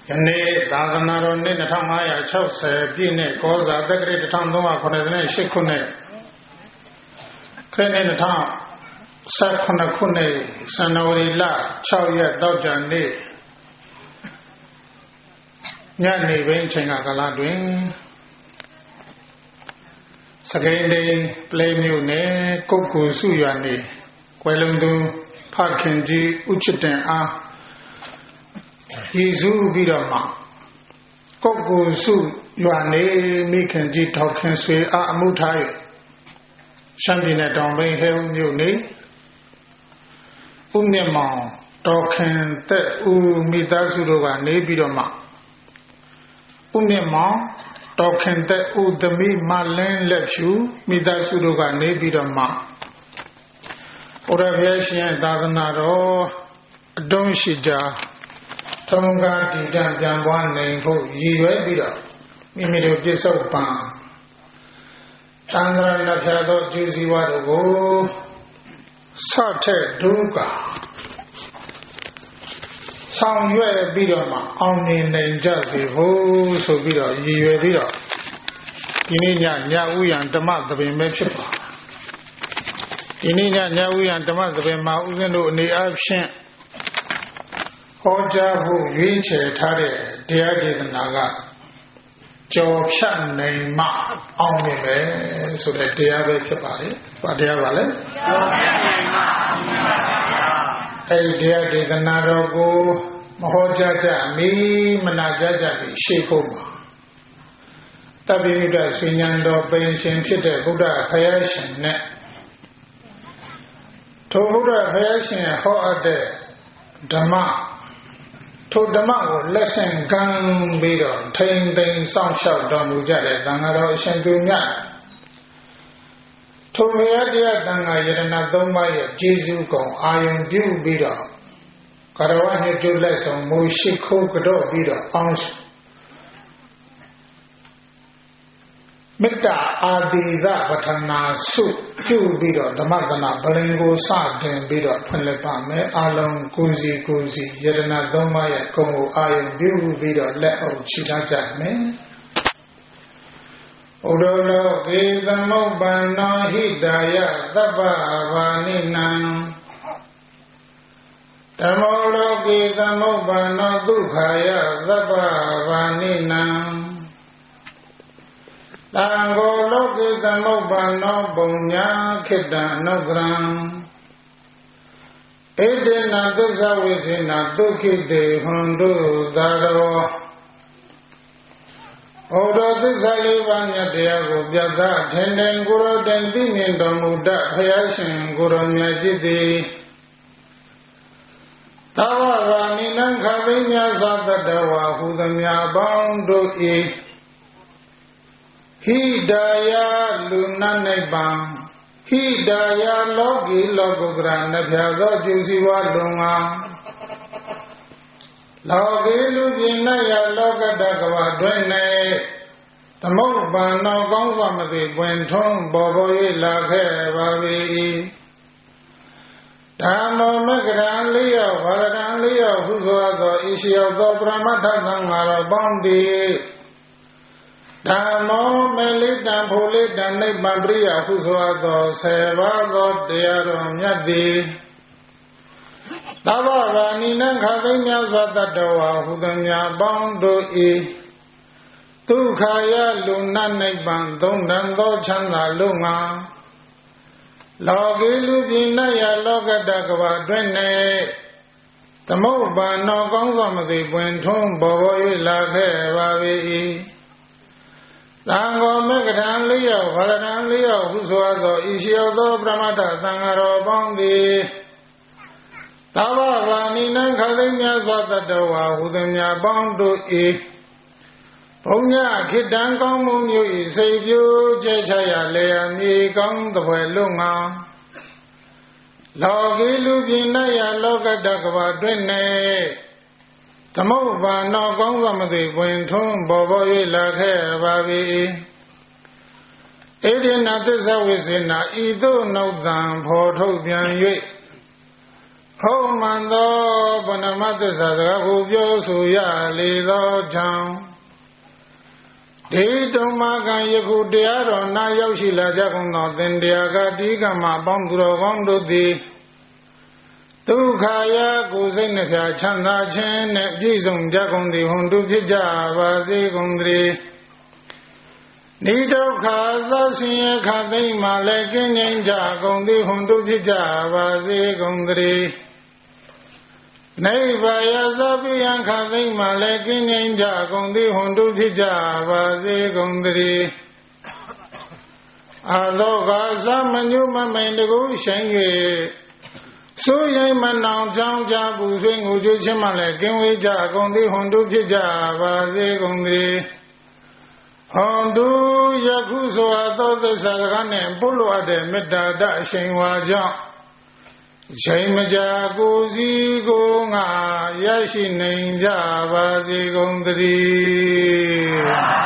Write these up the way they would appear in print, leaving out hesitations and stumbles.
ယနေ့သာသနာတော်နှစ်2560ပြည့်နှစ်ကောဇာတက္ကရာ1388ခုနှစ်ခရစ်နှစ်2018ခုနှစ်ဇန်နဝါရီလ6ရက်တောက်ကြနေ့ညနေပိုင်းချိန်ကကာလတွင်စကိန်းတိန်ပလဲမြို့နယ်ကုတ်ကူစုရွာနေကွယ်လွန်သူဖခင်ကြီးဦးချစ်တင်အားရည်စူးပြီးတော့မှကုတ်ကူစုရွာနေမိခင်ကြီးထောက်ခင်ဆွေအားအမှုထား၍ရှမ်းပြည်နယ်တောင်ပိုင်းဟဲဦးမြို့နေဦးမြတ်မောင်တော်ခင်သက်ဦးမိသားစုတို့ကနေပြီးတော့မှဦးမြတ်မောင်တော်ခင်သက်ဦးသမီးမလင်းလက်ဖြူမိသားစုတို့ကနေပြီးတော့မှဘုရားဘုရားရှင်သာသနာတော်အတွန်းရှိကြထုံးကားတည်တံ့ပြန်ပွားနိုင်ဖို့ရည်ရွယ်ပြီးတော့မိမိတို့ပြစ္ဆုတ်ပံသံဃာလက်ဖြာသောကျူစီဝါတို့ကိုဆော့ထက်ဒုက္ခဆောင်ရွက်ပြီးတော့မှအောင်မြင်နိုင်ကြစေဖို့ဆိုပြီးတော့ရည်ရွယ်ပြီးတော့ဒီနေ့ညဥ်ရံဓမ္မသဘင်ပဲဖြစ်ပါဒီနေ့ညဥ်ရံဓမ္မသဘင်မှာဥစဉ်တို့အနေအချင်းဟောကြားဖို့ရွေးချယ်ထားတဲ့တရားဒေသနာကကြော်ဖြတ်နိုင်မှအောင်မြင်မယ်ဆိုတဲ့တရားပဲဖြစ်ပါလေ။ဘာတရားပါလဲ။ကြော်ဖြတ်နိုင်မှအောင်မြင်ပါဗျာ။အဲဒီတရားဒေသနာတော်ကိုမဟောကြားကြမီမနာကြကြပြီးရှေ့ဖို့မှာတပ္ပိဋကဆွေဉာဏ်တော်ပင်ရှင်ဖြစ်တဲ့ဗုဒ္ဓဘုရားရှင်နဲ့ထိုဗုဒ္ဓဘုရားရှင်ဟောအပ်တဲ့ဓမ္မထိုဓမ္မကိုလက်ဆင့်ကမ်းပြီးတော့ထိန်သိမ်းစောင့်ရှောက်တော်မူကြတဲ့သံဃာတော်အရှင်သူမြတ်ထိုဘုရားတရားသံဃာယတနာ၃ပါးရဲ့ကျေးဇူးကုန်အာယုံပြုပြီးတော့ကရဝညကျွလက်ဆောင်မူရှိခိုးကြော့ပြီးတော့အောင်မေတ္တာအာတိသပဋ္ဌနာစုပြုပြီးတော့ဓမ္မသနာပလင်ကိုစတင်ပြီးတော့ဖွင့်လှစ်ပါမယ်အလုံးကိုစီယတနာ၃ပါးရဲ့ဂုဏ်ကိုအာယုံပြုပြီးတော့လက်အုပ်ချီထားကြမယ်ဥဒ္ဓလောကေသမုပ္ပန္နောဟိတာယသဗ္ဗဗာနိနံဓမ္မောလောကေသမုပ္ပန္နောဒုက္ခယသဗ္ဗဗာနိနံတံဃောလောကိသမုပ္ပန္နောပုည္ညာခိတံအနုဂရံဧတေနသစ္စာဝိစေနဒုက္ခိတေဟွန်တုသာရောဩတော်သစ္စာလေးပါးမြတ်တရားကိုပြတ်သားထင်ထင်ကိုယ်တော်တိုင်သိမြင်တော်မူတတ်ဘုရားရှင်ကိုယ်တော်မြတ်ကြီးသည်သဗ္ဗဗာနိနံခဗိညာသတ္တဝါဟုသမျှပေါင်းတို့၏ဟိဒါယလူနနိဗ္ဗာန်ဟိဒါယလောကီလောကုတ္တရာနှဖျားသောကျူစီဝါလွန်ငါလောကီလူပြည်၌ယလောကတကဝတွင်၌သမုပ္ပန္နောကောင်းစွာမသိပွင့်ထွန်းပေါ်ပေါ်၍လာခဲ့ပါ၏ဓမ္မောမဂ္ဂရံလေးယောဘာရံလေးယောဟုဆိုသောဤရှိရောက်သောပရမတ္ထသံဃာတော်ပေါင်းသည်ဓမ္မောမေလိတံဖိုလိတံနိဗ္ဗာန်ပရိယဟုဆိုသော10ပါးသောတရားတော်မြတ်သည်သဗ္ဗဗာနိနံခဗိညာသတ္တဝါဟုသမျှပေါင်းတို့၏ဒုက္ခယလူနနိဗ္ဗာန်သုံးတန်သောချမ်းသာလုံးငါလောကီလူပြည်၌ယလောကတကဝတွင်၌သမုပ္ပန္နောကောင်းစွာမသိပွင့်ထွန်းပေါ်ပေါ်၍လာခဲ့ပါ၏သံဃောမေကထံလေးယောဘာရံလေးယောဟုဆိုသောဤရှိရောက်သောပရမတ္ထသံဃာတော်ပေါင်းသည်သဗ္ဗဗာနိနံခလိမြသတ္တဝါဟုသမျှပေါင်းတို့၏ဘုံညခိတံကောင်းမှုမျိုး၏စိတ်ပြိုကျဲချရလေအမည်ကောင်းသဖွယ်လွတ်ငါလောကီလူပြည်၌ယလောကတကဝတွင်၌သမုပ္ပန္နောကောင်းစွာမသိပွင့်ထွန်းပေါ်ပေါ်၍လာခဲ့ပါ၏ဧတေနသစ္စာဝိစေနဤသို့နှုတ်တံဖော်ထုတ်ပြန်၍ဟုတ်မှန်သောဗုဏ္ဏမသစ္စာစကားကိုပြောဆိုရလေသောကြောင့်ဒီတုံမကံယခုတရားတော်နာရောက်ရှိလာကြကုန်သောသင်တရားကဒီကမှာပေါင်းသူတော်ကောင်းတို့သည်ဒုက္ခရာကိုယ်စိတ်နှဖျားချမ်းသာခြင်းနဲ့ပြည့်စုံကြကုန်သည်ဟွန်တုဖြစ်ကြပါစေကုန်သတည်းဒီဒုက္ခသဆင်းရဲခသိမ်းမှလည်းကင်းငြိမ်းကြကုန်သည်ဟွန်တုဖြစ်ကြပါစေကုန်သတည်းနိဗ္ဗာန်သပိယံခသိမ်းမှလည်းကင်းငြိမ်းကြကုန်သည်ဟွန်တုဖြစ်ကြပါစေကုန်သတည်းအလောကသမညုမမိန်တကူဆိုင်၍ဆိုရင်မနောင်ကြောင်းကြပူဆွေးငိုကြွခြင်းမှလည်းကင်းဝေးကြကုန်သည်ဟွန်တုဖြစ်ကြပါစေကုန်သတည်းဟွန်တုယခုဆိုအပ်သောသစ္စာစကားနှင့်ပုလွတ်တဲ့မေတ္တာတအရှိန်ဝါကြောင့်ချိန်မကြာကိုစီကိုငါရရှိနိုင်ကြပါစေကုန်သတည်း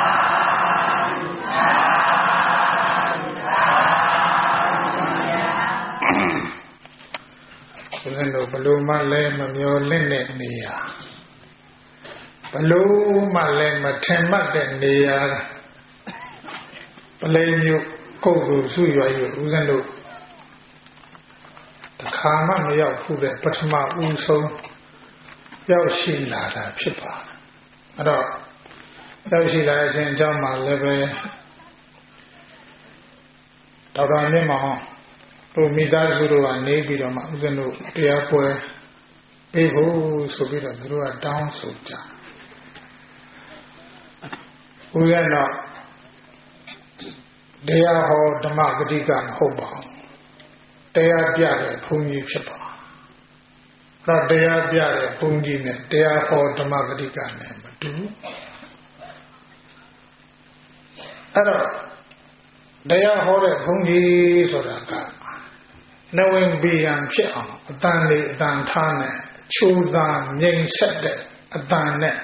ဘုရားတို့ဘလို့မှလည်းမမျော်လင့်တဲ့နေရာဘလို့မှလည်းမထင်မှတ်တဲ့နေရာပလိမျိုးကိုယ်ကိုစုရွာယူဦးဇင်းတို့တခါမှမရောက်ဘူးတဲ့ပထမဦးဆုံးရောက်ရှိလာတာဖြစ်ပါတယ်အဲ့တော့ရောက်ရှိလာတဲ့အချိန်အကြောင်းမှာလည်းပဲဒေါက်တာမြင့်မောင်တို့မိသားစုတို့ကနေပြီးတော့မှဦးဇင်းတို့တရားပွဲပေးဖို့ဆိုပြီးတော့သူတို့ကတောင်းဆိုကြဦးဇင်းတော့တရားဟောဓမ္မဂတိကမဟုတ်ပါဘူးတရားပြတဲ့ဘုန်းကြီးဖြစ်ပါအဲ့တော့တရားပြတဲ့ဘုန်းကြီးနဲ့တရားဟောဓမ္မဂတိကနဲ့မတူအဲ့တော့တရားဟောတဲ့ဘုန်းကြီးဆိုတာကနဝင်ဘီယံဖြစ်အောင်အတန်လေးအတန်ထားနဲ့ချိုးသားငြိမ်ဆက်တဲ့အတန်နဲ့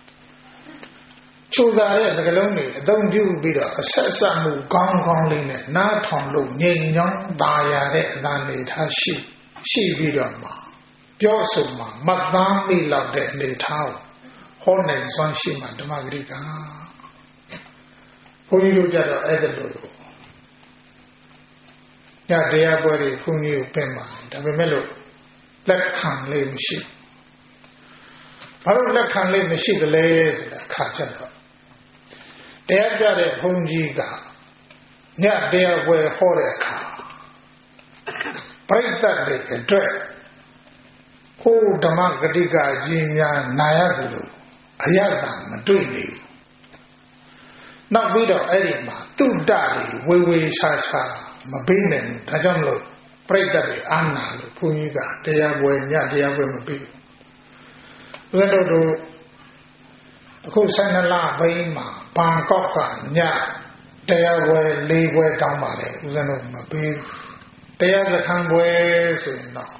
ချိုးသားတဲ့စကားလုံးတွေအသုံးပြုပြီးတော့အဆက်ဆက်မှုကောင်းကောင်းလေးနဲ့နားထောင်လို့ငြိမ်ချမ်းသာယာတဲ့အတန်လေးထားရှိပြီးတော့မှပြောဆိုမှမှတ်သားမိလောက်တဲ့အနေထားကိုဟောနိုင်စွမ်းရှိမှဓမ္မဂရိကဘုန်းကြီးတို့ကြတော့အဲ့ဒါလို့ညတရားပွဲတွေဘုန်းကြီးကိုပြင်ပါတယ်ဒါပေမဲ့လို့လက်ခံလေးမရှိဘာလို့လက်ခံလေးမရှိသလဲဆိုတာခါချက်တော့တရားပြတဲ့ဘုန်းကြီးကညတရားပွဲဟောတဲ့အခါပရိသတ်တွေအတွက်ဟိုဓမ္မဂတိကကြီးများနာရတယ်လို့အယတံမတွေ့နေဘူးနောက်ပြီးတော့အဲ့ဒီမှာတုတ္တတွေဝေဝေရှာရှာမပေးနိုင်ဘူးဒါကြောင့်မလို့ပြိတ္တတွေအာနာလို့ဘုန်းကြီးကတရားပွဲညတရားပွဲမပေးဘူးဘုရားတို့အခု12လဘိန်းမှာဘန်ကောက်ကညတရားပွဲ4ပွဲတောင်းပါတယ်ဦးဇင်းတို့မပေးဘူးတရားစခန်းပွဲဆိုရင်တော့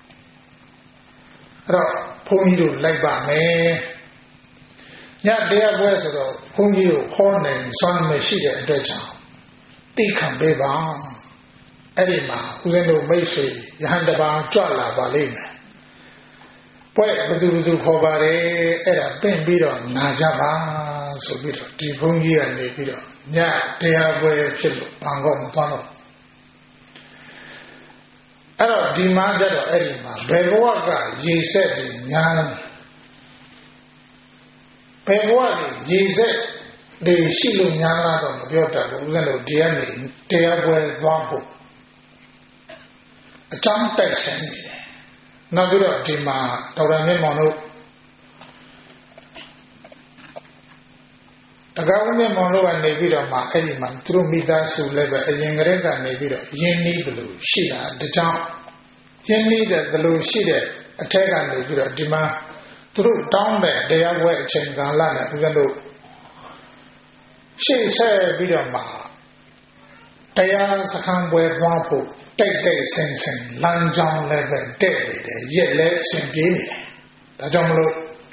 အဲ့တော့ဘုန်းကြီးတို့လိုက်ပါမယ်ညတရားပွဲဆိုတော့ဘုန်းကြီးကိုဟောနိုင်စွမ်းမရှိတဲ့အတွက်ကြောင့်တိခံပေးပါအဲ့ဒီမှာဦးဇင်းတို့မိတ်ဆွေယဟန်တပါကြွလာပါလိမ့်မယ်ပွဲဘယ်သူခေါ်ပါတယ်အဲ့ဒါပြင်ပြီးတော့နာကြပါဆိုပြီးတော့ဒီဘုန်းကြီးကနေပြီးတော့ညတရားပွဲဖြစ်လို့ဘန်ကောက်မသွားတော့အဲ့တော့ဒီမှာကြတော့အဲ့ဒီမှာဘယ်ဘဝကရေဆက်ပြီးညာဘယ်ဘဝကရေဆက်ဒီရှိလို့ညာလာတော့မပြောတတ်ဘူးဦးဇင်းတို့ဒီကနေတရားပွဲသွားဖို့အကြောင်းတိုက်ဆိုင်နေတယ်နောက်ပြီးတော့ဒီမှာဒေါက်တာမြင့်မောင်တို့တကားဦးမြင့်မောင်တို့ကနေပြီးတော့မှအဲ့ဒီမှာသူတို့မိသားစုလည်းပဲအရင်ကတည်းကနေပြီးတော့ရင်းနှီးဘလို့ရှိတာဒါကြောင့်ရင်းနှီးတဲ့ဘလို့ရှိတဲ့အထက်ကနေပြီးတော့ဒီမှာသူတို့တောင်းတဲ့တရားပွဲအချိန်ကာလနဲ့ဦးဇင်းတို့ရှေ့ဆက်ပြီးတော့မှတရားစခန်းပွဲသွားဖို့တိတ်ဆင်လမ်းကြောင်းလည်းပဲတဲ့နေတယ်ရက်လည်းအရှင်ပြေးနေတယ်ဒါကြောင့်မလို့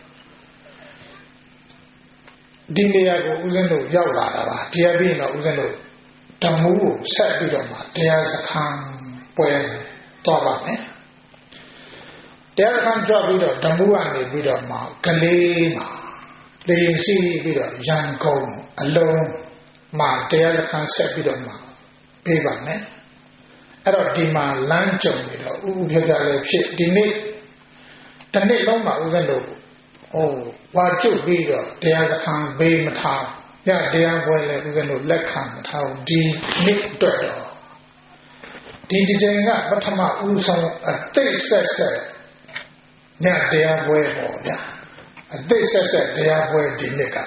ဒီနေရာကိုဦးဇင်းတို့ရောက်လာတာပါတရားပြီးတော့ဦးဇင်းတို့ဓမ္မကိုဆက်ပြီးတော့မှတရားစခန်းပွဲသွားပါမယ်တရားခံကြွပြီးတော့ဓမ္မူကနေပြီးတော့မှကလေးမှာလေစီပြီးတော့ရန်ကုန်အလုံးမှာတရားခံဆက်ပြီးတော့မှပေးပါမယ်အဲ့တော့ဒီမှာလမ်းကြုံပြီးတော့ဥပ္ပခလည်းဖြစ်ဒီနေ့တနေ့လုံးမှာဥစဉ်လို့ဝါကျုပ်ပြီးတော့တရားခံပေးမထားညတရားပွဲလည်းဥစဉ်လို့လက်ခံမထားဒီနေ့အတွက်တော့ဒီချိန်ကပထမဦးဆုံးအသိဆက်ဆက်ညတရားပွဲပေါ့ဗျာအသိဆက်ဆက်တရားပွဲဒီနေ့က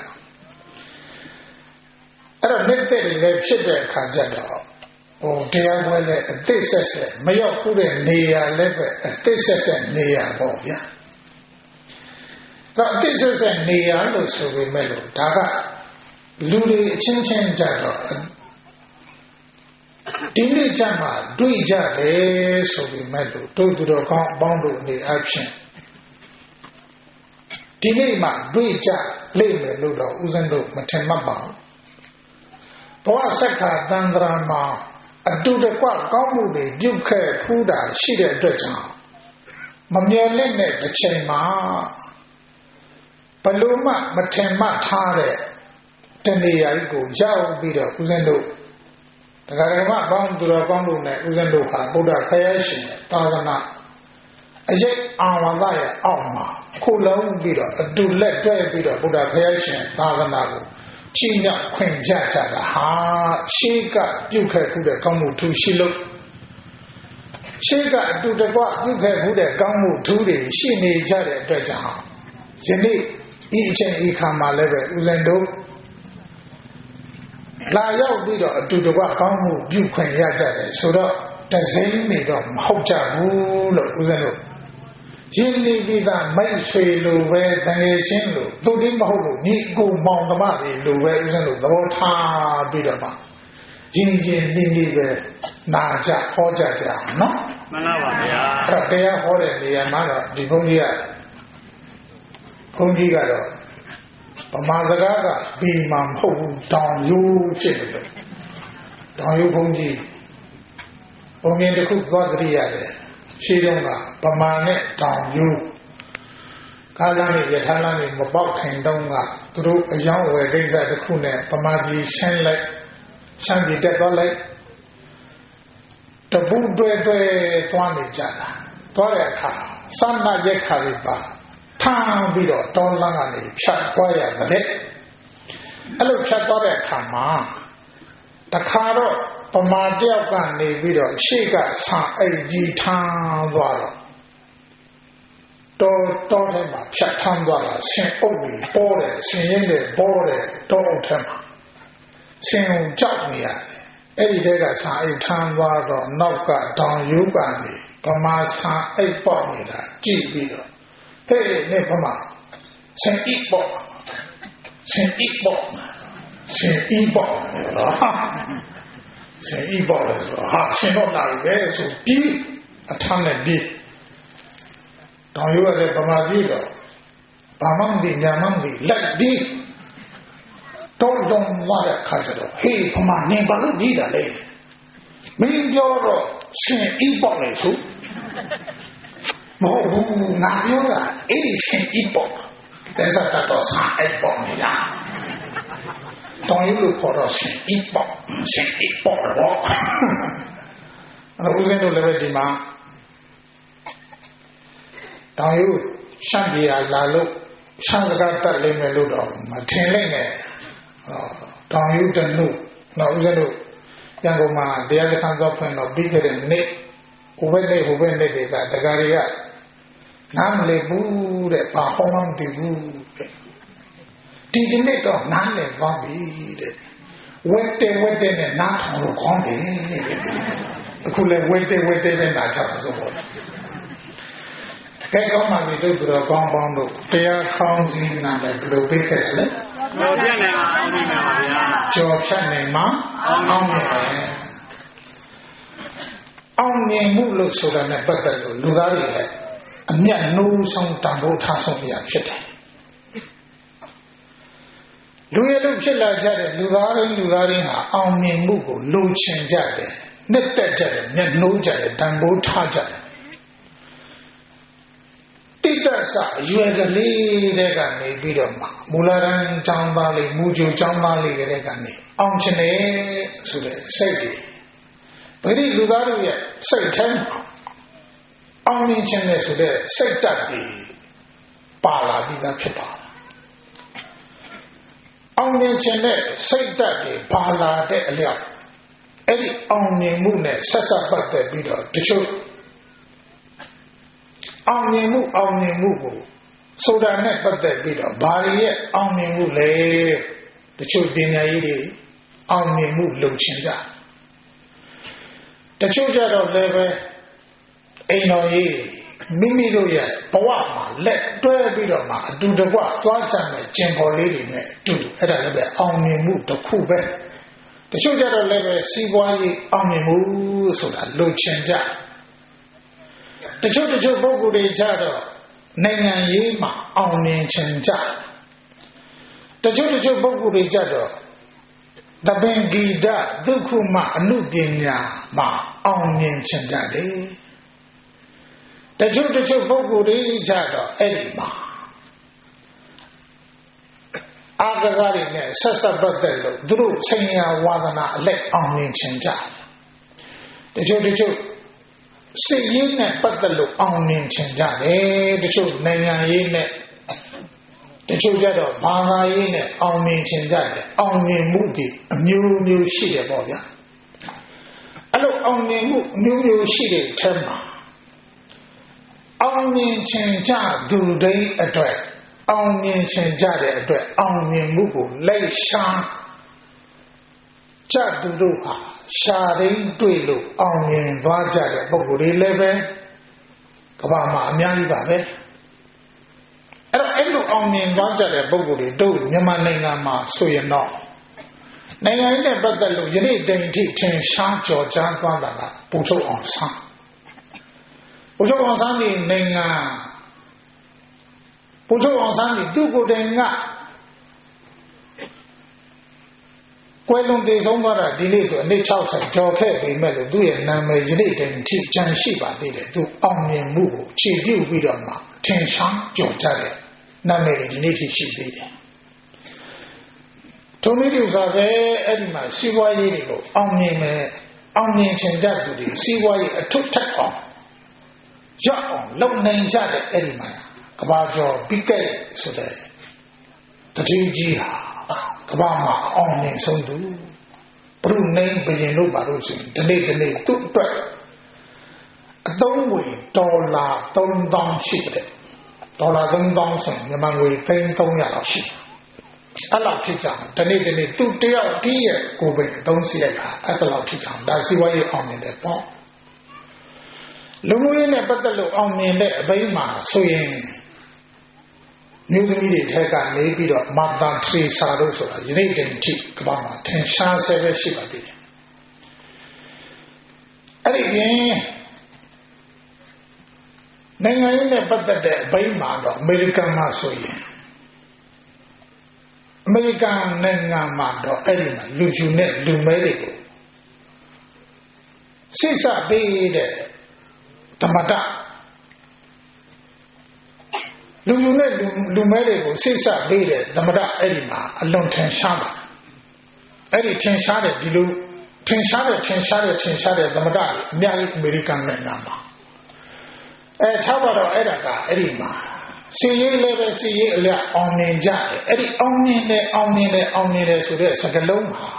အဲ့တော့နေ့သက်လည်းဖြစ်တဲ့အခါကျတော့တရားပွဲလည်းအသိဆက်ဆက်မရောက်ဘူးတဲ့နေရာလည်းပဲအသိဆက်ဆက်နေရာပေါ့ဗျာတော့အသိဆက်ဆက်နေရာလို့ဆိုပေမဲ့လို့ဒါကလူတွေအချင်းချင်းကြတော့ဒီနေ့ကျမှတွေ့ကြတယ်ဆိုပေမဲ့လို့တို့သူတော်ကောင်းအပေါင်းတို့နေအချင်းဒီနေ့မှတွေ့ကြလိမ့်မယ်လို့တော့ဦးဇင်းတို့မထင်မှတ်ပါဘူးဘဝစက္ခာတန္တရာမှာအတူတကွကောင်းမှုတွေပြုခဲ့ဖူးတာရှိတဲ့အတွက်ကြောင့်မမျော်လင့်တဲ့တစ်ချိန်မှာဘလို့မှမထင်မှတ်ထားတဲ့တနေရာကြီးကိုရောက်ပြီးတော့ဦးဇင်းတို့တရားဓမ္မပေါင်းသူတော်ကောင်းတို့နဲ့ဦးဇင်းတို့ဟာဗုဒ္ဓခရရှင်သာသနာအရေးအာဝါဒရဲ့အောက်မှာခုလုံးပြီးတော့အတူလက်တွဲပြီးတော့ဗုဒ္ဓခရရှင်သာသနာကိုချီးမြှောက်ခွင့်ရကြတာဟာရှေးကပြုခဲ့မှုတဲ့ကောင်းမှုထူးရှိလို့ရှေးကအတူတကွပြုခဲ့မှုတဲ့ကောင်းမှုထူးတွေရှိနေကြတဲ့အတွက်ကြောင့်ယနေ့ဤအချိန်ဤခါမှာလည်းပဲဦးဇင်းတို့လာရောက်ပြီးတော့အတူတကွကောင်းမှုပြုခွင့်ရကြတယ်ဆိုတော့တစိမ့်နေတော့မဟုတ်ကြဘူးလို့ဦးဇင်းတို့ရင်းနှီးပြီးသားမိတ်ဆွေလိုပဲတငယ်ချင်းလိုသူတိမဟုတ်လို့ညီကိုမောင်သမားတွေလိုပဲဦးဇင်းတို့သဘောထားပြီးတော့မှရင်းရင်းနှီးနှီးပဲနာကြဟောကြကြအောင်နော်မှန်ပါဗျာအဲ့တော့တရားဟောတဲ့နေရာမှာတော့ဒီဘုန်းကြီးကတော့ဗမာစကားကပြီးမှမဟုတ်ဘူးတောင်ရိုးဖြစ်တယ်တောင်ရိုးဘုန်းကြီးဘုံမြင်တစ်ခုသွားကြည့်ရတယ်ရှိတော့ကဗမာနဲ့တောင်ရိုးကာလနဲ့ယထာလနဲ့မပေါက်ခင်တုန်းကသူတို့အယောင်းဝယ်ကိစ္စတစ်ခုနဲ့ဗမာပြည်ရှင်းလိုက်ရှမ်းပြည်တက်သွားလိုက်တပူတွဲသွားနေကြတာသွားတဲ့အခါစမ်းမရက်ခါလေးပါထမ်းပြီးတော့တောလမ်းကနေဖြတ်သွားရတယ်အဲ့လိုဖြတ်သွားတဲ့အခါမှာတခါတော့ပမာတယောက်ကနေပြီးတော့ရှေ့ကဆံအိတ်ကြီးထမ်းသွားတော့တောထဲမှာဖြတ်ထမ်းသွားတာဆင်အုပ်ပြီးပေါ်တယ်ဆင်ရင်းတွေပေါ်တယ်တောအုပ်ထဲမှာဆင်ကိုကြောက်နေရတယ်အဲ့ဒီတဲကဆံအိတ်ထမ်းသွားတော့နောက်ကတောင်ရိုးကနေပမာဆံအိတ်ပေါက်နေတာကြည့်ပြီးတော့ဟဲ့နေပမာဆင်အိတ်ပေါက်ဆင်အိတ်ပေါက်ဆင်အိတ်ပေါက်ဆင်အိတ်ပေါက်ဆိုတော့ဟာဆင်တော့လာပြီပဲဆိုပြီးအထမ်းနဲ့ပြီးတောင်ရိုးရတဲ့ပမာပြီးတော့ဘာမှမသိညာမှမသိလက်ပြီးတော့လာတဲ့ခါကျတော့ဟေးပမာနေပါလို့ပြီးတာလေမင်းပြောတော့ဆင်အိတ်ပေါက်လေဆိုမဟုတ်ဘူးငါပြောတာအဲ့ဒီဆင်အိတ်ပေါက်တဲ့စကားတော့ဆာအိတ်ပေါက်နေတာတောင်ရိုးလို့ခေါ်တော့ဆင်အိတ်ပေါက်တော့ဦးဇင်းတို့လည်းဒီမှာတောင်ရိုးရှမ်းပြည်လာလို့ရှမ်းစကားတက်လိမ့်မယ်လို့တော့မထင်လိုက်နဲ့တောင်ရိုးတနုတော့ဦးဇင်းတို့ရန်ကုန်မှာတရားစခန်းသွားဖွင့်တော့ပြီးခဲ့တဲ့နေ့ဟိုဘက်နေ့တွေကတကားတွေကနားမလည်ဘူးတဲ့ဘာဟောမှမသိဘူးတဲ့ဒီနေ့တော့နားလည်သွားပြီတဲ့ဝက်တဲ့နဲ့နားထောင်လို့ခေါင်းတယ်အခုလည်းဝက်တဲ့နဲ့နားချပါစို့ပေါ့ကဲကောင်းပါပြီတို့သူတော်ကောင်းပေါင်းတို့တရားခေါင်းစည်းနာတယ်ဘယ်လိုပြေးခဲ့လဲကျော်ဖြတ်နိုင်မှာအောင်မြင်ပါဗျာကျော်ဖြတ်နိုင်မှာအောင်မြင်ပါအောင်မြင်မှုလို့ဆိုတာနဲ့ပတ်သက်လို့လူသားတွေလည်းအမျက်နှိုးဆောင်တန်ဖိုးထားဆုံးရဖြစ်တယ်လူရလို့ဖြစ်လာကြတဲ့လူသားတွေဟာအောင်မြင်မှုကိုလိုချင်ကြတယ်နှစ်သက်ကြတယ်မျက်နှိုးကြတယ်တန်ဖိုးထားကြတယ်စရွယ်ကလေးတဲ့ကနေပြီးတော့မှမူလရန်ចောင်းသားလေးမူဂျူចောင်းသားလေးတဲ့ကနေအောင်ချင်တယ်ဆိုတဲ့စိတ်တွေဗိဓိလူသားတို့ရဲ့စိတ်ထဲအောင်မြင်ခြင်းနဲ့ဆိုတဲ့စိတ်ဓာတ်တွေပါလာပြီးသားဖြစ်ပါတယ်အောင်မြင်ခြင်းနဲ့စိတ်ဓာတ်တွေပါလာတဲ့အလျောက်အဲ့ဒီအောင်မြင်မှုနဲ့ဆက်ဆက်ပတ်သက်ပြီးတော့တချို့အောင်မြင်မှုကိုဆိုတာနဲ့ပတ်သက်ပြီးတော့ဘာတွေရဲ့အောင်မြင်မှုလဲတချို့ပညာရေးတွေအောင်မြင်မှုလုပ်ချင်ကြတချို့ကြတော့လည်းပဲအိမ်တော်ရေးမိမိတို့ရဲ့ဘဝမှာလက်တွဲပြီးတော့မှအတူတကွသွားချင်တဲ့ကျင်ပေါ်လေးတွေနဲ့အတူအဲ့ဒါလည်းပဲအောင်မြင်မှုတစ်ခုပဲတချို့ကြတော့လည်းပဲစီးပွားရေးအောင်မြင်မှုဆိုတာလုပ်ချင်ကြတချို့ပုဂ္ဂိုလ်တွေကြတော့နိုင်ငံရေးမှာအောင်မြင်ချင်ကြတချို့ပုဂ္ဂိုလ်တွေကြတော့တပင်ဂီတဒုက္ခမအနုပညာမှာအောင်မြင်ချင်ကြတယ်တချို့ပုဂ္ဂိုလ်တွေကြတော့အဲ့ဒီမှာအာဂဇာတွေနဲ့ဆက်ဆက်ပတ်သက်လို့သူတို့ဆင်ညာဝါဒနာအလက်အောင်မြင်ချင်ကြတချို့စိတ်ရင်းနဲ့ပတ်သက်လို့အောင်မြင်ချင်ကြတယ်တချို့နိုင်ငံရေးနဲ့တချို့ကြတော့ဘာသာရေးနဲ့အောင်မြင်ချင်ကြတယ်အောင်မြင်မှုတွေအမျိုးရှိတယ်ပေါ့ဗျာအဲ့လိုအောင်မြင်မှုအမျိုးရှိတဲ့ထဲမှာအောင်မြင်ချင်ကြသူတွေအတွက်အောင်မြင်ချင်ကြတဲ့အတွက်အောင်မြင်မှုကိုလိုက်ရှာကြသူတို့ဟာရှာရင်းတွေ့လို့အောင်မြင်သွားကြတဲ့ပုဂ္ဂိုလ်တွေလည်းပဲကမ္ဘာမှာအများကြီးပါပဲအဲ့လိုအောင်မြင်သွားကြတဲ့ပုဂ္ဂိုလ်တွေတို့မြန်မာနိုင်ငံမှာဆိုရင်တော့နိုင်ငံရေးနဲ့ပတ်သက်လို့ယနေ့တိုင်ထိထင်ရှားကြော်ကြားသွားတာကဗိုလ်ချုပ်အောင်ဆန်းဒီနိုင်ငံဗိုလ်ချုပ်အောင်ဆန်းဒီသူ့ကိုယ်တိုင်ကကွယ်လွန်တည်ဆုံးသွားတာဒီနေ့ဆိုအနည်း60ကျော်ခဲ့ပြီမဲ့လို့သူ့ရဲ့နာမည်ယနေ့တိုင်ထိကျန်ရှိပါသေးတယ်သူအောင်မြင်မှုကိုခြေပြုတ်ပြီးတော့မှထင်ရှားကြော်ကြားတဲ့နာမည်ဒီနေ့ထိရှိသေးတယ်ထုံးနည်းဥစ္စာပဲအဲ့ဒီမှာစီးပွားရေးတွေကိုအောင်မြင်ချင်တတ်သူတွေစီးပွားရေးအထွတ်ထက်အောင်ရအောင်လုပ်နိုင်ကြတဲ့အဲ့ဒီမှာကဘာကျော်ပြီးခဲ့ဆိုတဲ့တတိကြီးဟာကဘာမှာအောင်မြင်ဆုံးသူဘုရုနိုင်ဘယင်တို့ပါလို့ဆိုရင်ဒီနေ့သူ့အတွက်အသုံးဝင်ဒေါ်လာ3000ရှိတယ်ဒေါ်လာ3000ဆိုရင်မြန်မာငွေ300လောက်ရှိအဲ့လောက်ထိကြတယ်ဒီနေ့သူတယောက်တည်းရဲ့ကိုယ်ပဲသုံးစီရိုက်တာအဲ့လောက်ထိကြဒါစီဝါရေးအောင်မြင်တယ်ပေါ့လူမျိုးရေးနဲ့ပတ်သက်လို့အောင်မြင်တဲ့အဘိဓမ္မာဆိုရင်မျိုးသမီးတွေထဲကနေပြီးတော့မာတာထရီစာတို့ဆိုတာယနေ့တိုင်ထိကမ္ဘာမှာထင်ရှားဆဲပဲရှိပါသေးတယ်အဲ့ဒီပြင်နိုင်ငံရေးနဲ့ပတ်သက်တဲ့အဘိဓမ္မာတော့အမေရိကန်မှာဆိုရင်အမေရိကန်နိုင်ငံမှာတော့အဲ့ဒီမှာလူယူနဲ့လူမဲတွေကိုစိတ်ဆပေးတဲ့သမတလူယူနဲ့လူမဲတွေကိုစိတ်ဆပေးတဲ့သမတအဲ့ဒီမှာအလွန်ထင်ရှားပါအဲ့ဒီထင်ရှားတဲ့ဒီလိုထင်ရှားတဲ့သမတအများကြီးအမေရိကန်နိုင်ငံမှာထားပါတော့အဲ့ဒါကအဲ့ဒီမှာစီရေးလည်းပဲစီရေးအလျောက်အောင်မြင်ကြတယ်အဲ့ဒီအောင်မြင်တယ်ဆိုတဲ့စကားလုံးဟာ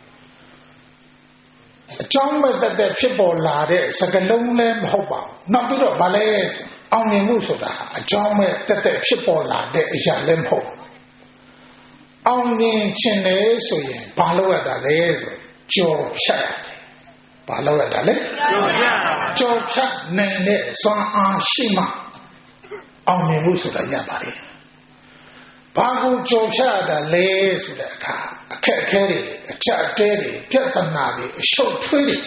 အကြောင်းမဲ့တက်ဖြစ်ပေါ်လာတဲ့စကားလုံးလည်းမဟုတ်ပါဘူးနောက်ပြီးတော့ဗာလဲအောင်မြင်မှုဆိုတာအကြောင်းမဲ့တက်ဖြစ်ပေါ်လာတဲ့အရာလည်းမဟုတ်အောင်မြင်ခြင်းလေဆိုရင်ဘာလို့ရတာလဲဆိုကြော်ဖြတ်ဘာလို့ရတာလဲကြော်ဖြတ်နိုင်တဲ့စွမ်းအားရှိမှအောင်မြင်မှုဆိုတာရပါတယ်ဘာကိုကြော်ဖြတ်တာလဲဆိုတဲ့အခါအခက်အခဲတွေအချက်အတဲတွေပြဿနာတွေအရှုပ်ထွေးတွေ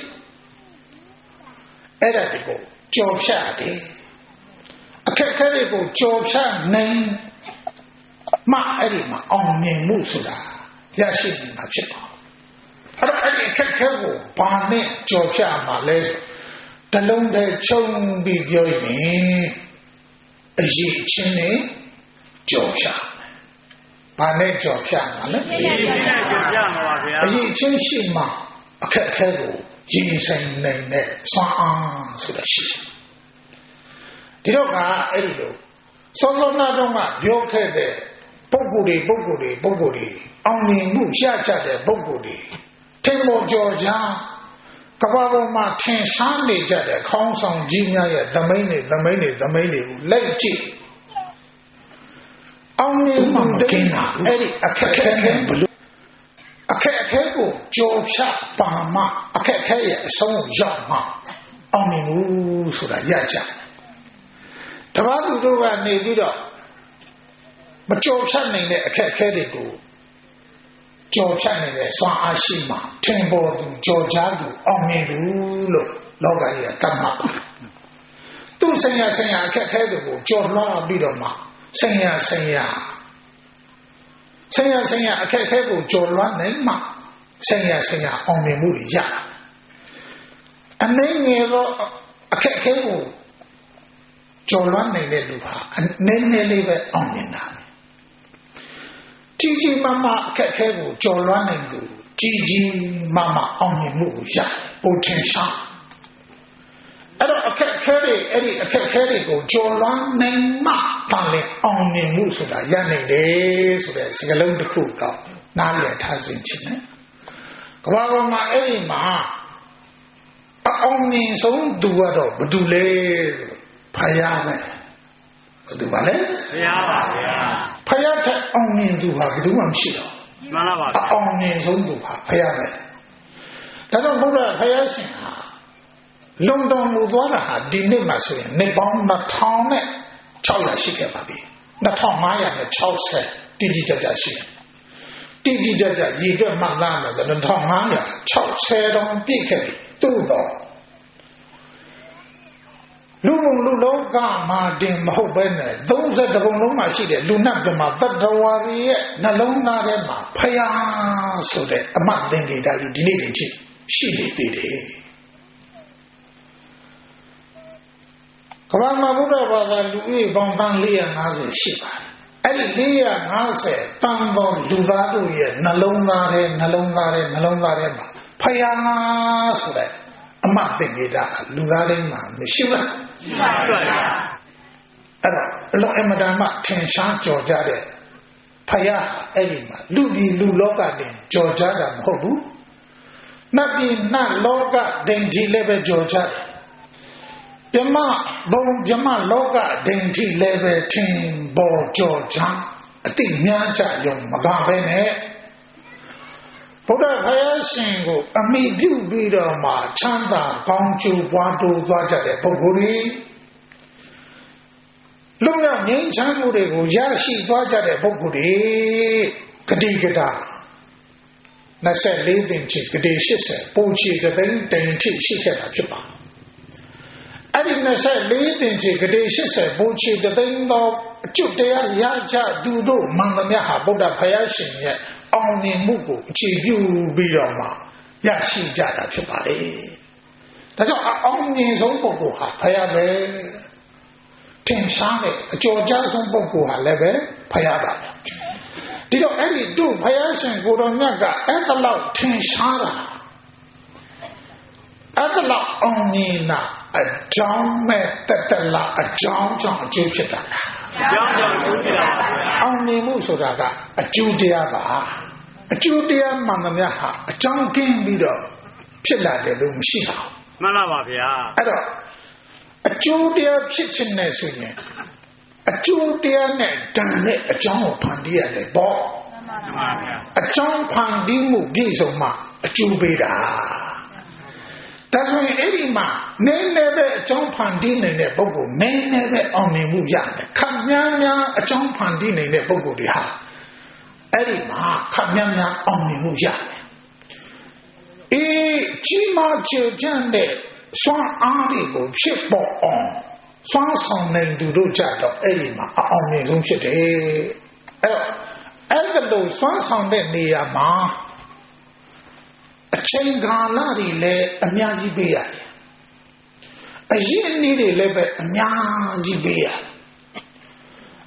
အဲ့ဒါတွေကိုကြော်ဖြတ်တယ်အခက်အခဲတွေကိုကြော်ဖြတ်နိုင်မှအဲ့ဒီမှာအောင်မြင်မှုဆိုတာရရှိနေတာဖြစ်ပါတယ်အဲ့ဒီအခက်အခဲကိုဘာနဲ့ကြော်ဖြတ်မှာလဲတလုံးတည်းချုံပြီးပြောရင်အရေးချင်းနဲ့ကြော်ဖြာဘာနဲ့ကြော်ဖြာမှာလဲအရေးချင်းနဲ့ကြော်ဖြာမှာပါဗျာအရေးချင်းရှိမှအခက်အခဲကိုရင်ဆိုင်နိုင်တဲ့စွမ်းအားဆိုတာရှိတယ်ဒီတော့ကအဲ့ဒီလိုစောစောနာတော့ကပြောခဲ့တဲ့ပုဂ္ဂိုလ်တွေအောင်မြင်မှုရကြတဲ့ပုဂ္ဂိုလ်တွေထင်ပေါ်ကျော်ကြားကမ္ဘာပေါ်မှာထင်ရှားနေကြတဲ့ခေါင်းဆောင်ကြီးများရဲ့သမိန်းတွေကိုလိုက်ကြည့်အောင်မြင်မှုတည်တာအဲ့ဒီအခက်အခဲဘလို့အခက်အခဲကိုကြော်ဖြတ်ပါမှအခက်အခဲရဲ့အဆုံးရောက်မှအောင်မြင်မှုဆိုတာရကြတပါးသူတို့ကနေပြီးတော့မကြော်ဖြတ်နိုင်တဲ့အခက်အခဲတွေကိုကြော်ဖြတ်နေတဲ့စွမ်းအားရှိမှထင်ပေါ်သူကြော်ကြားသူအောင်မြင်သူလို့လောကကြီးကတတ်မှတ်ပါတယ်သူဆင်ရအခက်အခဲတွေကိုကြော်လွှားပြီးတော့မှဆင်ရအခက်အခဲကိုကြော်လွှားနိုင်မှဆင်ရအောင်မြင်မှုတွေရအနည်းငယ်သောအခက်အခဲကိုကြော်လွှားနိုင်တဲ့လူဟာနည်းနည်းလေးပဲအောင်မြင်တာကြီးမားမားအခက်အခဲကိုကြော်လွှားနိုင်သူကြီးမားမားအောင်မြင်မှုကိုရပိုထင်ရှားအဲ့တော့အခက်အခဲတွေကိုကြော်လွှားနိုင်မှပါလေအောင်မြင်မှုဆိုတာရနိုင်တယ်ဆိုတဲ့စကားလုံးတစ်ခုတော့နားလည်ထားစေချင်တယ်ကမ္ဘာပေါ်မှာအဲ့ဒီမှာအောင်မြင်ဆုံးသူကတော့ဘယ်သူလဲဖယားပဲဘယ်သူပါလဲဖယားပါဗျာဖယားတဲ့အောင်မြင်သူဟာဘယ်သူမှမရှိတော့မှန်ပါပါအောင်မြင်ဆုံးသူဟာဖယားပဲဒါကြောင့်ဘုရားဖယားရှင်ဟာလုံတော်မူသွားတာဟာဒီနေ့မှဆိုရင်နှစ်ပေါင်း2600ရှိခဲ့ပါပြီ2560တိတိကျကျရှိတယ်တိတိကျကျရည်တွက်မှတ်သားမယ်ဆို2560တောင်ပြည့်ခဲ့ပြီသို့တော့လူလောကမှာတင်မဟုတ်ပဲနဲ့30ပုံလုံးမှာရှိတဲ့လူနတ်ပြမတတ္တဝါတွေရဲ့နှလုံးသားထဲမှာဖယားဆိုတဲ့အမှတ်သင်္ကေတကြီးဒီနေ့တည်းရှိနေသေးတယ်ကမ္ဘာမှာဘုရားဘာသာလူကြီးပေါင်း450ရှိပါတယ်အဲ့ဒီ450တန်သောလူသားတို့ရဲ့နှလုံးသားထဲမှာဖယားဆိုတဲ့အမှတ်သင်္ကေတလူသားတွေမှာမရှိဘူးရှိပါဘူးအဲ့တော့အလုံးအမတန်မှထင်ရှားကြော်ကြတဲ့ဖယားအဲ့ဒီမှာလူပြည်လူလောကတင်ကြော်ကြတာမဟုတ်ဘူးနတ်ပြည်နတ်လောကတင်ဒီလည်းပဲကြော်ကြတယ်ပြမလောကတင်ဒီလည်းပဲထင်ပေါ်ကြော်ကြအတိများကြရုံမကပဲနဲ့ဘုရားဖယားရှင်ကိုအမိပြုပြီးတော့မှချမ်းသာကောင်းကျိုးပွားတိုးသွားကြတဲ့ပုဂ္ဂိုလ်တွေလုံလောက်ငြိမ်းချမ်းမှုတွေကိုရရှိသွားကြတဲ့ပုဂ္ဂိုလ်တွေဂတိကတာ24သိန်းချီဂတိ80ပုံချီတဲ့သိန်းတိမ်ထိရှိခဲ့တာဖြစ်ပါအဲ့ဒီ24သိန်းချီဂတိ80ပုံချီတဲ့သိန်းသောအကျွတ်တရားရကြသူတို့မှန်သမျှဟာဘုရားဖယားရှင်ရဲ့အောင်မြင်မှုကိုအခြေပြုပြီးတော့မှရရှိကြတာဖြစ်ပါလေဒါကြောင့်အောင်မြင်ဆုံးပုဂ္ဂိုလ်ဟာဖယားပဲထင်ရှားတဲ့အကျော်ကြားဆုံးပုဂ္ဂိုလ်ဟာလည်းပဲဖယားပါဒီတော့အဲ့ဒီတို့ဖယားရှင်ကိုတော်မြတ်ကအဲ့ဒါလောက်ထင်ရှားတာအဲ့ဒါလောက်အောင်မြင်တာအကြောင်းမဲ့တက်လာအကြောင်းကြောင့်အကျိုးဖြစ်တာကြောင်းအကျိုးဖြစ်တာအောင်မြင်မှုဆိုတာကအကျိုးတရားပါအကျိုးတရားမှန်သမျှဟာအကြောင်းကင်းပြီးတော့ဖြစ်လာတယ်လို့မရှိပါဘူးမှန်ပါပါဗျာအဲ့တော့အကျိုးတရားဖြစ်ခြင်းနဲ့ဆိုရင်အကျိုးတရားနဲ့တန်တဲ့အကြောင်းကိုဖန်တီးရတယ်ပေါ့မှန်ပါဗျာအကြောင်းဖန်တီးမှုပြည့်စုံမှအကျိုးပေးတာဒါဆိုရင်အဲ့ဒီမှာနည်းနည်းပဲအကြောင်းဖန်တီးနေတဲ့ပုဂ္ဂိုလ်နည်းနည်းပဲအောင်မြင်မှုရတယ်ခပ်များအကြောင်းဖန်တီးနေတဲ့ပုဂ္ဂိုလ်တွေဟာအဲ့ဒီမှာခပ်များအောင်မြင်မှုရတယ်ကြီးမားကျယ်ပြန့်တဲ့စွမ်းအားတွေကိုဖြစ်ပေါ်အောင်စွမ်းဆောင်နိုင်သူတို့ကြတော့အဲ့ဒီမှာအောင်မြင်ဆုံးဖြစ်တယ်အဲ့လိုစွမ်းဆောင်တဲ့နေရာမှာအချိန်ကာလတွေလည်းအများကြီးပေးရတယ်အရင်းအနှီးတွေလည်းပဲအများကြီးပေးရတယ်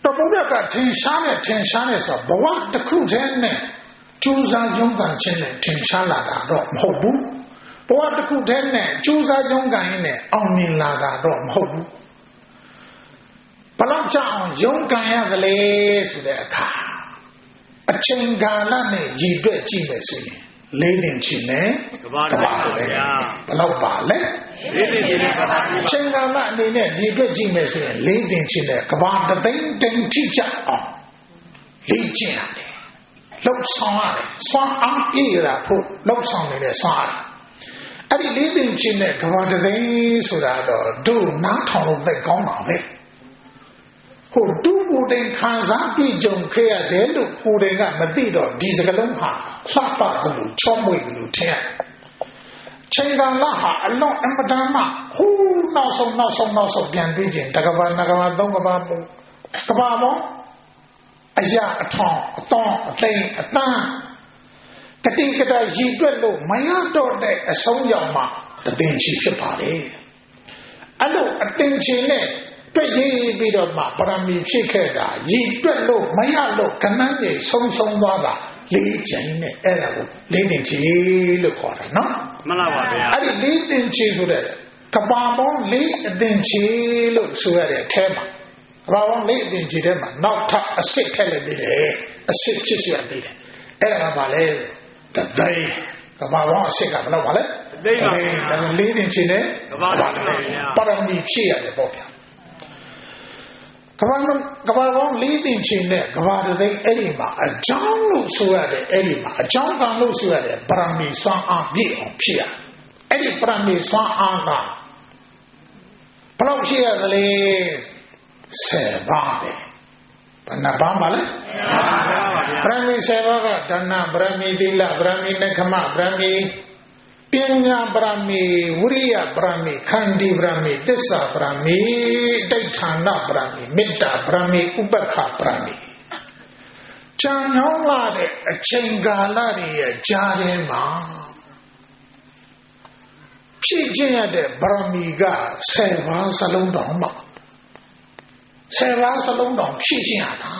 တော့ဘုရားကထင်ရှားနေဆိုဘဝတစ်ခုတည်းနဲ့ကျိုးစားကြုံးကန်ခြင်းနဲ့ထင်ရှားလာတာတော့မဟုတ်ဘူးဘဝတစ်ခုတည်းနဲ့ကျိုးစားကြုံးကန်ရင်းနဲ့အောင်မြင်လာတာတော့မဟုတ်ဘူးဘလောက်ကြောင့်ရုန်းကန်ရသလဲဆိုတဲ့အခါအချိန်ကာလနဲ့ရည်တွက်ကြည့်မယ်ဆိုရင်လေးတင်ချင်နဲ့ကဘာပဲဘလောက်ပါလဲလေးတင်ချင်နဲ့ကဘာအချိန်ကာလအနေနဲ့ရည်တွက်ကြည့်မယ်ဆိုရင်လေးတင်ချင်နဲ့ကဘာတသိန်းတိမ်ထိကြအောင်လေးကျင်ရတယ်လောက်ဆောင်ရတယ်စွမ်းအားပြေးတာဖို့လောက်ဆောင်နေတဲ့စွမ်းအားအဲ့ဒီလေးတင်ချင်နဲ့ကဘာတသိန်းဆိုတာတော့တို့နားထောင်လို့သိကောင်းတာပဲဟိုတူကိုတင်ခံစားပြီးကြုံခဲ့ရတယ်လို့ကိုယ်တိုင်ကမသိတော့ဒီစကလုံးဟာလှပတယ်လို့ချောမွေ့တယ်လို့ထင်ရချိန်ကလာဟာအလုံးအမတန်မှဟိုးနောက်ဆုံးပြန်ပြီးခြင်းတကဘာနကဘာသုံးကဘာပုံကဘာပေါင်းအရာအထောင်အတောင်းအသိအတန်းကတိကတရည်တွက်လို့မရတော့တဲ့အဆုံးရောက်မှတပင်ချီဖြစ်ပါလေအဲ့လိုအတင်ချီနဲ့တွေ့ရပြီးတော့မှပရမီဖြစ်ခဲ့တာရည်တွက်လို့မရလို့ကဏ္ဍကြီးဆုံးသွားတာလေးကျင်နဲ့အဲ့ဒါကိုလေးတင်ချီလို့ခေါ်တာနော်မှန်ပါပါဗျာအဲ့ဒီလေးတင်ချီဆိုတဲ့ကဘာပေါင်းလေးအတင်ချီလို့ဆိုရတဲ့အထဲမှာကဘာပေါင်းလေးအတင်ချီထဲမှာနောက်ထပ်အစစ်ထက်လိုက်သေးတယ်အစစ်ဖြစ်ရသေးတယ်အဲ့ဒါကဘာလဲတသိန်းကဘာပေါင်းအစစ်ကဘယ်လောက်ပါလဲသိန်းပါဒါလေးတင်ချီနဲ့ကဘာပါပရမီဖြစ်ရတယ်ပေါ့ဗျာကဘာပေါင်းလေးတင်ချင်တဲ့ကဘာတသိန်းအဲ့ဒီမှာအကြောင်းလို့ဆိုရတယ်အဲ့ဒီမှာအကြောင်းကံလို့ဆိုရတယ်ပရမီစွမ်းအားပြည့်အောင်ဖြစ်ရအဲ့ဒီပရမီစွမ်းအားကဘယ်လောက်ဖြစ်ရသလဲ10ပါးပဲဘယ်နှပါးပါလဲပရမီ10ပါးကဒါနပရမီသီလပရမီနက္ခမပရမီပညာပရမီဝိရိယပရမီခန္တီပရမီသစ္စာပရမီဒိဋ္ဌာနပရမီမေတ္တာပရမီဥပက္ခပရမီကြံနှောင်းလာတဲ့အချိန်ကာလတွေရဲ့ကြားထဲမှာဖြစ်ခြင်းရတဲ့ပရမီက10ပါးစလုံးတောင်မှ10ပါးစလုံးတောင်ဖြစ်ခြင်းရတာ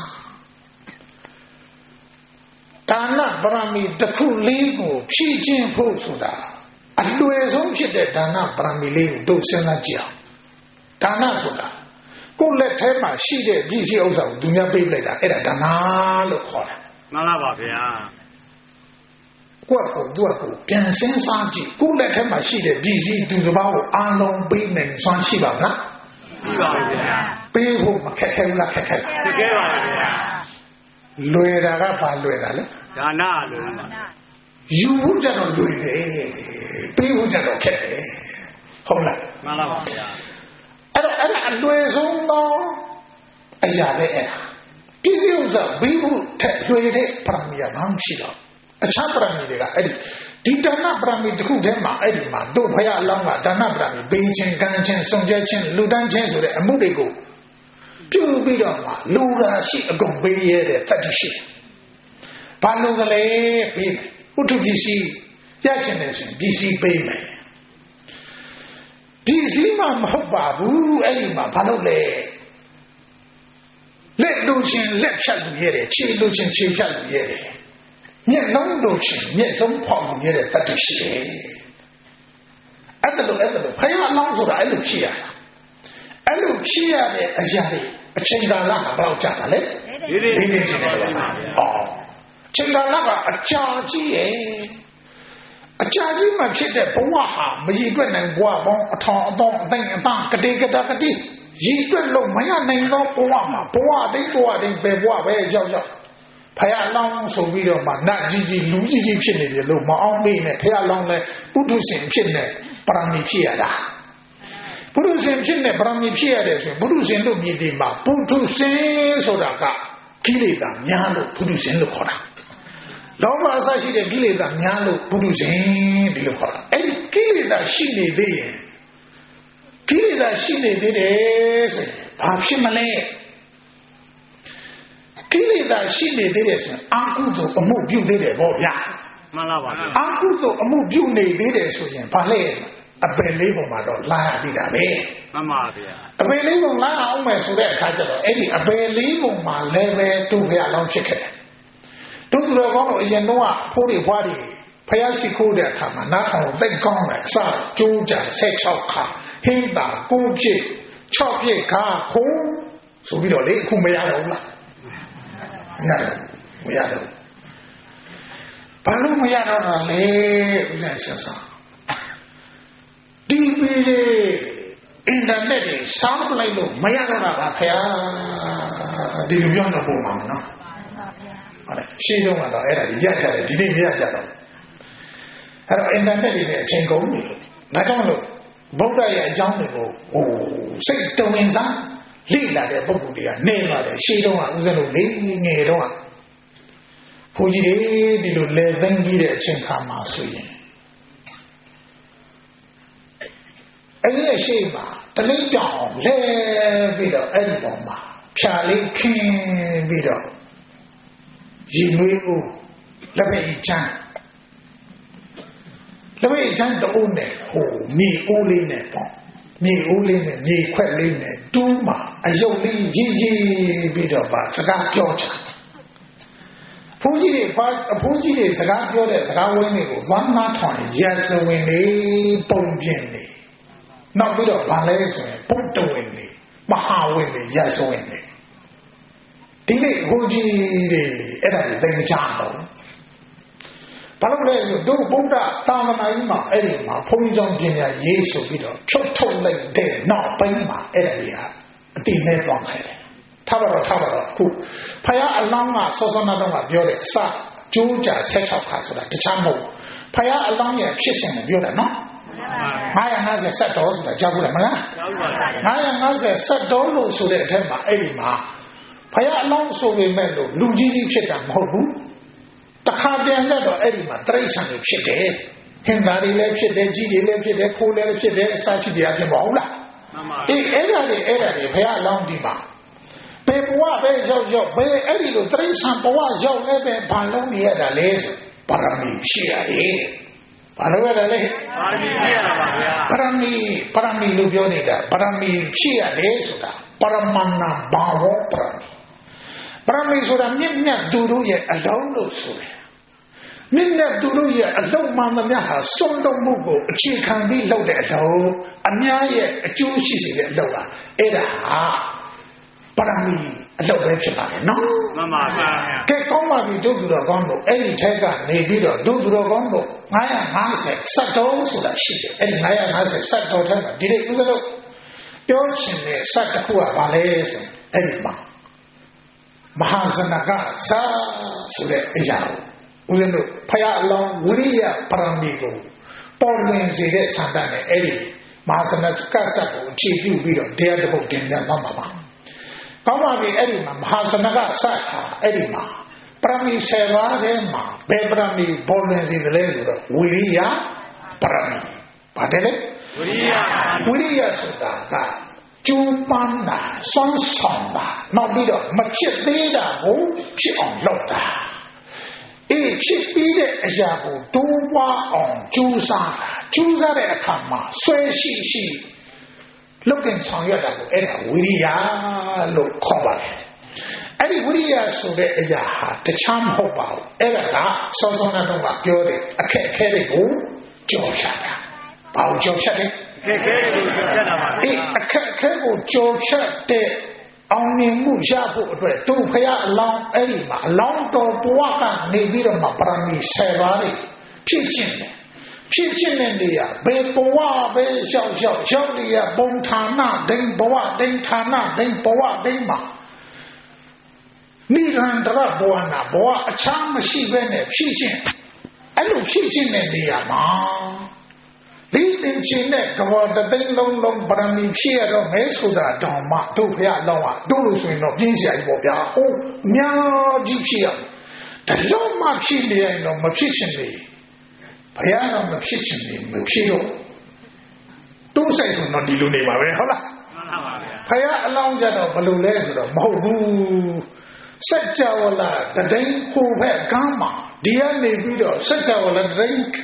ဒါနပရမီတစ်ခုလေးကိုဖြည့်ခြင်းဖို့ဆိုတာအလွယ်ဆုံးဖြစ်တဲ့ဒါနပရမီလေးကိုတို့စဉ်းစားကြည့်အောင်ဒါနဆိုတာကိုယ်လက်ထဲမှာရှိတဲ့ပစ္စည်းဥစ္စာကိုသူများပေးလိုက်တာအဲ့ဒါဒါနလို့ခေါ်တယ်မှန်လားပါဗျာကိုယ့်ကိုသူ့ကိုပြန်စဉ်းစားကြည့်ကိုယ်လက်ထဲမှာရှိတဲ့ပစ္စည်းသူတစ်ပါးကိုအားလုံးပေးနိုင်စွမ်းရှိပါမလားရှိပါဘူးဗျာပေးဖို့မခက်ခဲဘူးလားခက်ခဲပါဗျာလွယ်တာကဘာလွယ်တာလဲဒါနလွယ်တာယူဖို့ကြတော့လွယ်တယ်ပေးဖို့ကြတော့ခက်တယ်ဟုတ်လားမှန်ပါပါဗျာအဲ့ဒါအလွယ်ဆုံးသောအရာပဲအဲ့ဒါပစ္စည်းဥစ္စာပေးဖို့ထက်လွယ်တဲ့ပရမီကဘာမှရှိတော့အခြားပရမီတွေကအဲ့ဒီဒါနပရမီတစ်ခုတည်းမှာအဲ့ဒီမှာတို့ဘုရားအလောင်းကဒါနပရမီပေးခြင်းကမ်းခြင်းစွန့်ကြဲခြင်းလူတန်းခြင်းဆိုတဲ့အမှုတွေကိုပြုပြီးတော့မှလူရာရှိအကုန်ပေးရတဲ့တတိရှိဘာလို့ကလေးပေးဥထုပစ္စည်းရချင်တယ်ဆိုရင်ပစ္စည်းပေးမယ်ပစ္စည်းမှမဟုတ်ပါဘူးအဲ့ဒီမှာဘာလို့လဲလက်လို့ချင်းလက်ဖြတ်လို့ရတယ်ခြေလို့ချင်းခြေဖြတ်လို့ရတယ်မျက်လုံးလို့ချင်းမျက်လုံးဖောက်လို့ရတဲ့တတိရှိတယ်အဲ့ဒါလို့ဖယားလောင်းဆိုတာအဲ့လိုဖြစ်ရတာအဲ့လိုဖြစ်ရတဲ့အရာတွေအချိန်ကာလမှာဘယ်လောက်ကြာတာလဲဒီနေ့ချိန်တယ်ပါအော်ချိန်ကာလကအကြာကြီးရဲ့အကြာကြီးမှဖြစ်တဲ့ဘဝဟာမရည်တွက်နိုင်ဘဝပေါင်းအထောင်အသောအသိအပန်းကတိကတကတိရည်တွက်လို့မရနိုင်သောဘဝမှာဘဝတိုင်းပဲဘဝပဲကြောက်ဖယားလောင်းဆိုပြီးတော့မှနတ်ကြီးလူကြီးဖြစ်နေတယ်လို့မအောင်မေးနဲ့ဖယားလောင်းလဲပုထုရှင်ဖြစ်နေပရမီဖြစ်ရတာပုထုရှင်ဖြစ်နေပရမီဖြစ်ရတယ်ဆိုရင်ပုထုရှင်တို့မြည်ဒီမှာပုထုရှင်ဆိုတာကကိလေသာများလို့ပုထုရှင်လို့ခေါ်တာလောဘအစရှိတဲ့ကိလေသာများလို့ပုထုရှင်ဒီလိုခေါ်တာအဲ့ဒီကိလေသာရှိနေသေးရင်ကိလေသာရှိနေသေးတယ်ဆိုရင်ဘာဖြစ်မလဲကိလေသာရှိနေသေးတယ်ဆိုရင်အာဟုသောအမှုပြုသေးတယ်ဗောဗျာမှန်လားပါဗျာအာဟုသောအမှုပြုနေသေးတယ်ဆိုရင်ဘာလဲအပင်လေးပုံမှာတော့လာရပြီတာပဲမှန်ပါဗျာအပင်လေးပုံလာအောင်မယ်ဆိုတဲ့အခါကျတော့အဲ့ဒီအပင်လေးပုံမှာလည်းပဲသူ့ဘုရားလောင်းဖြစ်ခဲ့တယ်သူ့တော်ကောင်းတို့အရင်တော့ဖိုးတွေဘွားတွေဖျားရှိခိုးတဲ့အခါမှာနားထောင်သိကောင်းတယ်အစကျိုးကြ16ခါဟင်းတာ9ပြည့်6ပြည့်ခါခုံးဆိုပြီးတော့လေအခုမရတော့ဘူးလားမရတော့ဘာလို့မရတော့တာလဲဦးဇင်းဆက်စားဒီဗီဒီအင်တာနက်တွေစောင်းလိုက်လို့မရတော့တာပါခင်ဗျာဒီလိုပြောတော့ပုံမှာမနော်ဟုတ်တယ်ရှင်းတော့ကတော့အဲ့ဒါကြီးရက်ကြတယ်ဒီနေ့မရကြတော့အဲ့တော့အင်တာနက်တွေနဲ့အချိန်ကုန်ပြီဒါကြောင့်လို့ဗုဒ္ဓရဲ့အကြောင်းတွေကိုစိတ်တဝင်စားလေ့လာတဲ့ပုဂ္ဂိုလ်တွေကနေလာတယ်ရှင်းတော့ကဦးဇင်းတို့လေးငယ်တော့ဘုန်းကြီးတွေဒီလိုလေသိမ်းကြီးတဲ့အချိန်ခါမှာဆိုရင်အဲ့ဒီရှိမှာတလိမ့်ပြောင်းလဲပြီးတော့အဲ့ဒီပေါ်မှာဖြာလေးခင်းပြီးတော့ရီနွေးဦးလက်ပဲချမ်းလက်ပဲချမ်းတူနဲ့မြေအိုးလေးနဲ့ပေါ့မြေအိုးလေးနဲ့မြေခွက်လေးနဲ့တူးမှာအယုတ်လေးကြီးပြီးတော့ပါစကားပြောချင်ဘုန်းကြီးတွေစကားပြောတဲ့စကားဝင်းတွေကိုဝမ်းနာထောင်ရစဝင်နေပုံပြင်းနေနောက်ပြီးတော့ဗာလဲဆိုရင်ပုတ္တဝင်နေမဟာဝင်နေရစဝင်နေဒီနေ့ဘုန်းကြီးတွေအဲ့ဒါတွေသိမကြတော့ဘာလို့လဲဆိုတို့ဗုဒ္ဓသာသနာကြီးမှာအဲ့ဒီမှာဘုန်းကြီးကြောင့်ပညာရေးဆိုပြီးတော့ဖြုတ်ထုတ်လိုက်တဲ့နောက်ပိုင်းမှာအဲ့ဒါတွေကအတိနဲ့သွားခဲ့တယ်ထားပါတော့ခုဖယားအလောင်းကစောစောနာတော့ကပြောတယ်အစကျိုးကြ16ခါဆိုတာတခြားမဟုတ်ဖယားအလောင်းရဲ့ဖြစ်စဉ်ကိုပြောတာနော်950ဆက်တော်ဆိုတာကြားဘူးလားမလား950ဆက်တော်လို့ဆိုတဲ့အထက်မှာအဲ့ဒီမှာဖယားအလောင်းဆိုပေမဲ့လို့လူကြီးကြီးဖြစ်တာမဟုတ်ဘူးတခါတည်းကတော့အဲ့ဒီမှာတိရစ္ဆာန်တွေဖြစ်တယ်ဟင်္သာတွေလည်းဖြစ်တယ်ကြီးတွေလည်းဖြစ်တယ်ခိုးလည်းဖြစ်တယ်အစာရှိတရားဖြစ်မဟုတ်လားမှန်ပါအေးအဲ့ဒါတွေဖယားအလောင်းဒီမှာပေဘဝပဲရောက်ဘယ်အဲ့ဒီလိုတိရစ္ဆာန်ဘဝရောက်လည်းပဲဘာလုံးနေရတာလဲဆိုပါရမီရှိရတယ်ဘာလို့ရလဲပါရမီရှိရတာပါဗျာပါရမီလို့ပြောနေတာပါရမီရှိရတယ်ဆိုတာပရမဏဘာဝပါရမီဆိုတာမြင့်မြတ်သူတို့ရဲ့အလုံးလို့ဆိုတယ်မြင့်မြတ်သူတို့ရဲ့အလုံးမှန်သမျှဟာစွန့်လုံးမှုကိုအခြေခံပြီးလုပ်တဲ့အလုံးအများရဲ့အကျိုးရှိစေတဲ့အလုံးဟာအဲ့ဒါဟာပါရမီအလုပ်ပဲဖြစ်ပါလေနော်မှန်ပါဗျာကဲကောင်းပါပြီတို့သူတော်ကောင်းတို့အဲ့ဒီထဲကနေပြီးတော့တို့သူတော်ကောင်းတို့950စက်တော်ဆိုတာရှိတယ်အဲ့ဒီ950စက်တော်ထဲမှာဒီနေ့ဦးဇင်းတို့ပြောချင်တဲ့စက်တစ်ခုကဘာလဲဆိုအဲ့ဒီမှာမဟာဇနကစာဆိုတဲ့အရာဦးဇင်းတို့ဖယားအလောင်းဝိရိယပါရမီကိုပေါ်လွင်စေတဲ့ဆန္ဒနဲ့အဲ့ဒီမဟာဇနကစက်ကိုအခြေပြုပြီးတော့တရားတစ်ပုဒ်တင်ပြသွားမှာပါကောင်းပါပြီအဲ့ဒီမှာမဟာစနကစခါအဲ့ဒီမှာပရမီ7ပါးထဲမှာဘယ်ပရမီပေါ်လွင်စေတယ်လဲဆိုတော့ဝိရိယပရမီပါတယ်လေဝိရိယဆိုတာကကျူးပန်းတာစွမ်းဆောင်တာနောက်ပြီးတော့မဖြစ်သေးတာကိုဖြစ်အောင်လုပ်တာအေးဖြစ်ပြီးတဲ့အရာကိုတိုးပွားအောင်ကြိုးစားတဲ့အခါမှာဆွဲရှိလုတ်ကင်ဆောင်ရတာကိုအဲ့ဒါဝိရိယလို့ခေါ်ပါတယ်အဲ့ဒီဝိရိယဆိုတဲ့အရာဟာတခြားမဟုတ်ပါဘူးအဲ့ဒါကစောစောနာတော့ပြောတဲ့အခက်အခဲတွေကိုကြော်ဖြတ်တာဘာကိုကြော်ဖြတ်လဲအခက်အခဲကိုကြော်ဖြတ်တာပါအေးအခက်အခဲကိုကြော်ဖြတ်တဲ့အောင်မြင်မှုရဖို့အတွက်သူဖယားအလောင်းအဲ့ဒီမှာအလောင်းတော်ဘဝကနေပြီးတော့မှပရမီ7ပါးတွေဖြစ်ခြင်းတယ်ဖြစ်ခြင်းနဲ့နေရဘယ်ဘဝပဲရောက်နေရဘုံဌာနဒိန်ဘဝဒိန်ဌာနဒိန်ဘဝဒိန်မှာနိရန္တရဘဝနာဘဝအချမ်းမရှိဘဲနဲ့ဖြစ်ခြင်းအဲ့လိုဖြစ်ခြင်းနဲ့နေရမှာဒီတင်ချင်းနဲ့ကဘာတသိန်းလုံးပရမီဖြစ်ရတော့မဲဆိုတာတောင်မှတို့ဖျားလောင်းอ่ะတို့လို့ဆိုရင်တော့ပြင်းစရာကြီးပေါ့ဗျာအိုးအများကြီးဖြစ်ရဒါလုံးမှဖြစ်နေရင်တော့မဖြစ်ချင်လေဘုရားတော့မဖြစ်ချင်နေမဖြစ်တော့တိုးဆိုင်ဆိုတော့ဒီလိုနေပါပဲဟုတ်လားမှန်ပါပါဗျာဘုရားအလောင်းကြတော့ဘယ်လိုလဲဆိုတော့မဟုတ်ဘူးစัจ java လာတတိုင်းဟိုဘက်ကမ်းမှာဒီကနေပြီးတော့စัจ java လာတတိုင်း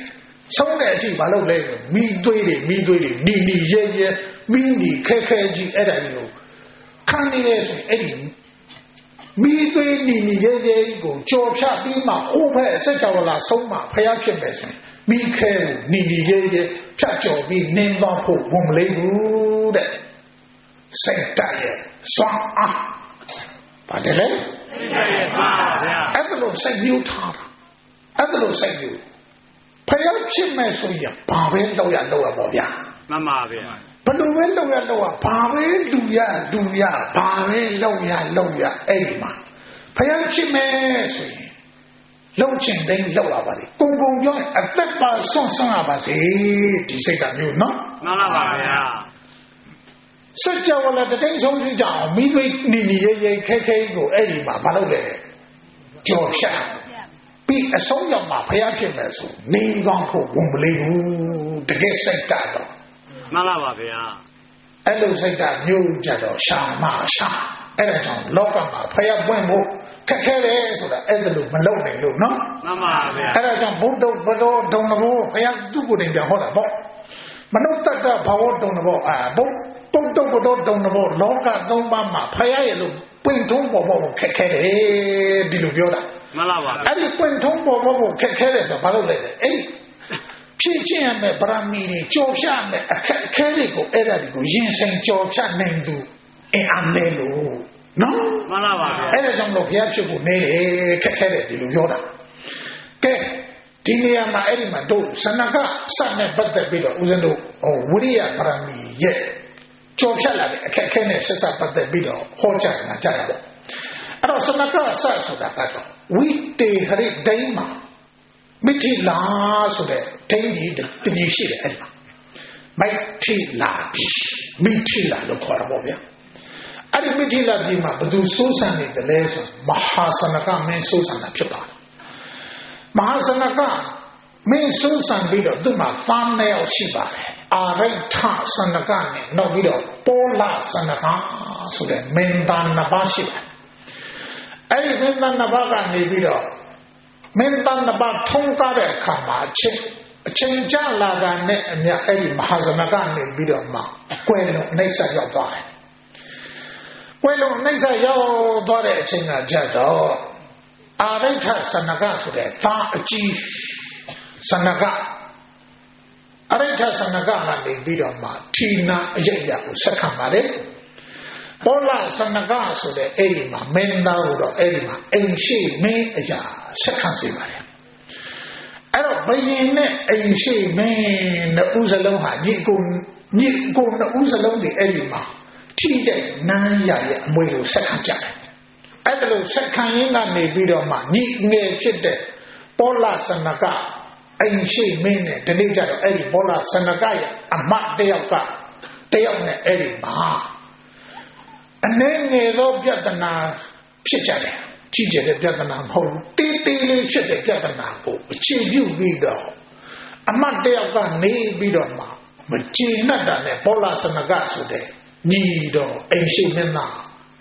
ဆုံးတဲ့အထိမလုပ်လဲမိသွေးတွေနီရဲရဲမိနီခဲကြီးအဲ့ဒါကြီးကိုခံနေလဲဆိုအဲ့ဒီမိသွေးနီရဲရဲကိုကြော်ဖြတ်ပြီးမှအိုးဖက်ဆက်ကြော်လာဆုံးမှဖျားဖြစ်မယ်ဆိုရင်မိခဲကိုနီရဲရဲဖြတ်ကျော်ပြီးနင်းသွားဖို့ဝန်မလေးဘူးတဲ့စိတ်တရဲ့စွမ်းအားပါတယ်လေအဲ့ဒါလို့စိတ်မျိုးထားတာအဲ့ဒါလို့စိတ်မျိုးဖျားဖြစ်မယ်ဆိုရင်ဘာပဲလောက်ရပေါ့ဗျာမှန်ပါဗျာဘယ်လိုပဲလောက်ရဘာပဲလူရဘာပဲလောက်ရအဲ့ဒီမှာဖျားဖြစ်မယ်ဆိုရင်လုံချင်တိုင်းလောက်လာပါစေကုံပြောရင်အသက်ပါဆွန့်ရပါစေဒီစိတ်ကမျိုးနော်မှန်ပါဗျာစัจ java လာတဲ့ဆုံးပြကြအောင်မိသွေးနီရဲခဲကိုအဲ့ဒီမှာမလုပ်လဲကြော်ဖြတ်ပြီးအဆုံးရောက်မှာဖျားဖြစ်မယ်ဆိုနေကောင်းဖို့ဝန်မလေးဘူးတကယ်စိတ်တော့မှန်ပါဗျာအဲ့လိုစိတ်ကမျိုးကြတော့ရှာအဲ့ဒါကြောင့်လောကမှာဖျားပွင့်ဖို့ခက်ခဲတယ်ဆိုတာအဲ့ဒါလို့မလုပ်နိုင်လို့နော်မှန်ပါဗျာအဲ့ဒါကြောင့်ဘုဒ္ဓဘတော်ဒုံဘောဘုရားသူ့ကိုယ်တိုင်ပြန်ဟောတာပေါ့မနုဿတ္တဘာဝဒုံဘောဘုဒ္ဓဘတော်ဒုံဘောလောကသုံးပါးမှာဖျားရဲ့လို့ပွင့်ထုံးပေါ်ဖို့ခက်ခဲတယ်ဒီလိုပြောတာမှန်ပါဗျာအဲ့ဒီပွင့်ထုံးပေါ်ဖို့ခက်ခဲတယ်ဆိုတာဘာလို့လဲအဲ့ဒီဖြည့်ချင်းရမယ်ဗရမီတွေကြော်ဖြတ်မယ်အခက်ခဲတွေကိုအဲ့ဒါတွေကိုရင်ဆိုင်ကြော်ဖြတ်နိုင်သူအင်းအမဲလို့နော်မှန်ပါဗျာအဲ့ဒါကြောင့်လို့ဘုရားဖြစ်ဖို့နေတယ်ခက်ခဲတယ်ဒီလိုပြောတာကဲဒီနေရာမှာအဲ့ဒီမှာတို့စနကစနဲ့ပတ်သက်ပြီးတော့ဦးဇင်းတို့ဝိရိယဗရမီရဲ့ကြော်ဖြတ်လာတဲ့အခက်ခဲနဲ့ဆက်စပ်ပတ်သက်ပြီးတော့ဟောကြားတာကြားရတော့အဲ့တော့စနကစဆိုတာကတော့ဝိတေဟရိဒိမ့်မှာမိတိလာဆိုတဲ့ဒိမ့်ကြီးတနည်းရှိတယ်အဲ့ဒီမှာမိတိလာလို့ခေါ်တာပေါ့ဗျာအဲ့ဒီမိတိလာပြည်မှာဘသူစိုးစံနေတယ်လဲဆိုမဟာစနကမင်းစိုးစံတာဖြစ်ပါတယ်မဟာစနကမင်းစိုးစံပြီးတော့သူ့မှာဖမ်းနေအောင်ရှိပါတယ်အာရိဋ္ဌစနကနဲ့နောက်ပြီးတော့ပေါလစနကဆိုတဲ့မင်းသားနှစ်ပါးရှိတယ်အဲ့ဒီမင်းသားနှစ်ပါးကနေပြီးတော့မင်းသားနှစ်ပါးထုံးကားတဲ့အခါမှာအချိန်ကြာလာတာနဲ့အမြအဲ့ဒီမဟာစနကနေပြီးတော့မှကွယ်လုံးနှိမ့်ဆက်ရောက်သွားတယ်ကွယ်လုံးနှိမ့်ဆက်ရောက်သွားတဲ့အချိန်ကကြတော့အာရိဋ္ဌစနကဆိုတဲ့သားအကြီးစနကအရိဋ္ဌစနကကနေပြီးတော့မှဌိနာအယိယကိုဆက်ခံပါတယ်ပေါလစနကဆိုတဲ့အဲ့ဒီမှာမင်းသားကိုတော့အဲ့ဒီမှာအိမ်ရှိမင်းအရာဆက်ခံစေပါတယ်အဲ့တော့ဘယင်နဲ့အိမ်ရှိမင်းနှစ်ဦးစလုံးဟာညီကိုနှစ်ဦးစလုံးဒီအဲ့ဒီမှာထိတဲ့နန်းရရဲ့အမွေကိုဆက်ခံကြတယ်အဲ့ဒါလို့ဆက်ခံရင်းကနေပြီးတော့မှညီငယ်ဖြစ်တဲ့ပေါလစနကအိမ်ရှိမင်းနဲ့ဒီနေ့ကျတော့အဲ့ဒီပေါလစနကရဲ့အမတ်တယောက်နဲ့အဲ့ဒီမှာအနေငယ်သောပြဿနာဖြစ်ကြတယ်ကြီးကျယ်တဲ့ပြဿနာမဟုတ်ဘူးတေးသေးလေးဖြစ်တဲ့ပြဿနာကိုအခြေပြုပြီးတော့အမတ်တယောက်ကနေပြီးတော့မှမကျေနပ်တာနဲ့ပေါလစနကဆိုတဲ့ညီတော်အိမ်ရှိမင်းသား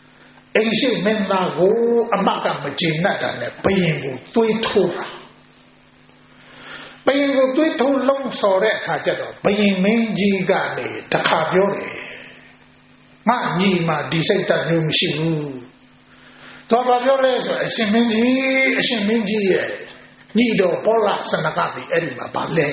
ကိုအမတ်ကမကျေနပ်တာနဲ့ဘယင်ကိုတွေးထိုးတာဘယင်ကိုတွေးထိုးလုံးဆော်တဲ့အခါကျတော့ဘယင်မင်းကြီးကနေတခါပြောတယ်မညီမဒီစိတ်တမျိုးမရှိဘူးတော့ဘာပြောလဲဆိုအရှင်မင်းကြီးရဲ့ညီတော်ပေါလစနကပြီအဲ့ဒီမှာဗာလဲ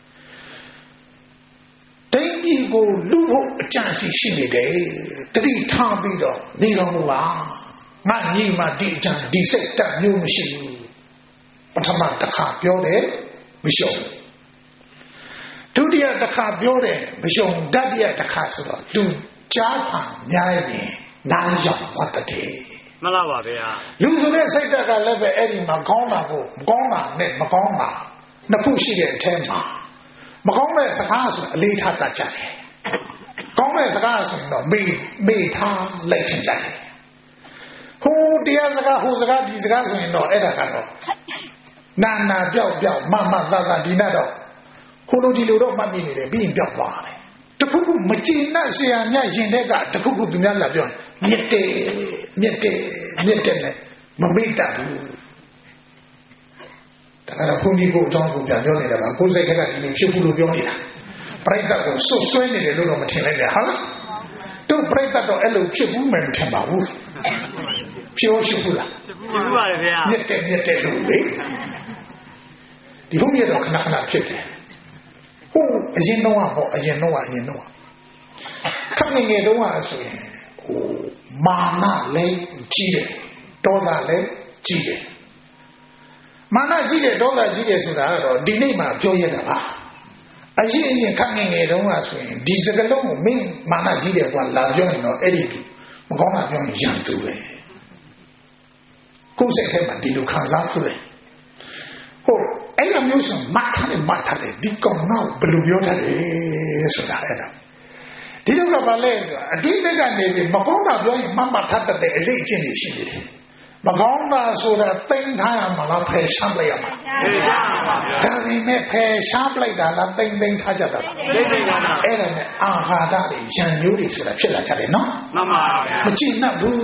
တိတ်ကြီးကိုလူဖို့အကြံစီရှိနေတယ်တတိထားပြီးတော့နေတော်မူပါငါညီမဒီအကြံဒီစိတ်တမျိုးမရှိဘူးပထမတစ်ခါပြောတယ်မရှုံးဒုတိယတစ်ခါပြောတယ်မရှုံးတတိယတစ်ခါဆိုတော့လူကြားဖန်များရင်နားရောက်သွားတဲ့မှန်ပါပါဗျာလူဆိုတဲ့စိတ်ဓာတ်ကလည်းပဲအဲ့ဒီမှာကောင်းတာကိုမကောင်းတာနဲ့မကောင်းတာနှစ်ခုရှိတဲ့အထဲမှာမကောင်းတဲ့စကားဆိုအလေးထားတတ်ကြတယ်ကောင်းတဲ့စကားဆိုတော့မေ့ထားလိုက်ချင်ကြတယ်ဟိုတရားစကားဟိုစကားဒီစကားဆိုရင်တော့အဲ့ဒါကတော့နာပြောက်မသာဒီနဲ့တော့ဟိုလိုဒီလိုတော့မှတ်မိနေတယ်ပြီးရင်ပြောက်သွားတယ်တခုခုမကျေနပ်เสียမြတ်ရင်တဲ့ကတခုခုသူများလာပြောမြစ်တယ်နဲ့မမိတတ်ဘူးဒါကတော့ဘုန်းကြီးကိုအကြောင်းကိုပြန်ပြောနေတာပါကိုယ်စိတ်ကဒီလိုဖြစ်ဘူးလို့ပြောနေတာပြိတ္တကိုဆွဆွဲနေတယ်လို့တော့မထင်လိုက်နဲ့ဟုတ်လားတို့ပြိတ္တတော့အဲ့လိုဖြစ်ဘူးမှမထင်ပါဘူးဖြစ်ဘူးလားဖြစ်ဘူးပါလေဗျာမြက်တဲ့လို့လေဒီဘုန်းကြီးတော့ခဏခဏဖြစ်တယ်ဟုတ်အရင်တော့ပေါ့အရင်တော့ခက်ငယ်တုန်းကဆိုရင်ဟိုမာနလည်းကြီးတယ်ဒေါသလည်းကြီးတယ်မာနကြီးတယ်ဒေါသကြီးတယ်ဆိုတာကတော့ဒီနေ့မှပြောရတာပါအရင်ခက်ငယ်တုန်းကဆိုရင်ဒီစကလုံးကိုမင်းမာနကြီးတယ်ကွာလာပြောရင်တော့အဲ့ဒီမကောင်းတာပြောရင်ရန်သူပဲကိုယ်စိတ်ထဲမှာဒီလိုခံစားဖူးတယ်ဟုတ်အဲ့လိုမျိုးဆိုမှတ်ထားတယ်ဒီကောင်တော့ဘယ်လိုပြောတတ်လဲဆိုတာအဲ့ဒါဒီတော့ကဘာလဲဆိုအတိတ်ကနေပြီးမကောင်းတာပြောရင်မှတ်ထားတဲ့အလေးအကျင့်တွေရှိတယ်မကောင်းတာဆိုတာသိမ်းထားရမှာလားဖယ်ရှားလိုက်ရမှာဒါပေမဲ့ဖယ်ရှားလိုက်တာလားသိမ်းထားကြတာလားအဲ့ဒါနဲ့အာဟာရတွေရံမျိုးတွေဆိုတာဖြစ်လာကြတယ်နော်မှန်ပါဗျာမကြည့်နဲ့ဘူး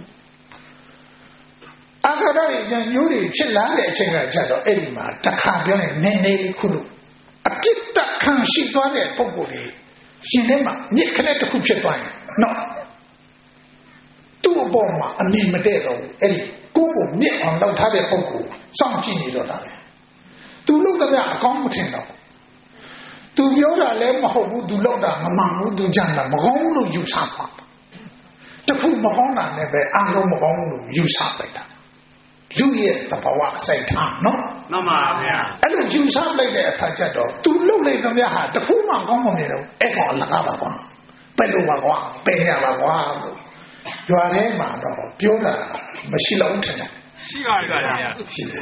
အာဟာရတွေရံမျိုးတွေဖြစ်လာတဲ့အချိန်ကကြတော့အဲ့ဒီမှာတစ်ခါပြောရင်နည်းနည်းလေးခုလို့အပြစ်တခံရှိသွားတဲ့ပုံကိုယ်တွေရှင်ထဲမှာမြစ်ခနဲ့တစ်ခုဖြစ်သွားရင်နော်သူ့အပေါ်မှာအမြင်မတည့်တော့ဘူးအဲ့ဒီကိုယ်ကိုမြစ်အောင်လောက်ထားတဲ့ပုံကိုစောင့်ကြည့်နေတော့တာပဲသူလုပ်တဲ့ကအကောင်းမထင်တော့သူပြောတာလည်းမဟုတ်ဘူးသူလုပ်တာမမှန်ဘူးသူကြံတာမကောင်းဘူးလို့ယူဆပါတခုမကောင်းတာနဲ့ပဲအားလုံးမကောင်းဘူးလို့ယူဆလိုက်တာလူရဲ့သဘာဝစိတ်ထားနော်မှန်ပါဗျာအဲ့လိုယူဆလိုက်တဲ့အခါကျတော့သူလုပ်လိုက်တဲ့များဟာတခုမှကောင်းမနေတော့အဲ့ကောင်လကားပါကွာပဲလို့ပါကွာပဲရပါကွာလို့ရွာထဲမှာတော့ပြောတာမရှိတော့ဘူးထင်တယ်ရှိပါတယ်ဗျာ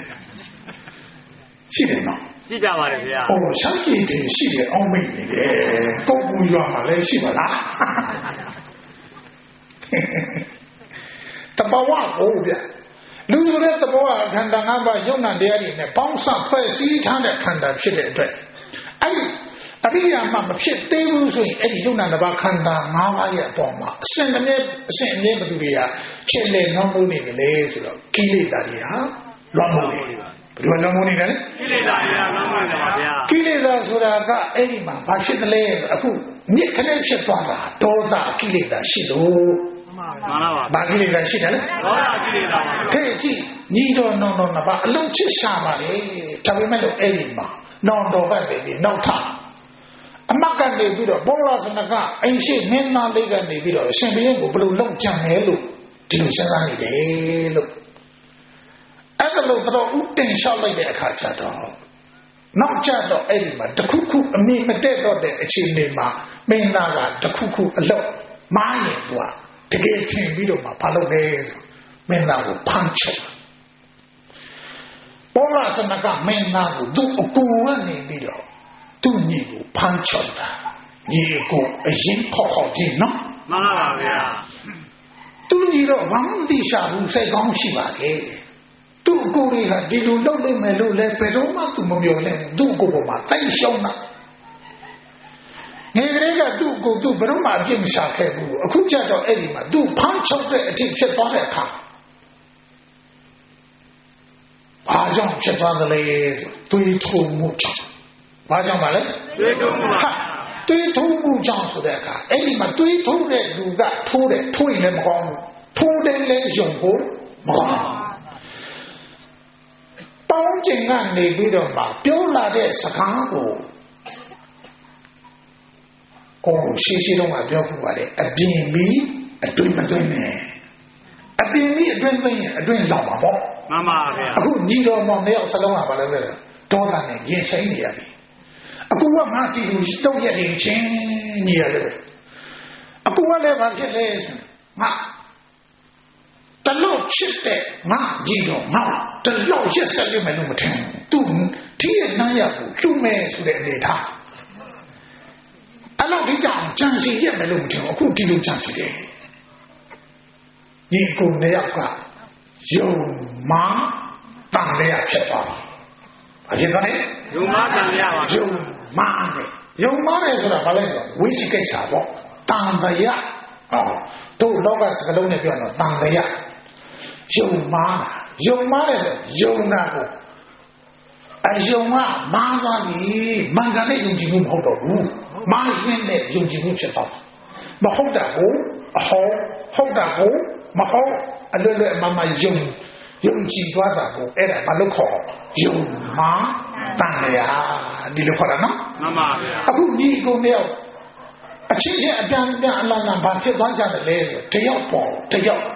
ရှိတယ်နော်ရှိကြပါတယ်ဗျာဟိုရှမ်းပြည်တင်ရှိတယ်အောင်မိတ်နေတယ်ပုတ်ပူရွာမှာလည်းရှိပါလားတဘာဝကိုဗျာလူဆိုတဲ့တဘောကခန္ဓာ၅ပါးယုံနာတရားတွေနဲ့ပေါင်းစပ်ဖွဲ့စည်းထားတဲ့ခန္ဓာဖြစ်တဲ့အတွက်အဲ့ဒီအရိယာမှမဖြစ်သေးဘူးဆိုရင်အဲ့ဒီယုံနာ၅ပါးခန္ဓာ၅ပါးရဲ့အပေါ်မှာအစဉ်အမြဲဘသူတွေကချစ်လေနှောင်းလို့နေတယ်လေဆိုတော့ကိလေသာတွေဟာလွန်မှုတွေဘယ်လိုလွန်မှုနေတယ်လဲကိလေသာတွေလွန်မှုတွေပါဗျာကိလေသာဆိုတာကအဲ့ဒီမှာဘာဖြစ်တယ်လဲအခုမြစ်ခနဲ့ဖြစ်သွားတာဒေါသကိလေသာရှိလို့မှန်ပါပါဘာကိလေသာရှိတယ်လဲဒေါသကိလေသာပါခဲကြည့်ညီတော်နောင်တော်နှစ်ပါးအလုံးချစ်ရှာပါလေဒါပေမဲ့လို့အဲ့ဒီမှာနောင်တော်ပဲပြီးနောက်ထအမတ်ကနေပြီးတော့ဘောရစနကအင်ရှိမင်းသားလေးကနေပြီးတော့အရှင်ဘုရင်ကိုဘယ်လိုလုပ်ကြံလဲလို့ဒီလိုစဉ်းစားနေတယ်လို့အဲ့ဒါလို့တော့ဥတင်လျှောက်လိုက်တဲ့အခါကျတော့နောက်ကျတော့အဲ့ဒီမှာတခုခုအမြင်မတည့်တော့တဲ့အခြေအနေမှာမင်းသားကတခုခုအလုပ်မားရင်သူကတကယ်ထင်ပြီးတော့မှဘာလုပ်လဲဆိုမင်းသားကိုဖမ်းချုပ်ဘောရစနကမင်းသားကိုသူ့အကူကနေပြီးတော့သူ့ညီကိုဖမ်းချုပ်တာညီကိုအရင်ခေါ်ကြည့်နော်မှန်ပါဗျာသူညီတော့ဘာမှမသိရှာဘူးစိတ်ကောင်းရှိပါလေသူ့အကူတွေကဒီလိုလုပ်လိုက်မယ်လို့လည်းဘယ်တော့မှသူမပြောလဲသူ့အကူပေါ်မှာတိုက်ရှုံးတာငယ်ကလေးကသူ့ကိုသူ့ဘယ်တော့မှအပြစ်မရှာခဲ့ဘူးအခုကျတော့အဲ့ဒီမှာသူ့ဖမ်းချုပ်တဲ့အထိဖြစ်သွားတဲ့အခါဘာကြောင့်ဖြစ်သွားသလဲတွေးထုံမှုကြောင့်ဘာကြောင့်ပါလဲတွေးထုံမှုပါတွေးထုံမှုကြောင့်ဆိုတဲ့အခါအဲ့ဒီမှာတွေးထုံတဲ့လူကထိုးတယ်ထိုးရင်လည်းမကောင်းဘူးထိုးတယ်လည်းယုံဖို့မကောင်းဘူးပေါင်းကျင်ကနေပြီးတော့မှပြောလာတဲ့စကားကိုရှိတော့ကပြောခုပါလေအပြင်ပြီးအတွင်းမသွင်းနဲ့အပြင်ပြီးအတွင်းသွင်းရင်အတွင်းလောက်ပါပေါ့မှန်ပါဗျာအခုညီတော်မောင်တယောက်စလုံးကဘာလဲဒေါသနဲ့ရင်ဆိုင်နေရပြီအခုကငါတီလူတုတ်ရက်နေချင်းညီရတယ်အခုကလည်းဘာဖြစ်လဲငါတလို့ချစ်တဲ့ငါညီတော်ငါတလို့ရက်ဆက်လိမ့်မယ်လို့မထင်သူထိရနှမ်းရကိုကျုံမဲ့ဆိုတဲ့အနေထားအဲ့လိုဒီကြောင့်ကြံစီရက်မယ်လို့မထင်ဘူးအခုဒီလိုကြံစီတယ်ညီကိုတယောက်ကယုံမာတန်လျာဖြစ်သွားတယ်အဖြစ်သွားတယ်ယုံမာတန်လျာပါယုံမာတယ်ယုံမာတယ်ဆိုတာဘာလဲဆိုဝိသိကိစ္စပေါ့တန်လျာတို့လောကစကလုံးနဲ့ပြောတော့တန်လျာယုံမာတယ်ဆိုယုံတာကို Ayonga Mangani Mangani Yunjin Hodo Mangin Yunjin Chitop Mahodago Hodago Maho a little Mama Yunji Dwadago Era Maloko Yuma Tania Dilokorana Mama Abu Nigo Neo a change a down Lana Banti Banja the laser to your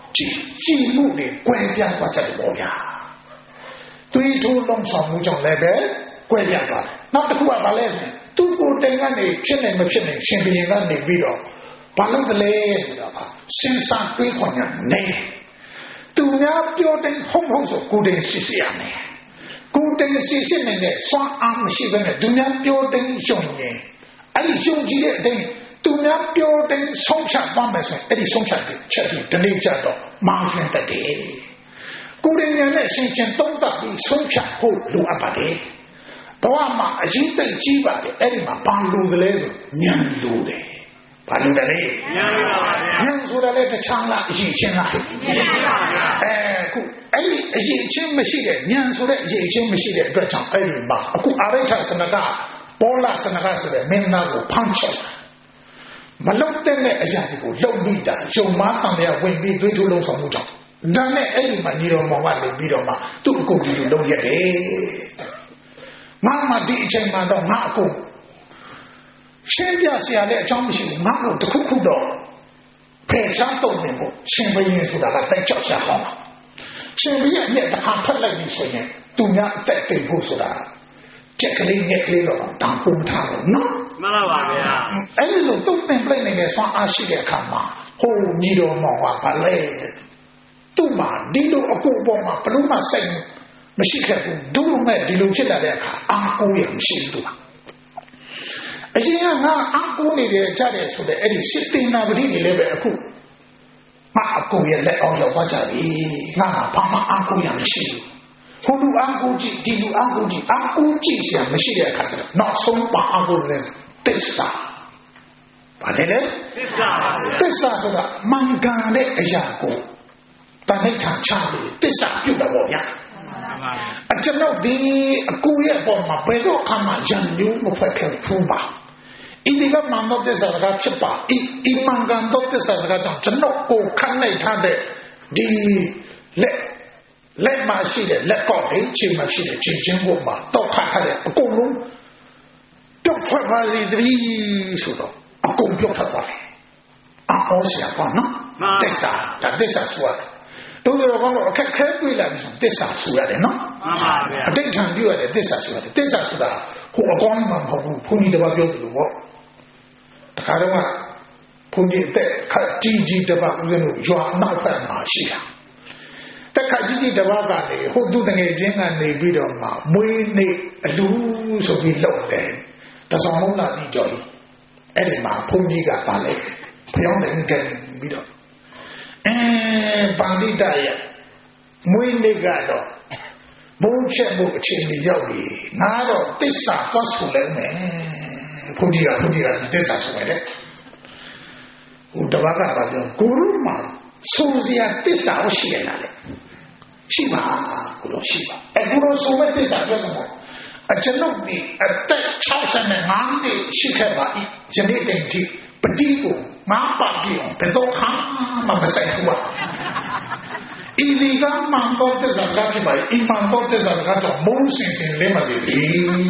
Ji Moody Guapian Boya. 对头弄上木匠来呗，怪bien吧？那这个话来着，都过等俺的骗人没骗人，先别俺的味道，把那个来知道吧？身上对方人来，都伢标准红红说固定事实样的，固定事实呢呢，双暗时的呢，都伢标准凶人，而你凶几的等，都伢标准松下方面说，而你松下的，确实等你讲到麻烦的的。 古人原来先前懂得的松下后路阿巴的，到阿妈一等几百的，哎嘛帮路的来着，娘路的，帮路的嘞，娘路的嘞，这强了以前了，哎，古哎以前没写的，娘路的以前没写的，这强哎嘛，古阿来他是那个，包拉是那个是的，没那个胖起来。 မလုံးတဲ့နဲ့အရာတွေကိုလုံမိတာဂျုံမတန်တဲ့ဝင်ပြီးတွေးထိုးလုံးဆောင်မှုကြောင့်ဒါနဲ့အဲ့ဒီမှာညီတော်မောင်ကနေပြီးတော့မှသူ့အကုန်ကြီးကိုလုံးရတယ်ငါမှဒီအချိန်မှတော့ငါအကုန်ရှင်းပြဆရာလည်းအကြောင်းမရှိဘူးငါ့ကိုတခုခုတော့ဖယ်ရှားတော့နေဖို့ရှင်ဘရင်ဆိုတာကတိုက်ကြောက်ရှာဟောင်းပါရှင်ဘရင်နဲ့တခါဖက်လိုက်ပြီဆိုရင်သူများအသက်သိဖို့ဆိုတာကြက်ကလေးငက်ကလေးတော့တောင်းပုံထားလို့နော် မှန်ပါပါဗျာအဲ့ဒီလိုတုံ့ပြန်ပြလိုက်နေတဲ့ဆွမ်းအားရှိတဲ့အခါမှာဟိုညီတော်မောင်ကဗလဲသူ့မှာဒီလိုအကူပေါ်မှာဘလို့မှစိတ်မရှိခဲ့ဘူးဒုမဲ့ဒီလိုဖြစ်လာတဲ့အခါအာကိုရမရှိဘူးသူကအရင်ကငါအာကိုနေတယ်ကြတယ်ဆိုတဲ့အဲ့ဒီစစ်တင်နာပတိတွေလည်းပဲအခုငါအကူရလက်အောင်ရောက်သွားကြပြီငါဘာမှအာကိုရမရှိဘူး ဟိုလူအာကိုကြည့်ဒီလူအာကိုကြည့်အာကိုကြည့်ဆရာမရှိတဲ့အခါကျတော့နောက်ဆုံးပါအာကိုလည်းသစ္စာပါတယ်လေသစ္စာဆိုတာမင်္ဂန်တဲ့အရာကိုတဏှိထံချပြီးသစ္စာပြုတ်တော့ဗျာအကျွန်ုပ်ဒီအကူရဲ့ပေါ်မှာဘယ်တော့မှရံမျိုးမဖွဲ့ခဲ့ဘူးပါဣတိကမန္တောသစ္စာကဖြစ်ပါဣမင်္ဂန်တောသစ္စာကကြောင့်ကျွန်ုပ်ကိုခန့်နိုင်ထားတဲ့ဒီလက်မရှိတဲ့လက်ကောက်တွေချိန်မရှိတဲ့ချိန်ချင်းကိုမှတောက်ခတ်ထားတဲ့အကုန်လုံးပြုတ်ထွက်ပါစီတည်းဆိုတော့အကုန်ပြုတ်ထွက်သွားတယ်အော်ဆရာကနော်သစ္စာဒါသစ္စာဆိုရတယ်တို့တော့ကတော့အခက်ခဲတွေ့လာပြီဆိုသစ္စာဆိုရတယ်နော်မှန်ပါဗျာအတိတ်ထံပြုရတယ်သစ္စာဆိုရတယ်သစ္စာဆိုတာဟိုအကောင်းမှမဟုတ်ဘူးဘုန်းကြီးတစ်ပါးပြောသလိုပေါ့တခါတော့ကဘုန်းကြီးအသက်ခက်ကြီးတစ်ပါးဦးဇင်းတို့ရွာနောက်ဘက်မှာရှိတာတခါကြီးတဘာကနေဟိုသူတငယ်ချင်းကနေပြီးတော့မှမွေးနေ့အလူဆိုပြီးလောက်တယ်တစောင်းလုံးလာပြီးကြော်ကြီးအဲ့ဒီမှာဘုန်းကြီးကပါလေဖျောင်းတယ်ကဲပြီးတော့ပန္တိတရမွေးနေ့ကတော့ဘုံချက်မှုအချိန်ကြီးရောက်ပြီငါတော့သစ္စာသွားဆိုလဲမယ်ဘုန်းကြီးကသစ္စာဆိုမယ်လေဟိုတဘာကပါပြောကိုရုမှာဆိုစရာသစ္စာရှိရလားလေရှိပါကိုလို့ရှိပါအခုလို့ဆိုမဲ့သစ္စာပြောမှာအကျွန်ုပ်ဒီအသက်65နှစ်ရှိခဲ့ပါ၏ယနေ့တည်းဒီပတိကိုငါပတ်ပြီးဘယ်တော့မှမဆိုင်ဘူးဣဒီကမန်တော်သစ္စာကဖြစ်ပါ၏အမှန်တော်သစ္စာကတော့မုန်းစင်စင်လေးမစီပြီ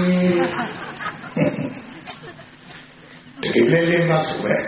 တကယ်လေးမဆိုပဲ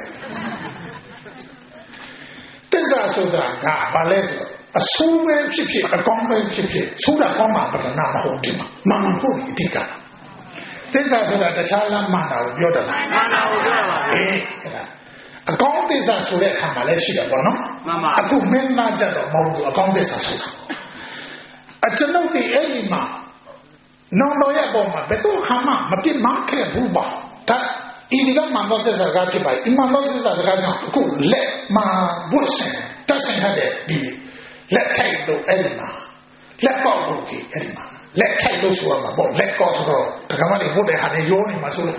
သစ္စာဆိုတာကဘာလဲဆိုအဆိုးပဲဖြစ်ဖြစ်အကောင်းပဲဖြစ်ဖြစ်ဆိုတာကောင်းမှာပဒနာမဟုတ်ဘူးမှန်ဖို့အဓိကသစ္စာဆိုတာတခြားလားမှန်တာကိုပြောတယ်လားမှန်တာကိုပြောပါဘူးအကောင်းသစ္စာဆိုတဲ့အခါမှာလည်းရှိတယ်ပေါ့နော်မှန်ပါအခုမင်းသားကြတော့မဟုတ်ဘူးအကောင်းသစ္စာဆိုတာအကျွန်ုပ်ဒီအဲ့ဒီမှာနောင်တော်ရဲ့ပုံမှာဘယ်တော့မှမပြစ်မှားခဲ့ဘူးပါဒါဣဒီကမန်တော်သစ္စာကဖြစ်ပါအမှန်တော်သစ္စာကကြောင့်အခုလက်မှာဘုဆင်တတ်ဆိုင်တဲ့ဒီလက်ထိုက်လို့အဲ့ဒီမှာလက်ကောက်လို့ဒီအဲ့ဒီမှာလက်ထိုက်လို့ဆိုရမှာပေါ့လက်ကောက်ဆိုတော့တက္ကမတွေဘုတ်တဲ့ဟာနဲ့ရိုးနေမှာဆိုလို့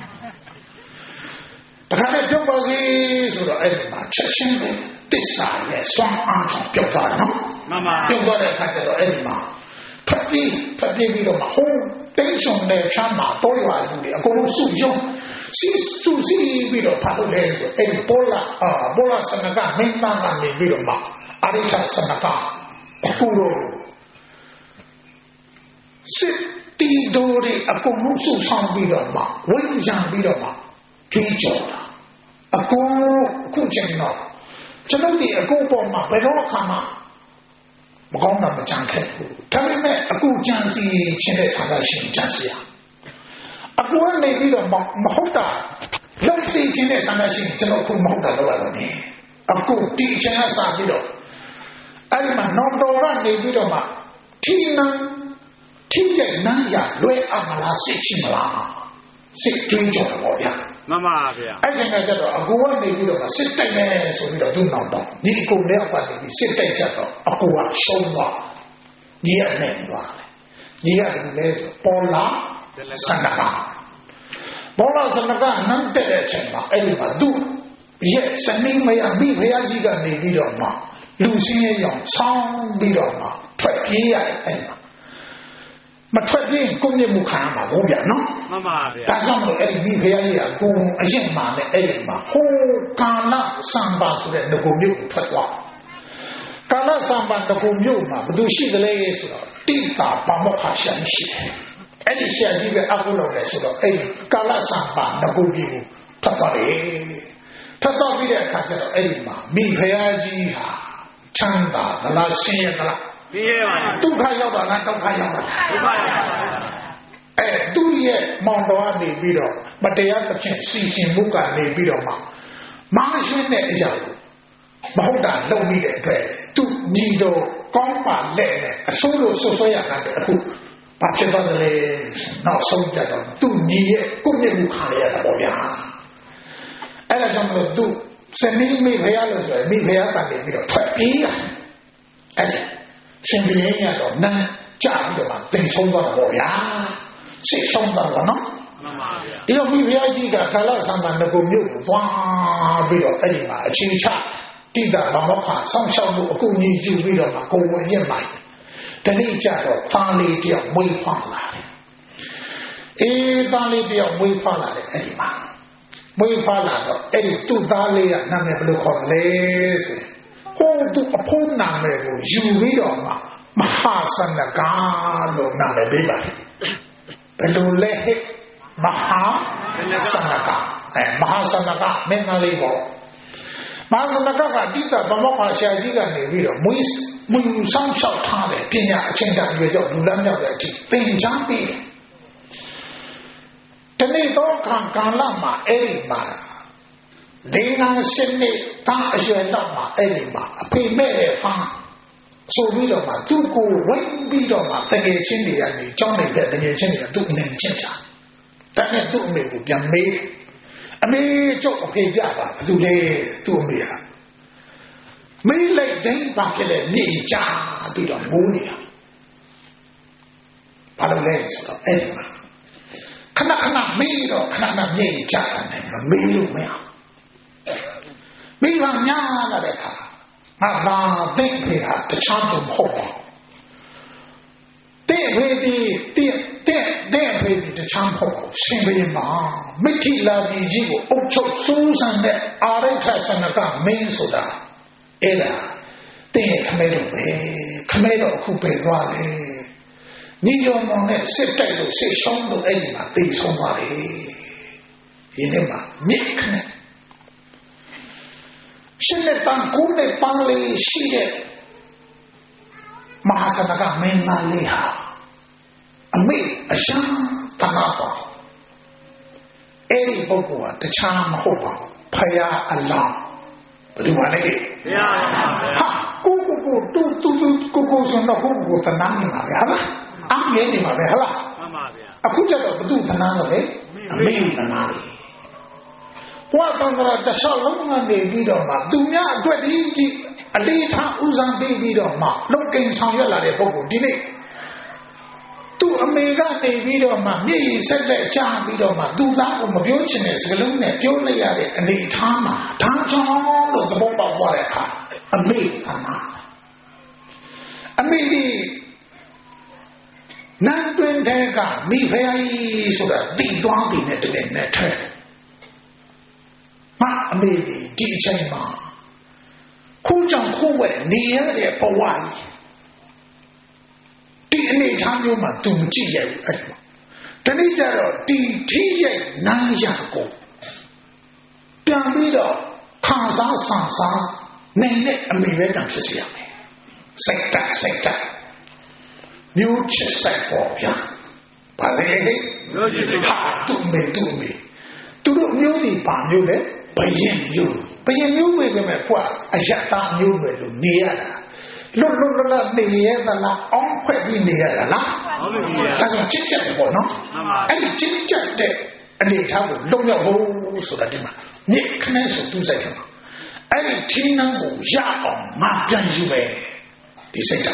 တခါနဲ့ပြုတ်ပါစီဆိုတော့အဲ့ဒီမှာချက်ချင်းသစ္စာရဲ့စွမ်းအားကြောင့်ပြုတ်သွားတယ်နော်မှန်ပါပြုတ်သွားတဲ့အခါကျတော့အဲ့ဒီမှာဖတ်ပြေးပြီးတော့မှဟိုးတိတ်ဆုံတဲ့ဖြမ်းမှာတော့ရွာလူတွေအကုန်လုံးစုယုံစီပြီးတော့ဖတ်လို့လဲဆိုအဲ့ဒီဘောလာစနကမင်းသားကနေပြီးတော့မှအရိဋ္ဌစနကအခုတော့စစ်တီဒိုရီအကုန်လုံးစုဆောင်ပြီးတော့မှဝိဇံပြီးတော့မှကြွေးကြော်တာအခုချိန်တော့ကျွန်တော်ဒီအခုပေါ်မှာဘယ်တော့ခါမှမကောင်းတာမကြံခဲ့ဘူးဒါပေမဲ့အခုကြံစီခြင်းတဲ့ဆန္ဒရှင်ကြံစီရအခုကနေပြီးတော့မဟုတ်တာလုံးစီခြင်းတဲ့ဆန္ဒရှင်ကျွန်တော်ခုမဟုတ်တာတော့လည်းနေအခုတီချင်ရစားပြီးတော့အဲ့ဒီမှာနောက်တော်ကနေပြီးတော့မှထိရဲ့နန်းရလွဲအမလားစိတ်ရှိမလားစိတ်တွင်းကြတော့ဗျာမှန်ပါဗျာအဲ့ဒီကကြတော့အကူကနေပြီးတော့စစ်တိုက်မယ်ဆိုပြီးတော့သူ့နောက်တော့ဒီအကူနဲ့ပတ်ပြီးစစ်တိုက်ကြတော့အကူကရှုံးသွားညီရနဲ့သွားတယ်ညီရတယ်လေဆိုပေါ်လာစန္ဒကပေါ်လာစန္ဒကနန်းတဲ့အချိန်မှာအဲ့ဒီမှာသူ့ရဲ့စနေမရမိဖရာကြီးကနေပြီးတော့မှလူစင်းရဲ့ရောင်ဆောင်းပြီးတော့မှထွက်ပြေးရတယ်အဲ့မှာမထွက်ပြေးကိုမြင့်မှုခံရမှာဘုရားနော်မှန်ပါဗျာဒါကြောင့်မို့အဲ့ဒီမိဖရာကြီးကကိုအရင်မှနဲ့အဲ့ဒီမှာဟိုကာလစံပါဆိုတဲ့ငကိုမျိုးကိုထွက်သွားကာလစံပါငကိုမျိုးမှာဘယ်သူရှိသလဲဆိုတော့တိတာပမောက္ခရှာရှိတယ်အဲ့ဒီရှာကြီးပဲအခုလုပ်တယ်ဆိုတော့အဲ့ဒီကာလစံပါငကိုကြီးကိုထွက်သွားတယ်ထွက်သွားပြီးတဲ့အခါကျတော့အဲ့ဒီမှာမိဖရာကြီးဟာချမ်းသာသလားဆင်းရဲသလားပြီးရပါဘူးဒုက္ခရောက်တာလားဒုက္ခရောက်တာဒုက္ခရောက်ပါဘူးသူရဲ့မောင်တော်ကနေပြီးတော့မတရားသဖြင့်စီစဉ်မှုကနေပြီးတော့မှမာရှင်းတဲ့အရာကိုမဟုတ်တာလုပ်မိတဲ့အတွက်သူညီတော်ကောင်းပါလက်နဲ့အဆိုးလို့ဆွရတာတဲ့အခုဘာဖြစ်သွားတယ်လဲနောက်ဆုံးကြတော့သူညီရဲ့ကိုမြင့်မှုခံရတာပေါ့ဗျာအဲ့ဒါကြောင့်မလို့သူစနေမိဖရားလို့ဆိုရင်မိဖရားကနေပြီးတော့ထွက်ပြေးရအဲ့ဒီရှင်ဘီရင်ရတော့နန်းကြပြီးတော့တင်ဆုံးသွားတာပေါ့ဗျာစိတ်ဆုံးသွားတာနော်မှန်ပါဗျာဒီတော့မိဖုရားကြီးကကာလဆံမနကိုမြို့ကိုသွားပြီးတော့အဲ့ဒီမှာအချင်းချတိတာဘာမောခဆောင်းရှောက်မှုအကူကြီးယူပြီးတော့ကိုဝင်ရမိုက်တနေ့ကျတော့သားလေးတယောက်မွေးဖွားလာတယ်သားလေးတယောက်မွေးဖွားလာတယ်အဲ့ဒီမှာမွေးဖွားလာတော့အဲ့ဒီသူ့သားလေးကနာမည်ဘယ်လိုခေါ်လဲဆိုရင်ဟိုသူအဖိုးနာမည်ကိုယူပြီးတော့မှမဟာစန္ဒကာလို့နာမည်ပေးပါတယ်ဘယ်လိုလဲဟဲ့မဟာစန္ဒကာမဟာစန္ဒကာမင်းသားလေးပေါ့မဟာစန္ဒကာကတိတဗမောခဆရာကြီးကနေပြီးတော့မွေးဆောင်လျှောက်ထားတယ်ပညာအချင်းတန်ရွယ်ကြောင့်လူလမ်းမြောက်တဲ့အထိသင်ကြားပြီးတနေ့တော့ကာလမှာအဲ့ဒီမှာဒေနာရှင်းနေတာအရွယ်တော့မှာအဲ့ဒီမှာအဖေမဲ့တဲ့ဖားဆိုပြီးတော့မှသူ့ကိုဝင်ပြီးတော့မှတကယ်ချင်းတွေကနေကြောင်းနေတဲ့တကယ်ချင်းတွေကသူ့အနေနဲ့ချင်းချာဒါနဲ့သူ့အမေကိုပြန်မေးအမေကျုပ်အဖေပြပါဘယ်သူလဲသူ့အမေဟာမေးလိုက်တိုင်းပါခဲ့တဲ့မြေချာပြီးတော့မိုးနေတာဘာလို့လဲဆိုတော့အဲ့ဒီမှာခဏမေးတော့ခဏမြေချာတယ်မေးလို့မရမိဘများလာတဲ့အခါငါလာသိဖေဟာတခြားတော့မဟုတ်ပါတဲ့ဖေဒီတဲ့ဖေဒီတခြားမဟုတ်ဘူးရှင်ဘုရင်မှာမိထီလာပြည်ကြီးကိုအုပ်ချုပ်စူးစမ်းတဲ့အာရိဋ္ဌစနကမင်းဆိုတာအဲ့ဒါတဲ့ခမဲတော့ပဲခမဲတော့အခုပဲသွားလေညီရောင်မောင်နဲ့စစ်တိုက်လို့စစ်ရှုံးလို့အဲ့ဒီမှာတိတ်ဆုံးသွားတယ်ဒီနေ့မှာမြစ်ခနဲ့ရှင်းတဲ့တန်ကိုယ်နဲ့ပန်းလေးရှိတဲ့မဟာစနကမင်းသားလေးဟာအမေအရှာတနာတော်အဲ့ဒီပုဂ္ဂိုလ်ကတခြားမဟုတ်ပါဘူးဖယားအလောင်းဘယ်လိုပါလဲဘုရားဟာကိုဆိုတော့ကိုတနာနေမှာပဲဟာလားအငဲနေမှာပဲဟာလားမှန်ပါဗျာအခုကျတော့ဘုသူတနာလို့လေအမေတနာလို့ဘဝတန်ត្រာတခြားလုံးကနေပြီးတော့မှသူများအတွက်ဒီအလေးထားဥစားပေးပြီးတော့မှလုံကိန်းဆောင်ရွက်လာတဲ့ပုဂ္ဂိုလ်ဒီနေ့သူအမေကနေပြီးတော့မှမျက်ရည်ဆက်လက်ကြားပြီးတော့မှသူသားကိုမပြောချင်တဲ့စကားလုံးနဲ့ပြောလိုက်ရတဲ့အနေအထားမှာဒါကြောင့်လို့သဘောပေါက်သွားတဲ့အခါအမေကမှအမေဒီနန်းတွင်တဲ့ကမိဖုရားကြီးဆိုတာတိသွားပြီနဲ့တကယ်နဲ့ထဲမအမေဒီအချိန်မှာခုကြောင့်ခုဝဲနေရတဲ့ဘဝကြီးဒီအနေထားမျိုးမှာသူမကြည့်ရဘူးအဲ့ဒါတနည်းကြတော့ဒီထိရဲ့နာရကိုပြန်ပြီးတော့ခံစားဆန်စားနိုင်တဲ့အမေပဲတံဖြစ်စီရမယ်စိတ်တက်မျိုးချစ်ဆိုင်ပေါ်ဗျာဘာလဲမျိုးချစ်စိတ်ဟာသူ့မေသူတို့မျိုးဒီပါမျိုးလေဘယင်မျိုးပဲပဲကွာအယက်သားမျိုးပဲလို့နေရတာလွတ်နေရသလားအောင်းဖွဲ့ပြီးနေရတာလားဟုတ်ပြီဗျာဒါဆိုချစ်ချက်ပေါ့နော်အဲ့ဒီချစ်ချက်တဲ့အနေထားကိုလုံရောက်ဖို့ဆိုတာဒီမှာမြစ်ခနဲ့ဆိုသူ့စိတ်ကအဲ့ဒီထင်းနှံကိုရအောင်မပြန်ယူပဲဒီစိတ်က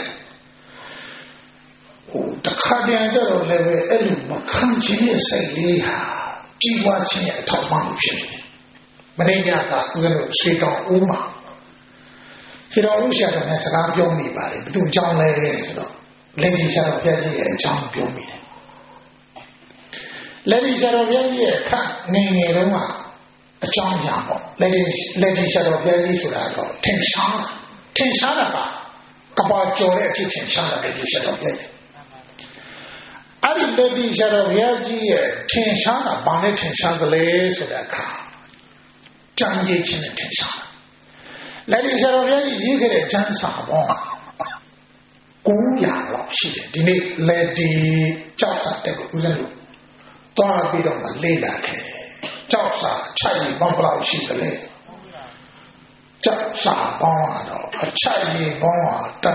ဟိုတခါတည်းကျတော့လည်းပဲအဲ့လိုမခံချင်တဲ့စိတ်လေးဟာကြီးပွားခြင်းရဲ့အထောက်အပံ့ဖြစ်နေတယ်မင်းညကဦးဇင်းတို့ရှေးတော်ဦးမှာရှေးတော်ဦးရှာတော်နဲ့စကားပြောနေပါလေဘယ်သူကြောင်းလဲဆိုတော့လက်ဒီရှာတော်ပြည့်ကြီးရဲ့အကြောင်းပြောမိတယ်လက်ဒီရှာတော်ပြည့်ကြီးရဲ့ခန့်ငယ်တုန်းကအကြောင်းညာပေါ့လက်ဒီရှာတော်ပြည့်ကြီးဆိုတာတော့ထင်ရှားတာကဘာကျော်တဲ့အဖြစ်ထင်ရှားတာလက်ဒီရှာတော်ပြည့်ကြီးအဲ့ဒီလက်ဒီရှာတော်ပြည့်ကြီးရဲ့ထင်ရှားတာဘာနဲ့ထင်ရှားသလဲဆိုတဲ့အခါကြံရည်ခြင်းနဲ့ထင်ရှားလက်ဒီရှာတော်ပြည့်ကြီးရေးခဲ့တဲ့ကျမ်းစာပေါင်း900လောက်ရှိတယ်ဒီနေ့လက်ဒီကြောက်တာတဲ့ဦးဇင်းတို့တွားပြီးတော့မှလေ့လာခဲ့တယ်ကြောက်စာအချိုက်ကြီးပေါင်းဘယ်လောက်ရှိသလဲကြောက်စာပေါင်းတော့အချိုက်ကြီးပေါင်း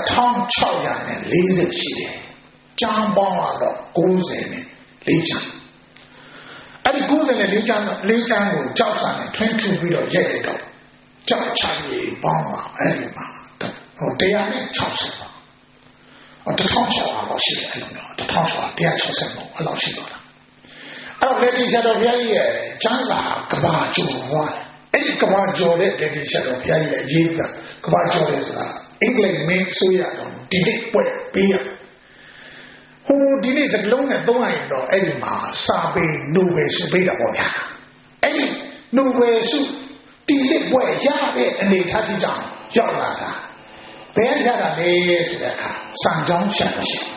1640ရှိတယ်ကျမ်းပေါင်းတော့94ကျမ်းအဲ့ဒီ94ကျမ်းကိုကြောက်စာနဲ့ထွန်းထူပြီးတော့ရိုက်လိုက်တော့ကြောက်ချိုက်ကြီးပေါင်းအဲ့ဒီမှာဟို160ပါ1600လောက်ရှိတယ်အဲ့လိုမျိုး1600 160ပေါ့အဲ့လောက်ရှိတော့လားအဲ့တော့လက်ဒီရှာတော်ဘုရားကြီးရဲ့ကျမ်းစာကဘာကျော်သွားတယ်အဲ့ဒီကဘာကျော်တဲ့လက်ဒီရှာတော်ဘုရားကြီးရဲ့ရေးတာကဘာကျော်တယ်ဆိုတာအင်္ဂလိပ်မင်းဆိုရတော့ဒီနေ့ပွဲပေးရဟိုဒီနေ့စကလုံးနဲ့သုံးလိုက်တော့အဲ့ဒီမှာစာပေနိုဘယ်ဆုပေးတာပေါ့ဗျာအဲ့ဒီနိုဘယ်ဆုဒီနေ့ပွဲရတဲ့အနေထားကြီးကြောင့်ရောက်လာတာဘယ်ရတာလဲဆိုတဲ့အခါစံကြောင်းရှာလို့ရှိတယ်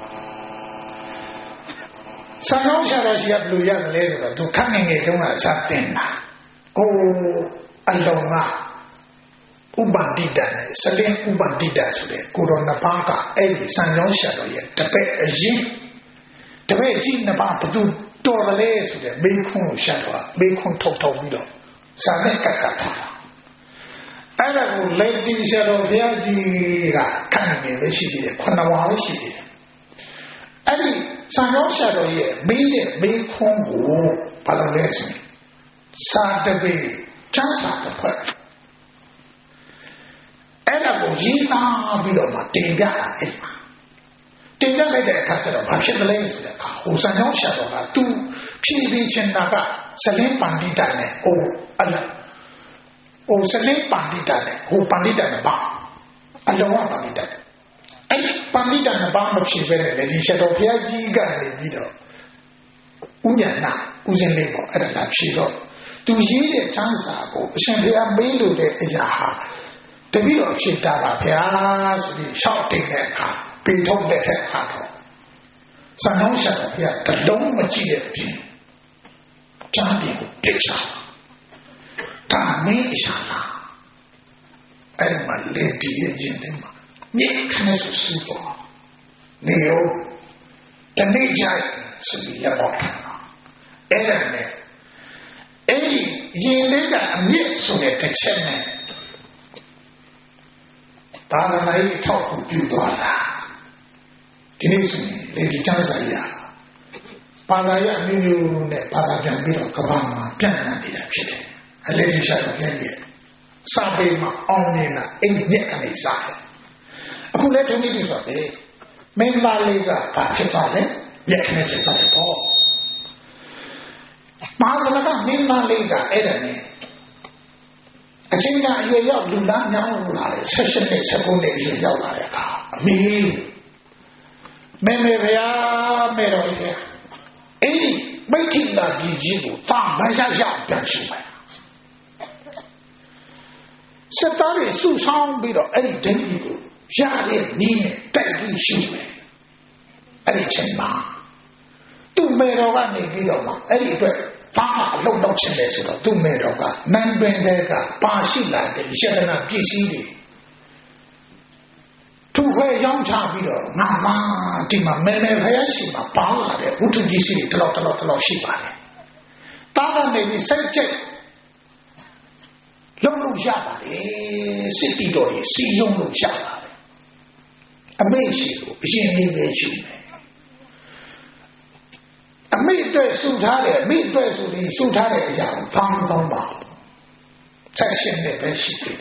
စံကြောင်းရှာလို့ရှိရဘယ်လိုရတယ်လဲဆိုတော့သူခန့်ငယ်တုန်းကစတင်တာကိုအလုံးကဥပန္တိတနဲ့စလင်းဥပန္တိတဆိုတဲ့ကိုရောနှစ်ပါးကအဲ့ဒီစံကြောင်းရှာတော့ရဲ့တပည့်အရင်တပည့်ကြီးနှစ်ပါးဘသူတော်တယ်လဲဆိုတဲ့မိခွန်းကိုရှာတော့မိခွန်းထုတ်ပြီးတော့စာနဲ့ကတ်ထားတာအဲ့ဒါကိုလက်တီရှာတော်ဘုရားကြီးကခံနေပဲရှိသေးတယ်9ဝါပဲရှိသေးတယ်အဲ့ဒီစံတော်ရှာတော်ရဲ့မေးတဲ့မေးခွန်းကိုဘာလို့လဲဆိုရင်စာတပိချမ်းစာတစ်ဖွဲ့အဲ့ဒါကိုရေးသားပြီးတော့မှတင်ပြတာအဲ့မှာတင်ပြလိုက်တဲ့အခါကျတော့ဘာဖြစ်သလဲဆိုတဲ့အခါဟိုစံတော်ရှာတော်ကသူဖြည့်စည်းချင်တာကဇလင်းပန္တိတနဲ့ဟိုစလင်းပန္တိတနဲ့ဟိုပန္တိတနဲ့ပါအလုံးဝပန္တိတအဲ့ပန္တိတနဲ့ပါမဖြစ်ပဲနဲ့ဒီချက်တော်ဘုရားကြီးကနေပြီးတော့ဥညာနာဥစဉ်လေးပေါ့အဲ့ဒါလာဖြေတော့သူရေးတဲ့ချမ်းစာကိုအရှင်ဘုရားမေးလို့တဲ့အရာဟာတပည့်တော်ဖြစ်တာပါဗျာဆိုပြီးရှောက်တင်တဲ့အခါပေထုတ်တဲ့အခါတော့စံနှုန်းရှာတော်ဘုရားတလုံးမကြည့်တဲ့အပြင်ချမ်းပြေကိုပြစ်ချတာမင်းရှာလာအဲ့ဒီမှာလေဒီရဲ့ရင်ထဲမှာညက်ခနဲ့ဆူတော့နေရောတနေ့ကျရင်ဆိုပြီးရတော့အဲ့ဒါနဲ့အဲ့ဒီရင်လေးကအမြင့်ဆိုတဲ့တစ်ချက်နဲ့ဒါနလိုက်ထောက်ကူပြုသွားတာဒီနေ့ဆိုရင်လေဒီချမ်းစာရပါလာရမျိုးမျိုးနဲ့ပါလာပြန်ပြီးတော့ကဘာမှာပြန်လာနေတာဖြစ်တယ်အလေးကြီးရှာတော့ပြန်ရဲ့စာပေမှာအောင်နေတာအဲ့ဒီညက်ကနေစားတယ်အခုလည်းဒီနေ့ဒီဆိုပဲမင်းသားလေးကဘာဖြစ်သွားလဲညက်ကနေဖြစ်သွားတယ်ပေါ့မာဇလကမင်းသားလေးကအဲ့ဒါနဲ့အချင်းကအရွယ်ရောက်လူလားညောင်းလာတယ်16နှစ်19နှစ်အရွယ်ရောက်လာတဲ့အခါအမေမေဗျာမေတော်ကြီးအဲ့ဒီမိဋ္ဌိလာပြည်ကြီးကိုသာမရရပြန်ရှိမယ်စက်သားတွေစုဆောင်ပြီးတော့အဲ့ဒီဒိဋ္ဌိကိုရတဲ့နည်းနဲ့တိုက်ပြီးရှိမယ်အဲ့ဒီချိန်မှာသူ့မေတော်ကနေပြီးတော့မှအဲ့ဒီအတွက်သာအလုံးတော့ချင်တယ်ဆိုတော့သူ့မေတော်ကနန်းပင်တွေကပါရှိလာတဲ့ယတနာပစ္စည်းတွေသူ့ခွဲရောင်းချပြီးတော့ငါမဒီမှာမဲမဲဖယားရှိမှာပေါလာတဲ့ဝတ္ထုပစ္စည်းတွေတလောက်ရှိပါတယ်တားကနေပြီးစိတ်ကြိတ်လုံးလုံးရပါတယ်စစ်တီတော်ကြီးစီယုံလို့ရပါတယ်အမေရှိကိုအရင်နေပဲရှိတယ်အမေအတွက်စုထားတယ်အမေအတွက်ဆိုပြီးစုထားတဲ့အရာကိုဖောင်းသုံးပါဆက်ရှင်နဲ့ပဲရှိတယ်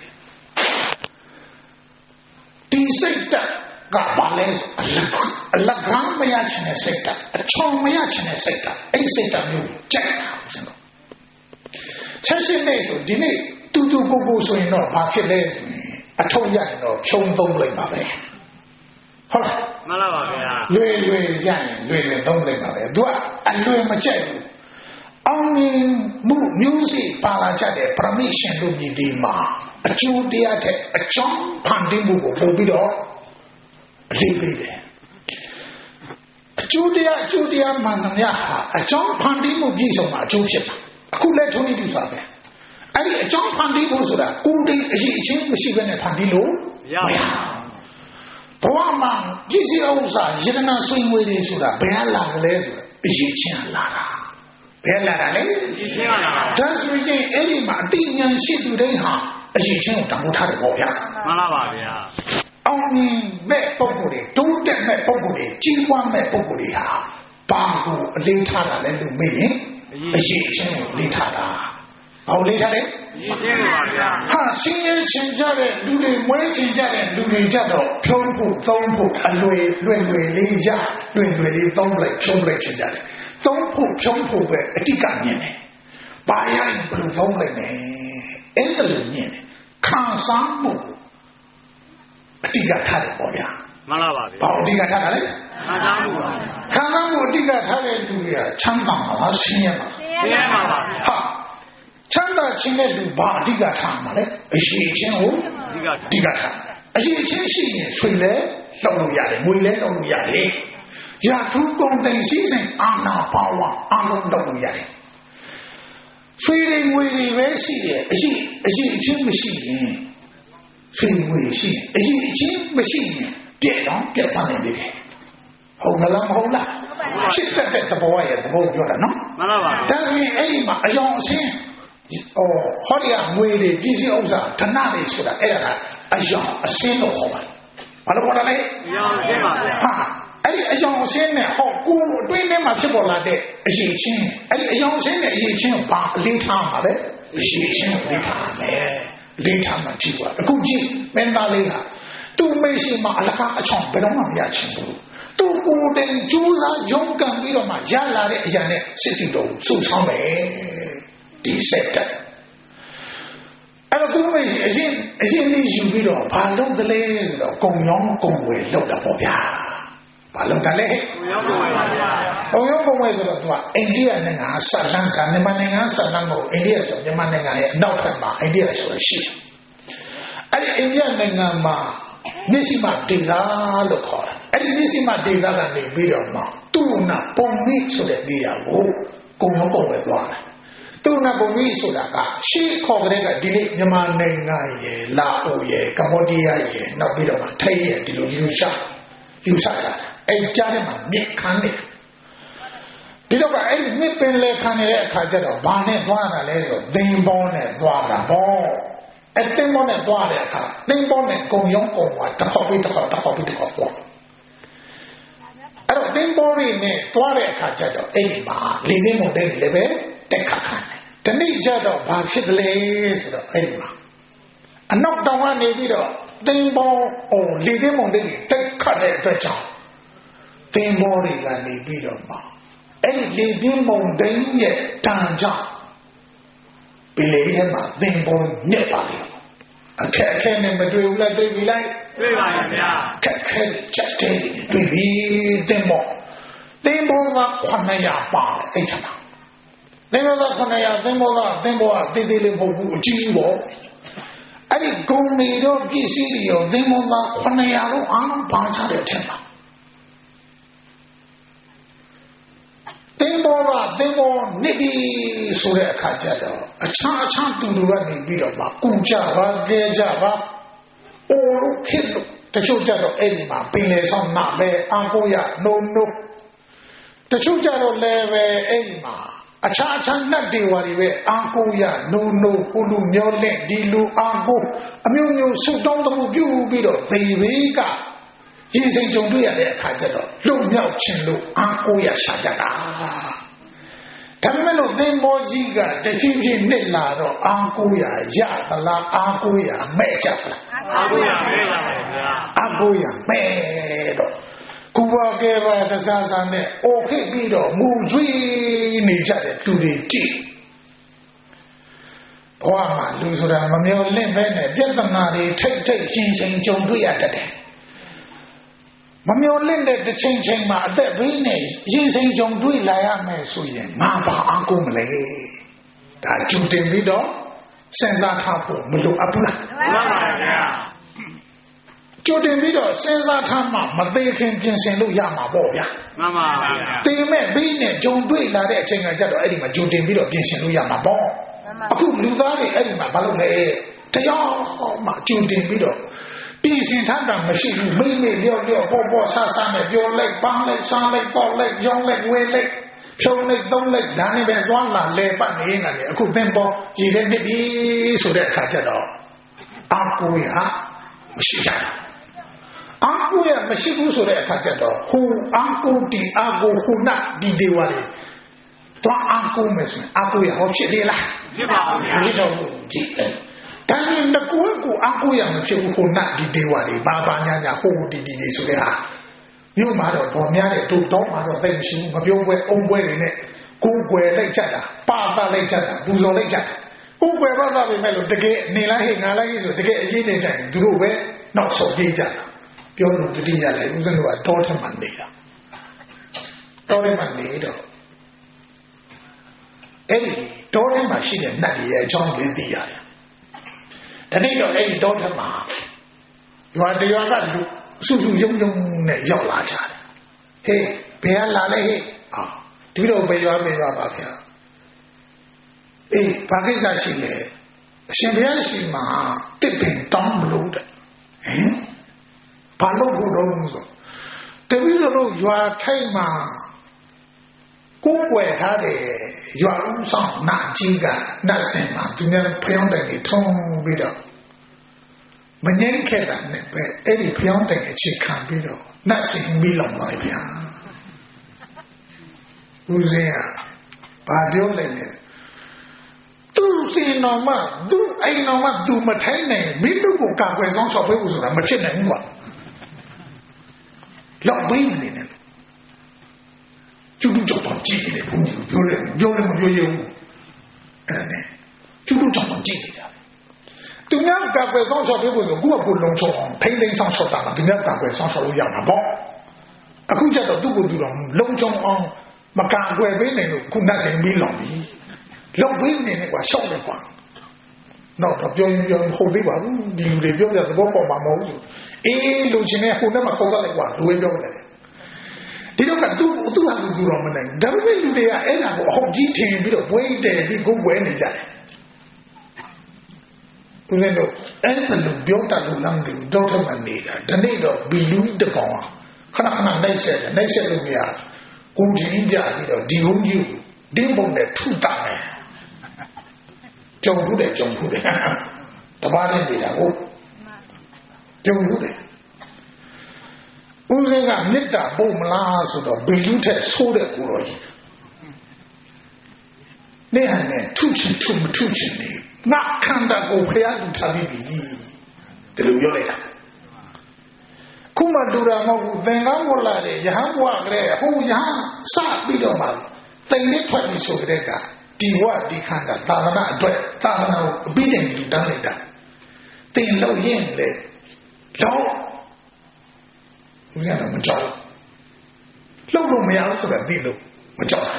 ဒီစိတ်တကဘာလဲအလကမ်းမရချင်တဲ့စိတ်တအချောင်မရချင်တဲ့စိတ်တအဲ့ဒီစိတ်တမျိုးကြိုက်တာဆိုတော့ဆက်ရှင်နဲ့ဆိုဒီနေ့တူတူကိုဆိုရင်တော့ဘာဖြစ်လဲဆိုရင်အထုံးရရင်တော့ဖြုံသုံးလိုက်ပါပဲဟုတ်လားမှန်ပါပါဗျာလွယ်ရရင်လွယ်သုံးလိုက်ပါပဲသူကအလွယ်မကြိုက်ဘူးအောင်မြင်မှုမျိုးစိပါလာကြတဲ့ permission လို့မြည်ဒီမှာအကျိုးတရားတဲ့အကြောင်းဖန်တီးမှုကိုပို့ပြီးတော့အလေးပေးတယ်အကျိုးတရားမှန်သမျှဟာအကြောင်းဖန်တီးမှုပြည့်စုံမှာအကျိုးဖြစ်တာအခုလက်ထုံးနေပြီဆိုပဲအဲ့ဒီအကြောင်းဖန်တီးဖို့ဆိုတာကိုယ်တည်းအရေးအချင်းမရှိဘဲနဲ့ဖန်တီးလို့မရဘဝမှာပြည့်စုံဥစ္စာယတနာဆွေးနွေးနေဆိုတာဘယ်လာကလေးဆိုအရေးချင်းလာတာဘယ်လာတာလဲအရေးချင်းလာတာဒါဆိုရင်အဲ့ဒီမှာအတိညာရှိသူတိုင်းဟာအရေးချင်းကိုတမိုးထားတယ်ပေါ့ဗျာမှန်ပါဗျာအောင်မြင်မဲ့ပုံကိုယ်တွေတိုးတက်မဲ့ပုံကိုယ်တွေကြီးပွားမဲ့ပုံကိုယ်တွေဟာဘာကိုအလေးထားတာလဲလို့မေးရင်အရေးချင်းကိုလေးထားတာအောင်လေးထားတယ်အရေးချင်းပါဗျာဟာရှင်းရင်ချင်းကြတဲ့လူတွေမွဲချင်းကြတဲ့လူတွေကြတော့ဖြုံးဖို့သုံးဖို့အလွယ်လေးကြလွယ်လေးသုံးလိုက်ဖြုံးလိုက်ချင်းကြတယ်သုံးဖို့ဖြုံးဖို့ပဲအတိကမြင်တယ်ဘာရရင်ဘယ်လိုသုံးလိုက်လဲအဲ့ဒါလိုမြင်တယ်ခံစားမှုအတိကထားတယ်ပေါ့ဗျာမှန်ပါပါဗျာဘာအတိကထားတာလဲခံစားမှုပါခံစားမှုအတိကထားတဲ့လူတွေကချမ်းသာမှာလားဆင်းရဲမှာပါဗျာဟာချမ်းသာခြင်းတဲ့လူဘာအတိကထားမှာလဲအရှိချင်းကိုအတိကထားအရှိချင်းရှိရင်ဆွေလဲလှုပ်လို့ရတယ်ငွေလဲလှုပ်လို့ရတယ်ရာထူးကုန်တင်စည်းစိမ်အာဏာပါဝါအလုံးလှုပ်လို့ရတယ်ဆွေတွေငွေတွေပဲရှိတယ်အရှိချင်းမရှိရင်ဆွေငွေရှိအရှိချင်းမရှိရင်ပြည့်တော့ပြတ်သွားနိုင်တယ်ဟုတ်လားမဟုတ်လားရှစ်တဲ့သဘောရဲ့သဘောပြောတာနော်မှန်ပါပါဒါပြင်အဲ့ဒီမှာအယောင်အဆင်းဟောဒီကငွေတွေပြည်စည်းဥစ္စာဓနတွေဆိုတာအဲ့ဒါကအယောင်အဆင်းလို့ခေါ်ပါတယ်ဘာလို့ခေါ်တာလဲအယောင်အဆင်းပါဗျာဟာအဲ့ဒီအယောင်အဆင်းနဲ့ဟောကိုယ်အတွင်းထဲမှာဖြစ်ပေါ်လာတဲ့အရေးချင်းအဲ့ဒီအယောင်အဆင်းနဲ့အရေးချင်းကိုဘာအလေးထားမှာလဲအရေးချင်းကိုလေးထားမယ်လေးထားမှကြည့်ပါအခုကြည့်မင်းသားလေးကသူ့မိရှိမှာအလကားအချောင်းဘယ်တော့မှမရချင်ဘူးသူ့ကိုယ်တိုင်ကြိုးစားရုန်းကန်ပြီးတော့မှရလာတဲ့အရာနဲ့စစ်တီတော်ကိုစုဆောင်းမယ်ဒီစက်တက်အဲ့တော့သူ့မိရှိအရင်လေးယူပြီးတော့ဘာလုပ်သလဲဆိုတော့ကုံရောင်းကုံဝယ်လုပ်တာပေါ့ဗျာဘာလုပ်တယ်လဲကုံရောင်းကုံဝယ်ပါဗျာကုံရောင်းကုံဝယ်ဆိုတော့သူကအိန္ဒိယနိုင်ငံဆက်လန်းကမြန်မာနိုင်ငံဆက်လန်းကိုအိန္ဒိယဆိုမြန်မာနိုင်ငံရဲ့အနောက်ဘက်မှာအိန္ဒိယဆိုရှိတယ်အဲ့ဒီအိန္ဒိယနိုင်ငံမှာမြစ်စီမဒေသလို့ခေါ်တယ်အဲ့ဒီမြစ်စီမဒေသကနေပြီးတော့မှသူနာပုံမိဆိုတဲ့နေရာကိုကုံရောင်းကုံဝယ်သွားတယ်သူနာပုံမိဆိုတာကရှေးခေါ်တဲ့ကဒီနေ့မြန်မာနိုင်ငံရဲ့လာအိုရဲ့ကမ္ဘောဒီးယားရဲ့နောက်ပြီးတော့မှထိုင်းရဲ့ဒီလိုယူဆကြတယ်အဲ့ကြားထဲမှာမြစ်ခမ်းနေဒီတော့ကအဲ့ဒီမြစ်ပင်လေခမ်းနေတဲ့အခါကျတော့ဘာနဲ့သွားတာလဲဆိုသင်္ဘောနဲ့သွားတာပေါ့အဲ့သင်္ဘောနဲ့သွားတဲ့အခါသင်္ဘောနဲ့ကုံရောင်းကုံဝါတစ်ခေါက်ပြီးသွားအဲ့တော့သင်္ဘောတွေနဲ့သွားတဲ့အခါကျတော့အဲ့ဒီမှာလေသိမ်းမုန်တိုင်းလည်းပဲတက်ခါခါတယ်ဒီနေ့ကျတော့ဘာဖြစ်ကလေးဆိုတော့အဲ့ဒီမှာအနောက်တောင်ကနေပြီးတော့သင်္ဘောလေသိမ်းမုန်တိုင်းတက်ခါတဲ့အတွက်ကြောင့်သင်္ဘောတွေကနေပြီးတော့မှအဲ့ဒီလေသိမ်းမုန်တိုင်းရဲ့တန်ကြောင့်ပင်လေထဲမှာသင်္ဘောညက်ပါလေအခက်နဲ့မတွေ့ဘူးလားတွေ့ပြီလိုက်တွေ့ပါရဲ့ဗျာခက်ခဲချက်တဲ့တွေ့ပြီတင်ဘောက900ပါအဲ့ချက်လားတင်ဘောက900တင်ဘောကတေးသေးလေးမဟုတ်ဘူးအကြီးပေါ့အဲ့ဒီဂုံတွေတော့ပြည့်စည်ပြီးတော့တင်ဘောက900လုံးအားလုံးပါချတဲ့အထက်ပါတင်ဘောနစ်ပြီးဆိုတဲ့အခါကျတော့အခြားသူတို့ကနေပြီးတော့မှကုကြပါကဲကြပါအိုလို့ဖြစ်လို့တချို့ကြတော့အဲ့ဒီမှာပင်လေဆောင်နာပဲအန်ကိုရနိုတချို့ကြတော့လည်းပဲအဲ့ဒီမှာအခြားနတ်တွေဝါတွေပဲအန်ကိုရနိုဟိုလူမျောလက်ဒီလူအန်ကိုအမျိုးဆုတောင်းတမှုပြုပြီးတော့သေဝေကရင်စိန်ကြုံတွေ့ရတဲ့အခါကျတော့လွတ်မြောက်ခြင်းလို့အန်ကိုရရှာကြတာဒါပေမဲ့လို့သင်္ဘောကြီးကတဖြည်းဖြည်းနစ်လာတော့အန်ကိုရရသလားအန်ကိုရမဲ့ကြသလားအန်ကိုရမဲ့ပါဗျာအန်ကိုရမဲ့တော့ကူပါကဲပါသစားစားနဲ့အိုခိပြီးတော့ငူကျွေးနေကြတဲ့သူတွေကြည့်ဘဝမှာလူဆိုတာမမျော်လင့်ပဲနဲ့ပြဿနာတွေထိတ်ရှင်ကြုံတွေ့ရတတ်တယ်မမျော်လင့်တဲ့တစ်ချိန်မှာအသက်ဘေးနဲ့ရင်စိန်ကြုံတွေ့လာရမယ်ဆိုရင်ငါဘာအကုမလဲဒါကြုံတင်ပြီးတော့စဉ်းစားထားဖို့မလိုအပ်ဘူးလားမှန်ပါဗျာကြုံတင်ပြီးတော့စဉ်းစားထားမှမသေးခင်ပြင်ဆင်လို့ရမှာပေါ့ဗျာမှန်ပါဗျာတေမဲ့ဘေးနဲ့ကြုံတွေ့လာတဲ့အချိန်ကကြတော့အဲ့ဒီမှာကြုံတင်ပြီးတော့ပြင်ဆင်လို့ရမှာပေါ့အခုလူသားတွေအဲ့ဒီမှာဘာလုပ်လဲတရားမှကြုံတင်ပြီးတော့ပြင်ဆင်ထားတာမရှိဘူးမိမိလျော့ပေါ့ဆဆနဲ့ပြောလိုက်ပန်းလိုက်စားလိုက်ပေါ့လိုက်ရောင်းလိုက်ဝယ်လိုက်ဖြုံလိုက်သုံးလိုက်ဒါနဲ့ပဲသွားလာလဲပတ်နေနေတယ်အခုသင်ပေါ်ရည်တဲ့နှစ်ပြီဆိုတဲ့အခါကျတော့အာကိုရမရှိကြဘူးအာကိုရမရှိဘူးဆိုတဲ့အခါကျတော့ဟိုအာကိုတီအာကိုဟိုနာဒီဒေဝါတွေသွားအာကိုမယ်ဆိုရင်အာကိုရဟောဖြစ်သေးလားဖြစ်ပါဘူးဖြစ်တော့ကြည့်တယ်ဒါနဲ့တကူကိုအကူရမဖြစ်ဘူးဟိုနတ်ဒီဒေဝါတွေဘာညာဟိုဒီဆိုတဲ့ဟာမြို့မှာတော့တော်များတဲ့တို့တော့မှာတော့သိမရှိဘူးမပြောပွဲအုံပွဲတွေနဲ့ကိုယ်ွယ်လိုက်ကြတာပါလိုက်ကြတာပူဇော်လိုက်ကြတာကိုယ်ွယ်ပါပဲမဲ့လို့တကယ်နေလိုက်ဟိငါလိုက်ဆိုတကယ်အရေးနေကြတယ်သူတို့ပဲနောက်ဆုံးပြေးကြတာပြောလို့တတိယလည်းဦးဇင်းတို့ကတောထမှနေတာတောထဲမှာနေတော့အဲ့ဒီတောထဲမှာရှိတဲ့နတ်တွေရဲ့အကြောင်းကိုသိရတယ်ဒီနေ့တော့အဲ့ဒီတောထမှာရွာကလူစုယုံနဲ့ရောက်လာကြတယ်ဟေးဘယ်ကလာလဲဟေးဒီလိုပဲရွာပါဗျာအေးဘာကိစ္စရှိလဲအရှင်ဘုရားရှိမှာတစ်ပင်တောင်းမလို့တဲ့ဘာလို့ဘုရားဆိုတပည့်တော်ရွာထိုက်မှာကိုယ်ွယ်ထားတယ်ရွာဦးဆောင်နာကြီးကနတ်စင်မှာသူများဖျောင်းတယ်ထုံးပြီးတော့မငြိမ်းခဲ့တာနဲ့ပဲအဲ့ဒီဖျောင်းတယ်အခြေခံပြီးတော့နတ်စင်မိလောင်ပါလေဗျာဦးစင်းကဘာပြောလိုက်လဲသူစင်တော်မှသူအိမ်တော်မှသူမထိုင်နိုင်မိတို့ကိုကာကွယ်ဆောင်ဆောက်ပေးဖို့ဆိုတာမဖြစ်နိုင်ဘူးကွာလောက်ဘိမနေနဲ့ကျူးကြောင်ကြည့်နေတယ်ဘုရားပြောလည်းမပြောရဘူးအဲ့ဒါနဲ့ကျူးကြောင်ကြည့်နေကြသူများကာကွယ်ဆောင်ဆောက်ပေးဖို့ဆိုကိုယ့်အကိုလုံးချုံအောင်ထိမ့်သိမ်းဆောင်ဆောက်တာကသူများကာကွယ်ဆောင်ဆောက်လို့ရမှာပေါ့အခုကျတော့သူ့ကိုယ်သူတော့လုံးချုံအောင်မကာကွယ်ပေးနိုင်လို့ခုနတ်စင်မီးလောင်ပြီလောက်ပေးနေနဲ့ကွာရှောက်တယ်ကွာတော့ပြောဟုတ်သေးပါဘူးဒီလူတွေပြောပြသဘောပေါက်မှာမဟုတ်ဘူးအေးလူချင်းနဲ့ဟိုနဲ့မှခေါ်တော့လိုက်ကွာလူတွေပြောတယ်ဒီတော့ကသူ့ဟာသူတော့မနိုင်ဒါပေမဲ့လူတွေကအဲ့ဒါကိုအဟုတ်ကြီးထင်ပြီးတော့ဝိတ်တယ်ပြီးကိုယ်ဝဲနေကြတယ်သူလည်းတော့အဲ့ဒါလိုပြောတတ်လို့လမ်းတယ်တော့ထမှနေတာဒီနေ့တော့ဘီလူတကောင်ခဏနိုင်ဆက်လို့မရကိုကြီးပြပြီးတော့ဒီဘုံကြီးဒင်းဘုံနဲ့ထုတာမယ်ကြုံဘူးတယ်တပါးနဲ့နေတာဟုတ်ကြုံဘူးတယ်ဦးလေးကမေတ္တာပို့မလားဆိုတော့ဘီလူထက်ဆိုးတဲ့ကိုတော်ကြီးနေဟန်နဲ့ထုချင်မထုချင်နေငါခန္ဓာကိုဖျားလူထားပြီးပြီဒီလိုပြောလိုက်တာခုမှတူတာမဟုတ်ဘူးသင်္ကန်းဝလာတယ်ယဟန်ဘဝကလေးဟိုယဟန်စပြီးတော့မှတိမ်လေးထွက်ပြီးဆိုကြတဲ့ကဒီဝဒီခန္ဓာသာသနာအတွက်သာသနာကိုအပြီးတိုင်လူတန်းလိုက်တာတင်လို့ရင်းလေတော့ဦးဇင်းတော့မကြောက်လှုပ်လို့မရဘူးဆိုတာသိလို့မကြောက်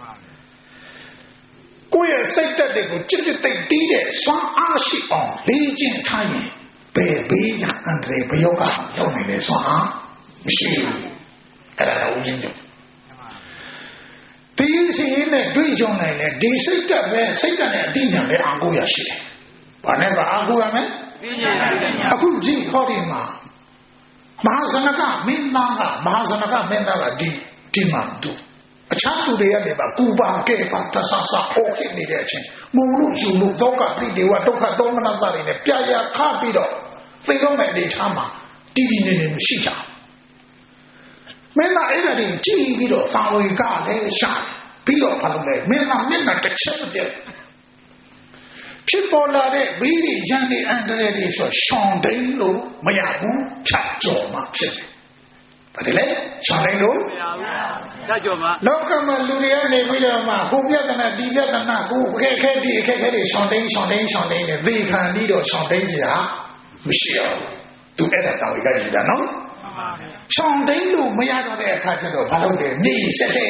ကိုယ့်ရဲ့စိတ်တက်တွေကိုจิตတိတ်တီးတဲ့စွမ်းအားရှိအောင်လေ့ကျင့်ထားရင်ဘယ်ဘေးရအန္တရာယ်ဘယောကရောက်နေလဲစွမ်းအားမရှိဘူးအဲ့ဒါဦးဇင်းတို့ဒီစီနဲ့တွေ့ကြုံနိုင်တယ်ဒီစိတ်တက်ပဲစိတ်တက်နဲ့အတိညာပဲအာကိုရရှိတယ်ဘာနဲ့ပါအာကိုရမယ်အခုကြည့်ဟောဒီမှာမဟာဇနကမင်းသားကဒီမှာသူအခြားသူတွေကနေပါကူပါကဲပါတဆဆအော်ဖြစ်နေတဲ့အချိန်မုံလို့ယူလို့သောကပိတေဝဒုက္ခဒေါမနတာတွေနဲ့ပြရာခပြီးတော့သိတော့မဲ့အနေထားမှာတည်တည်နေနေမရှိကြမင်းသားအဲ့ဒါတွေကြည့်ပြီးတော့သာဝေကလည်းရှာပြီးတော့ဘာလို့လဲမင်းသားမျက်နှာတစ်ချက်မပြတ်ဖြစ်ပေါ်လာတဲ့ဘီးရန်နေအန္တရာယ်တွေဆိုရှောင်းတိန်လို့မရဘူးဖြတ်ကျော်မှဖြစ်တယ်ဘာလဲရှောင်းတိန်လို့မရဘူးဖြတ်ကျော်မှလောကမှာလူတွေကနေပြီးတော့မှကိုပြဿနာဒီပြဿနာကိုအခက်ခဲတွေရှောင်းတိန်နဲ့သေခံပြီးတော့ရှောင်းတိန်စရာမရှိအောင်သူအဲ့ဒါတောင်းရကြတာနော်ရှောင်းတိန်လို့မရတော့တဲ့အခါကျတော့ဘာလုပ်လဲနေဆက်တယ်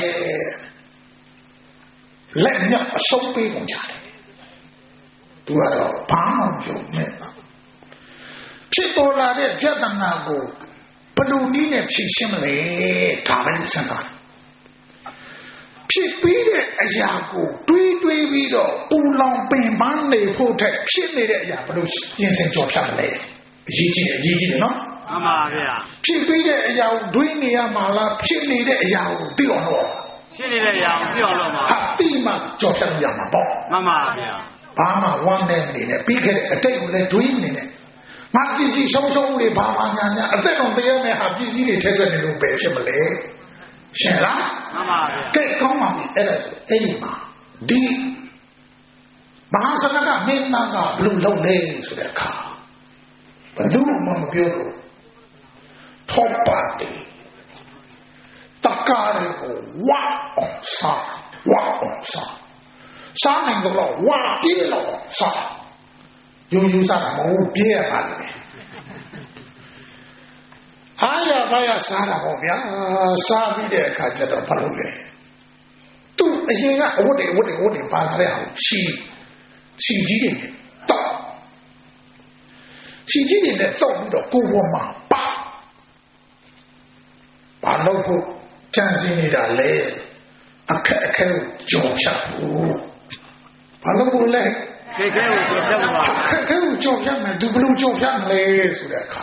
လက်ညှပ်အစုပ်ပေးကုန်ကြတယ်သူကတော့ဘာမှမပြောနဲ့ဖြစ်ပေါ်လာတဲ့ပြဿနာကိုဘယ်လိုနည်းနဲ့ဖြေရှင်းမလဲဒါပဲစဉ်းစားဖြစ်ပြီးတဲ့အရာကိုတွေးပြီးတော့ပူလောင်ပင်ပန်းနေဖို့ထက်ဖြစ်နေတဲ့အရာဘယ်လိုပြင်ဆင်ကြော်ဖြတ်မလဲအရေးကြီးတယ်နော်မှန်ပါဗျာဖြစ်ပြီးတဲ့အရာကိုတွေးနေရမှာလားဖြစ်နေတဲ့အရာကိုသိအောင်လုပ်ဖြစ်နေတဲ့အရာကိုသိအောင်လုပ်မှာဟာသိမှကြော်ဖြတ်လို့ရမှာပေါ့မှန်ပါဗျာဘာမှဝမ်းနဲ့နေနဲ့ပြီးခဲ့တဲ့အတိတ်ကိုလည်းတွေးနေနဲ့ငါပစ္စည်းဆုံးတွေဘာမှညာအသက်တော်တရားနဲ့ဟာပစ္စည်းတွေထည့်သွင်းနေလို့ပဲဖြစ်မလဲရှင်လားမှန်ပါဗျာကဲကောင်းပါပြီအဲ့ဒါဆိုအဲ့ဒီမှာဒီမဟာစနကမင်းသားကဘလို့လုပ်လဲဆိုတဲ့အခါဘယ်သူမှမပြောလို့ထောက်ပါတယ်တကားကိုဝါအောင်စားစားနိုင်တော့ဝါပြေးတော့စားယူစားတာမဟုတ်ပြေးရပါလေအားရပါရစားတာပေါ့ဗျာစားပြီးတဲ့အခါကျတော့ဘာလုပ်လဲသူအရင်ကအဝတ်တွေပါလာတဲ့အောင်စီကြီးတွေတော့စီကြီးတွေနဲ့တော့ပြီးတော့ကိုယ်ပေါ်မှာပါဘာလို့ဖို့ကြံစည်နေတာလဲအခက်ကြော်ချဖို့ဘာလို့လဲခက်ခဲကိုကြော်ပြမှာခက်ခဲကိုကြော်ပြမယ်သူဘလို့ကြော်ပြမလဲဆိုတဲ့အခါ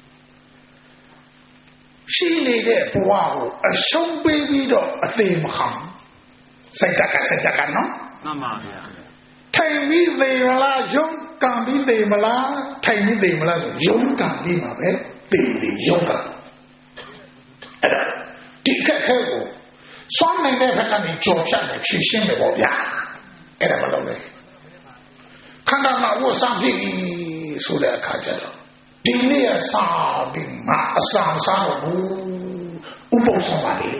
ရှိနေတဲ့ဘဝကိုအရှုံးပေးပြီးတော့အသေးမခံစိတ်တက်ကနော်မှန်ပါဗျာထိုင်ပြီးသေးမလားယုံကံပြီးသေးမလားထိုင်ပြီးသေးမလားဆိုယုံကံပြီးမှာပဲသေးယုံကံအဲ့ဒါဒီခက်ခဲကိုစွမ်းနိုင်တဲ့ဘက်ကနေကြော်ဖြတ်တယ်ဖြည့်ရှင်းတယ်ပေါ့ဗျာအဲ့ဒါမလုပ်နဲ့ခန္ဓာမှာဝတ်စားပြီးဆိုတဲ့အခါကျတော့ဒီနေ့အစားပြီးငါအစားစားတော့ဥပုသ်ဆောင်ပါလေ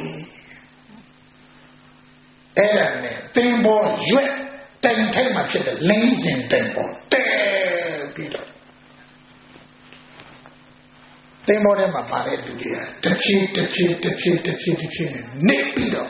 အဲ့ဒါနဲ့တင်ပေါ်ရွက်တိုင်ထိုက်မှဖြစ်တဲ့လင်းရင်တိုင်ပေါ်တဲပြီးတော့တင်ပေါ်ထဲမှာပါတဲ့လူတွေကတစ်ဖြည်းနဲ့နေပြီးတော့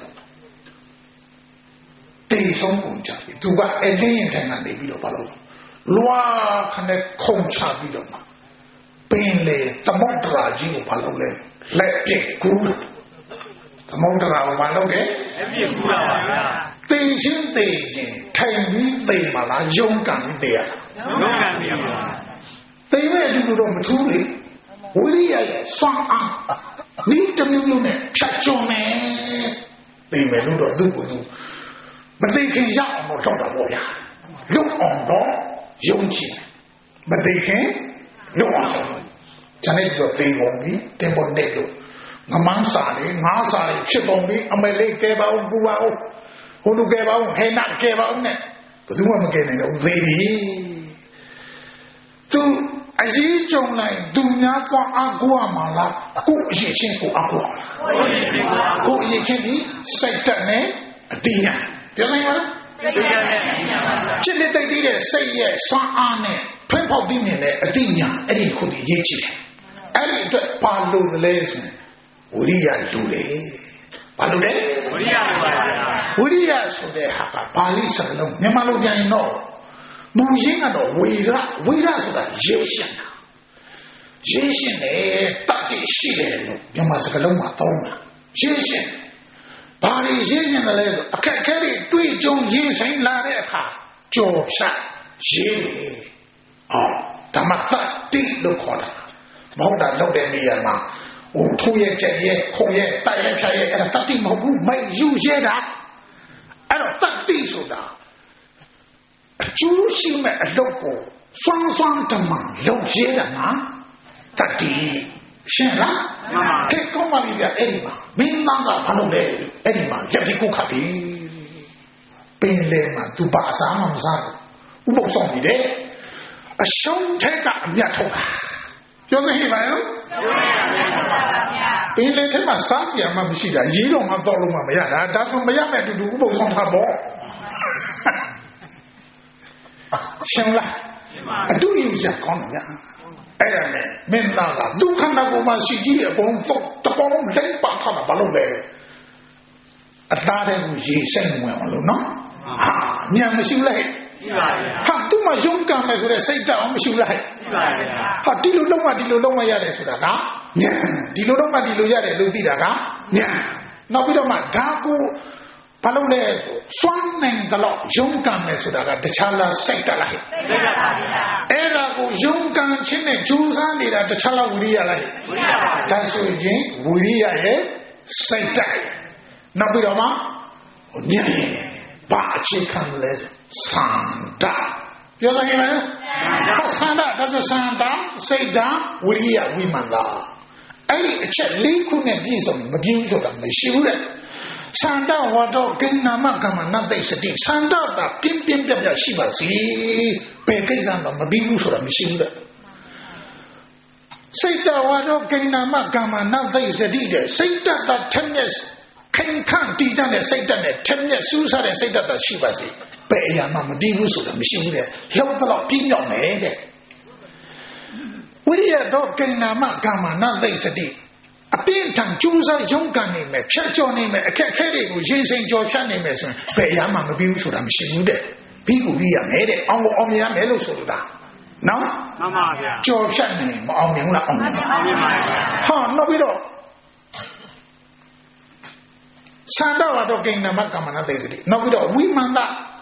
တိတ်ဆုံးကုန်ကြပြီသူကအလင်းရင်တိုင်ကနေပြီးတော့ဘာလို့လွားခနဲ့ခုံချပြီးတော့ပင်လေသမုဒ္ဒရာကြီးကိုဘာလို့လဲလက်ပြက်ကူးသမုဒ္ဒရာကိုဘာလို့လဲလက်ပြက်ကူးတာပါဗျာသိချင်းထိုင်ပြီးသိမလားယုံကံပြီးသိရလားယုံကံပြီးပါသိမဲ့လူတို့မထူးလေဝိရိယရဲ့စွမ်းအားဒီတမျိုးနဲ့ဖြတ်ကျော်မယ်သိမဲ့လူတို့သူ့ကိုယ်သူမသိခင်ရအောင်တော့တော့ပေါ့ဗျာလုံအောင်တော့ယုံကြည်မသိခင်လုံအောင်ဂျန်နေတော့သိကုန်ပြီတင်ပေါ်နေလို့ငမန်းစာလေးငါးစာလေးဖြစ်ပုံပြီးအမေလေးကဲပါဦးပူပါဦးဟိုလူကဲပါဦးဟဲနာကဲပါဦးနဲ့ဘယ်သူမှမကဲနိုင်တော့သေးပြီသူအရေးကြုံလိုက်သူများတော့အကူရမှာလားကိုအရေးချင်းကိုအကူရမှာကိုအရေးချင်းဒီစိတ်တက်နေအတိညာပြောနိုင်မလားဖြစ်နေတိတ်တဲ့စိတ်ရဲ့စွမ်းအားနဲ့ဖွင့်ဖောက်ပြီးနေတဲ့အတိညာအဲ့ဒီခုဒီရေးကြည့်တယ်အဲ့ဒီအတွက်ပါလို့လဲဆိုရင်ဝိရိယလူတယ်ဘာလို့လဲဝိရိယပါဗျာဝိရိယဆိုတဲ့ဟာကပါဠိစကားလုံးမြန်မာလိုပြန်ရင်တော့မူရင်းကတော့ဝိရဆိုတာရေရှင်းတာရေရှင်းတယ်တတ်တည်ရှိတယ်လို့မြန်မာစကားလုံးမှာသုံးတာရေရှင်းဘာတွေရေရှင်းတယ်လဲဆိုအခက်အခဲတွေတွေ့ကြုံရင်ဆိုင်လာတဲ့အခါကြော်ဖြတ်ရေးတယ်ဓမ္မတတ်တည်လို့ခေါ်တာမဟုတ်တာလုပ်တဲ့နေရာမှာဟိုထိုးရဲ့ကြက်ရဲ့ခုံရဲ့တိုက်ရဲ့ဖြတ်ရဲ့အဲ့ဒါတတ်တည်မဟုတ်ဘူးမိုက်ယူရဲတာအဲ့တော့တတ်တည်ဆိုတာအကျိုးရှိမဲ့အလုပ်ကိုစွမ်းစွမ်းတမန်လုပ်ရဲတာနော်တတ်တည်ရှင်းလားကဲကောင်းပါပြီဗျအဲ့ဒီမှာမင်းသားကဘာလုပ်လဲအဲ့ဒီမှာရက်ဒီကိုခတ်ပြီပင်လေမှာသူပါစားမှမစားဘူးဥပုသ်ဆောင်နေတယ်အရှုံးထက်ကအမြတ်ထုတ်တာပြောသိပါရဲ့ပင်လေထဲမှာစားစရာမှမရှိတာရေးတော့မှတော့လို့မှမရတာဒါဆိုမရမဲ့အတူတူဥပုသ်ဆောင်တာပေါ့ရှင်းလားအတူတူရကောင်းတယ်ဗျအဲ့ဒါနဲ့မင်းသားကဒုက္ခနာကိုမှရှိကြည့်အကုန်တော့တပေါင်းလုံးလက်ပါထားတာဘာလို့လဲအသားတဲ့ကိုရေစိတ်ဝင်အောင်လို့နော်ဟာညံမရှိဘူးလားရှိပါဗျာဟာသူ့မှာရုံးကံမယ်ဆိုတဲ့စိတ်တောင်မရှိဘူးလားရှိပါဗျာဟာဒီလိုလုံးမရတယ်ဆိုတာကညံဒီလိုလုံးမဒီလိုရတယ်လို့သိတာကညံနောက်ပြီးတော့မှဒါကိုဘာလို့လဲစွမ်းနိုင်တော့ရုံးကံမယ်ဆိုတာကတခြားလားစိတ်တက်လားဟဲ့စိတ်တက်ပါဗျာအဲ့ဒါကိုရုံးကံချင်းနဲ့ကြိုးစားနေတာတခြားလားဝိရိယလားဟဲ့ဝိရိယပါဒါဆိုရင်ဝိရိယရဲ့စိတ်တက်နောက်ပြီးတော့မှညံဘာအခြေခံလဲစန္ဒပြောစမ်းကြည့်မယ်စန္ဒဒါဆိုစန္ဒစိတ်ဓာဝိရိယဝိမာန်လာအဲ့ဒီအချက်၄ခုနဲ့ပြည့်စုံမပြည့်ဘူးဆိုတာမရှိဘူးတဲ့စန္ဒဝါတော့ကိဏမကမ္မနတ်သိစတိစန္ဒတာပြင်းပြင်းပြပြရှိပါစီဘယ်ကိစ္စမှမပြီးဘူးဆိုတာမရှိဘူးတဲ့စိတ်တဝါတော့ကိဏမကမ္မနတ်သိစတိတဲ့စိတ်တတာထက်မြက်ခင်ခန့်တည်တဲ့စိတ်တက်နဲ့ထက်မြက်စူးစားတဲ့စိတ်တက်တာရှိပါစေဘယ်အရာမှမတည်ဘူးဆိုတာမရှိဘူးတဲ့လောက်တော့ပြင်းပြောင်းမယ်တဲ့ဝိရိယတော့ကိဏမကမ္မနတ်သိစတိအပြင်းထန်ကျူးစားရုန်းကန်နေမယ်ဖြတ်ကျော်နေမယ်အခက်အခဲတွေကိုရင်စိန်ကြော်ဖြတ်နေမယ်ဆိုရင်ဘယ်အရာမှမပြီးဘူးဆိုတာမရှိဘူးတဲ့ပြီးကိုပြီးရမယ်တဲ့အောင်မြင်ရမယ်လို့ဆိုလိုတာနော်မှန်ပါဗျာကြော်ဖြတ်နေမအောင်မြင်ဘူးလားအောင်မြင်ပါဟာနောက်ပြီးတော့စန္ဒဝါတော့ကိဏမကမ္မနသိစတိနောက်ပြီးတော့ဝိမာန်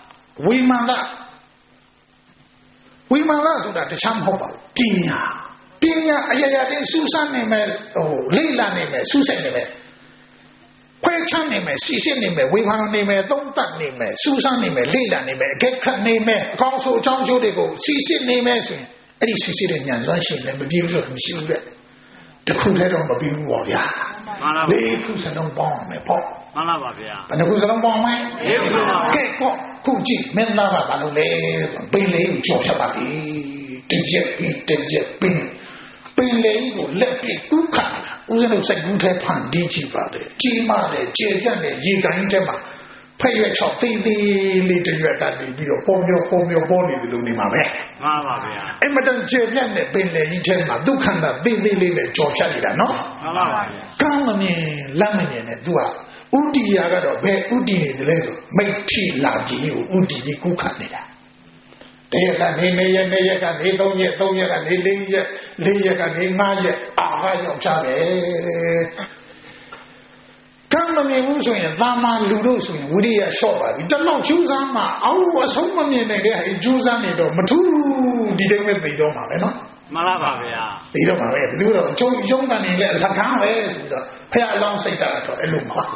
ဆိုတာတခြားမဟုတ်ပါဘူးပညာအရာရာတွေစူးစမ်းနေမယ်လိမ့်လာနေမယ်စူးစိုက်နေမယ်ခွဲချမ်းနေမယ်စီစစ်နေမယ်ဝေဖန်နေမယ်သုံးသပ်နေမယ်စူးစမ်းနေမယ်လိမ့်လာနေမယ်အကဲခတ်နေမယ်အကောင်းဆုံးအကြောင်းကျိုးတွေကိုစီစစ်နေမယ်ဆိုရင်အဲ့ဒီစီစစ်တဲ့ဉာဏ်စွမ်းရှိလည်းမပြည့်ဘူးလို့မရှိဘူးတဲ့တခုတည်းတော့မပြီးဘူးပေါ့ဗျာမှန်ပါဗျာ၄ခုစလုံးပေါင်းအောင်မယ်ပေါ့မှန်ပါဗျာဘယ်နှခုစလုံးပေါင်းမလဲ၄ခုပါကဲကောခုကြည့်မင်းသားကဘာလို့လဲဆိုပင်လေးကိုကြော်ဖြတ်ပါပြီတကြက်ပင်လေးကိုလက်ပြဥခါဦးဇင်းတို့စိတ်ကူးထဲဖန်တီးကြည့်ပါတယ်ကြီးမားတယ်ကျေပြတ်တယ်ရေကန်ထဲမှာဖက်ရွက်6သေးသေးလေးတရွက်ကနေပြီးတော့ပေါ်နေတယ်လို့နေမှာပဲမှန်ပါဗျာအဲ့မတန်ကျေပြတ်တဲ့ပင်လေးကြီးထဲမှာဒုက္ခန္တာသေးသေးလေးနဲ့ကြော်ဖြတ်နေတာနော်မှန်ပါဗျာကောင်းမမြင်လက်မမြင်နဲ့သူကဥတီယာကတော့ဘယ်ဥတီနေတယ်လဲဆိုမိတ်ထိလာကြီးကိုဥတီကြီးကုခတ်နေတာတရက်ကနေ2ရက်2ရက်ကနေ3ရက်3ရက်ကနေ4ရက်4ရက်ကနေ5ရက်အာဟာရောက်ချတယ်ကံမမြင်ဘူးဆိုရင်သာမန်လူတို့ဆိုရင်ဝိရိယလျှော့ပါပြီတလောက်ကျူးစားမှအောက်အဆုံးမမြင်နိုင်တဲ့အဲကျူးစားနေတော့မထူးဒီတိုင်းပဲသိတော့မှာပဲနော်မှန်ပါဗျာသိတော့မှာပဲဘယ်လိုတော့ကျုံရုံးကနေလဲလက်ခံပဲဆိုတော့ဖះအလောင်းစိတ်တာတော့အဲ့လိုမဟုတ်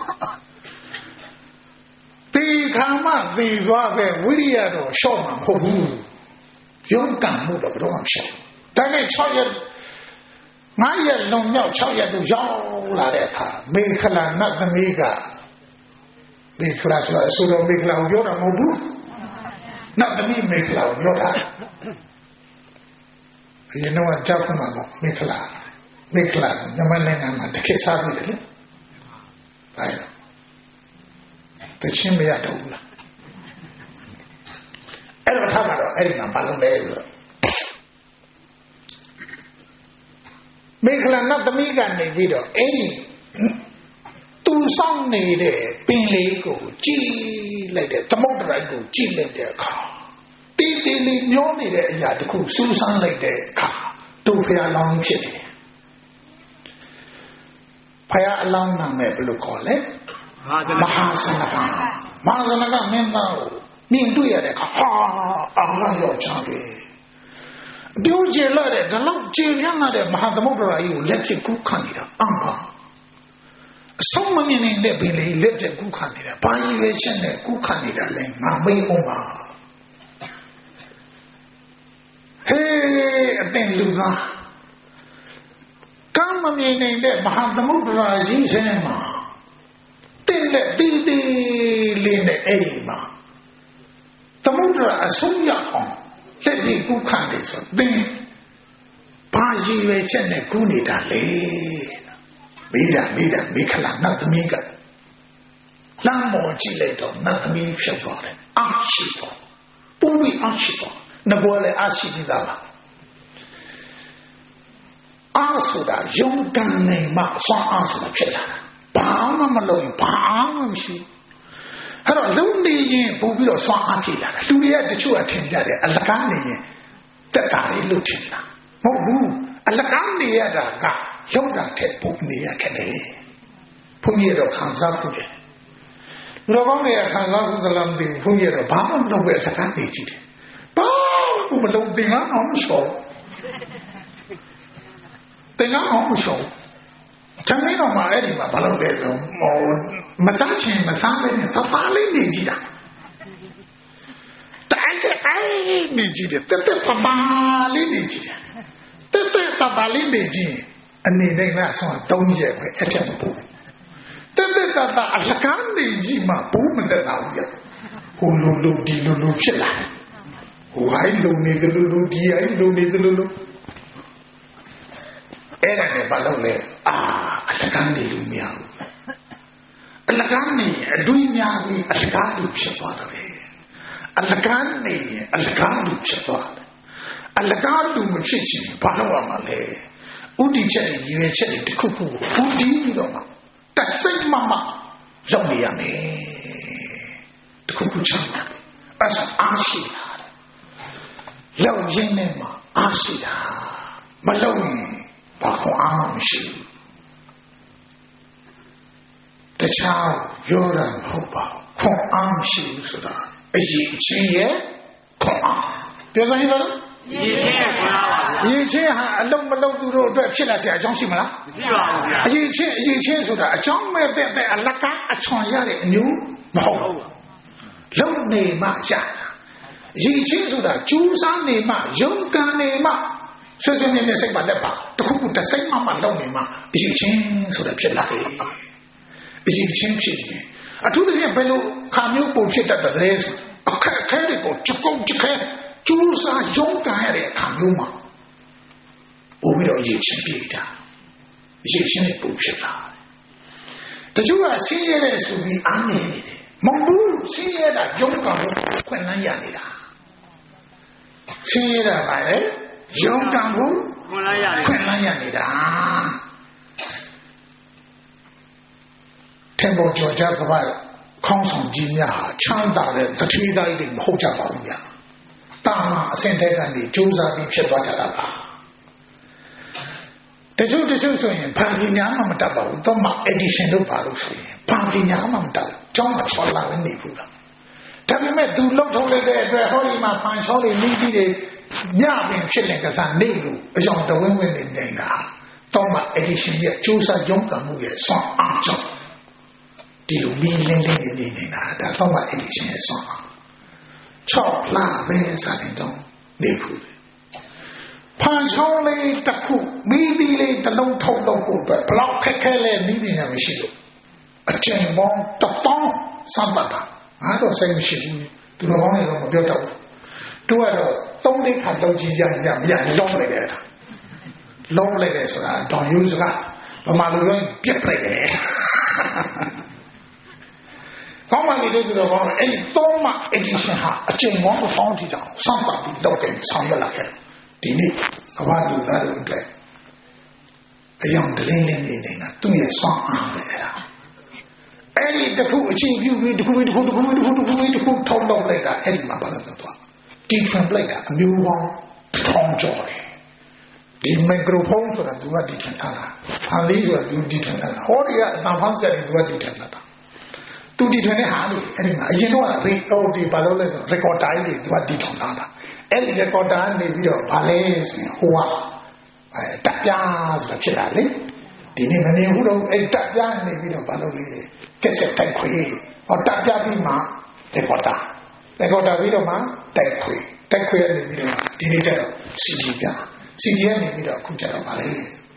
ဒီခါမှသိသွားပဲဝိရိယတော့လျှော့မှာမဟုတ်ဘူးရုံးကံမှုတော့ဘယ်တော့မှမလျှော့ဒါနဲ့6ရက်9ရက်လုံးမြောက်6ရက်တို့ရောက်လာတဲ့အခါမေခလာနတ်သမီးကမေခလာဆိုတော့မေခလာကိုပြောတာမဟုတ်ဘူးနတ်သမီးမေခလာကိုပြောတာအရင်တော့ကြောက်ခမှာပေါ့မေခလာညမနိုင်ငံမှာတခေတ်စားပြီလေဘာလဲတချင်းမရတော့ဘူးလားအဲ့တော့ထားမှာတော့အဲ့ဒီမှာဘာလို့လဲဆိုတော့မေခလနတ်သမီးကနေပြီးတော့အဲ့ဒီသူဆောင်နေတဲ့ပင်လေးကိုကြည်လိုက်တဲ့သမုဒ္ဒရာကိုကြည်လိုက်တဲ့အခါတီးတီးလေးမျောနေတဲ့အရာတစ်ခုစူးစမ်းလိုက်တဲ့အခါတို့ဖရာလောင်းဖြစ်တယ်ဖရာအလောင်းနာမည်ဘယ်လိုခေါ်လဲမဟာစနကမဟာစနကမင်းသားကိုမြင်တွေ့ရတဲ့အခါဟာအောင်လာရောက်ချတယ်ပြောကြလာတဲ့ဒီလောက်ကြည်ပြန့်လာတဲ့မဟာသမုဒ္ဒရာကြီးကိုလက်ဖြစ်ကူးခတ်နေတာအဆုံးမမြင်နေတဲ့ပင်လေးလက်ဖြစ်ကူးခတ်နေတာဘာကြီးပဲချက်နဲ့ကူးခတ်နေတာလဲငါမေးအောင်ပါဟေးအပင်လူသားကမ်းမမြင်နေတဲ့မဟာသမုဒ္ဒရာကြီးထဲမှာတင်းတဲ့တီးတီးလေးနဲ့အဲ့ဒီမှာသမုဒ္ဒရာအဆုံးရအောင်လက်ပြီးကူးခတ်တယ်ဆိုသင်ဘာကြီးပဲချက်နဲ့ကူးနေတာလေမိခလာနတ်သမီးကလမ်းပေါ်ကြည့်လိုက်တော့နတ်သမီးဖြစ်သွားတယ်အားရှိတော့ပူပြီးအားရှိတော့ငဘောလည်းအားရှိပြီးသားပါအားဆိုတာယုံကံနေမှဆွမ်းအားဆိုတာဖြစ်လာတာဘာမှမလုပ်ရင်ဘာမှမရှိအဲ့တော့လုံနေရင်ပို့ပြီးတော့ဆွမ်းအားဖြစ်လာတာလူတွေကတချို့ကထင်ကြတယ်အလကားနေရင်တက်တာလေးလို့ထင်တာမဟုတ်ဘူးအလကားနေရတာကလုံတာထက်ပို့နေရခဲ့တယ်ဘုန်းကြီးတော့ခံစားဖို့တယ်လူတော်ကောင်းတွေကခံစားဖို့သလားမသိဘူးဘုန်းကြီးတော့ဘာမှမလုပ်ပဲစကားနေကြည့်တယ်ဘာမှမလုပ်တင်အောင်မလျှော်တင်အောင်မလျှော်တမင်းတော်မှာအဲ့ဒီမှာဘာလုပ်လဲဆိုမစားချင်မစားပဲနဲ့သပါလေးနေကြည့်တာတိုက်နေကြည့်တယ်တက်သပါလေးနေကြည့်တယ်တက်သပါလေးနေကြည့်အနေနဲ့ကဆို3ရက်ပဲအထက်မပို့တက်တာအလကားနေကြည့်မှဘူးမတက်တော့ဘူးဟိုလိုဒီလိုဖြစ်လာဟိုဟိုင်းလုံနေတယ်လို့ဒီဟိုင်းလုံနေတယ်လို့အဲ့ဒါနဲ့ဘာလုပ်လဲအလကားနေလို့မရဘူးအလကားနေအတွင်းများပြီးအလကားလို့ဖြစ်သွားတယ်အလကားနေအလကားလို့ဖြစ်သွားတယ်အလကားလို့မဖြစ်ချင်ဘာလုပ်ရမှာလဲဥတီချက်ရည်ရွယ်ချက်တွေတစ်ခုခုဖူးတီးပြီးတော့မှတစိမ့်မလုပ်နေရမယ်တစ်ခုခုချမ်းသာအဲ့ဒါအားရှိတာလောက်ရင်းနဲ့မှအားရှိတာမလုပ်ရင်ဘာမှအားမရှိဘူးတခြားပြောတာမဟုတ်ပါဘူးခွန်အားမရှိဘူးဆိုတာအရေးချင်းရဲ့ခွန်အားပြောစမ်းရလားရေချင်းဟာအလုံးမလုံးသူတို့အတွက်ဖြစ်လာเสียအကြောင်းရှိမလားမရှိပါဘူးဗျာအရေးချင်းဆိုတာအကြောင်းမဲ့တဲ့အလကားအချွန်ရတဲ့အမျိုးမဟုတ်ဘူးလုံနေမှရတာရေချင်းဆိုတာကျူးစားနေမှယုံကံနေမှဆွေးဆွေးနွေးနွေးစိတ်ပါလက်ပါတခုခုတစ်စိတ်မှလုံနေမှအရေးချင်းဆိုတာဖြစ်လာတယ်အရေးချင်းဖြစ်တယ်အထူးသဖြင့်ဘယ်လိုခါမျိုးပုံဖြစ်တတ်တယ်လဲဆိုအခက်ခဲတွေကိုချက်ကုန်းချက်ခဲကျူးစားယုံကံရတဲ့အခါမျိုးမှာပို့ပြီးတော့ရည်ချင်းပြေးတာရည်ချင်းနဲ့ပို့ဖြစ်လာတချို့ကဆင်းရဲတဲ့ဆိုပြီးအားနေနေတယ်မဟုတ်ဘူးဆင်းရဲတာယုံကံကိုခွင့်လန်းရနေတာဆင်းရဲတာပါလေယုံကံကိုခွင့်လန်းရနေတာထင်ပေါ်ကျော်ကြကပါခေါင်းဆောင်ကြီးများဟာချမ်းသာတဲ့တထေးသားတွေမဟုတ်ကြပါဘူးဗျာတာမအစင်တဲ့ကနေကြိုးစားပြီးဖြစ်သွားကြတာပါတချို့ဆိုရင်ဘာပညာမှမတတ်ပါဘူးတော့မှ edition လုပ်ပါလို့ဆိုရင်ဘာပညာမှမတတ်ကျောင်းမှာချောလာနေဘူးလားဒါပေမဲ့သူလှုပ်ထုံးလိုက်တဲ့အတွက်ဟောဒီမှာဖန်ချောတွေမိသီးတွေညပင်ဖြစ်နေကစားနေလို့အကြောင်းတဝင်းနေနေတာတော့မှ edition ရဲ့ကြိုးစားရုံးကမှုရဲ့ဆွမ်းအားကြောင့်ဒီလိုမင်းလင်းနေနေတာဒါတော့မှ edition ရဲ့ဆွမ်းအား6လပဲစားတယ်တော့နေဘူးဖန်ချောင်းလေးတစ်ခုမိသီးလေးတစ်လုံးထုတ်လို့ဖို့အတွက်ဘလောက်ခက်ခဲလဲမိပညာမရှိလို့အချိန်ပေါင်း1000စမ်းပါတာငါတော့စိတ်မရှိဘူးသူတော်ကောင်းတွေတော့မပြောတတ်ဘူးသူကတော့3-4ခါတော့ကြည့်ရလုံးလိုက်တယ်လုံးလိုက်တယ်ဆိုတာတောင်ယူစကားဗမာလူတွေပြက်လိုက်တယ်ကောင်းပါလေသူတော်ကောင်းအဲ့ဒီ3မှ edition ဟာအချိန်ပေါင်း1000ထိတောင်စမ်းပါပြီးတော့ကဲဆောင်ရလာခဲ့ဒီနေ့ကဘာလူသားတို့အတွက်အယောင်တလင်းလင်းနေတာသူ့ရဲ့စွမ်းအားပဲအဲ့ဒီတခုအချင်းပြုပြီးတခုထောက်တော့လိုက်တာအဲ့ဒီမှာဘာလို့လဲတော့တီထွင်လိုက်တာအမျိုးပေါင်းထောင်ကျော်တယ်ဒီမီခရိုဖုန်းဆိုတာသူကတီထွင်ထားတာဖန်လေးဆိုတာသူတီထွင်ထားတာဟောဒီကအတန်ဖန်းဆက်တယ်သူကတီထွင်ထားတာသူတီထွင်တဲ့ဟာလေအဲ့ဒီမှာအရင်တော့ရေကော်ဒီဘာလို့လဲဆိုရေကော်တာကြီးတွေသူကတီထွင်ထားတာအဲ့ဒီရေကော်တာနေပြီးတော့ဘာလဲဆိုရင်ဟိုကတက်ပြားဆိုတာဖြစ်တာလေဒီနေ့မနေဘူးတော့အဲ့တက်ပြားနေပြီးတော့ဘာလို့လဲကက်ဆက်တိုက်ခွေဟောတက်ပြားပြီးမှရေကော်တာပြီးတော့မှတိုက်ခွေနေပြီးတော့ဒီနေ့တော့ CD ပြCD ကနေပြီးတော့အခုကျတော့ဗာလေ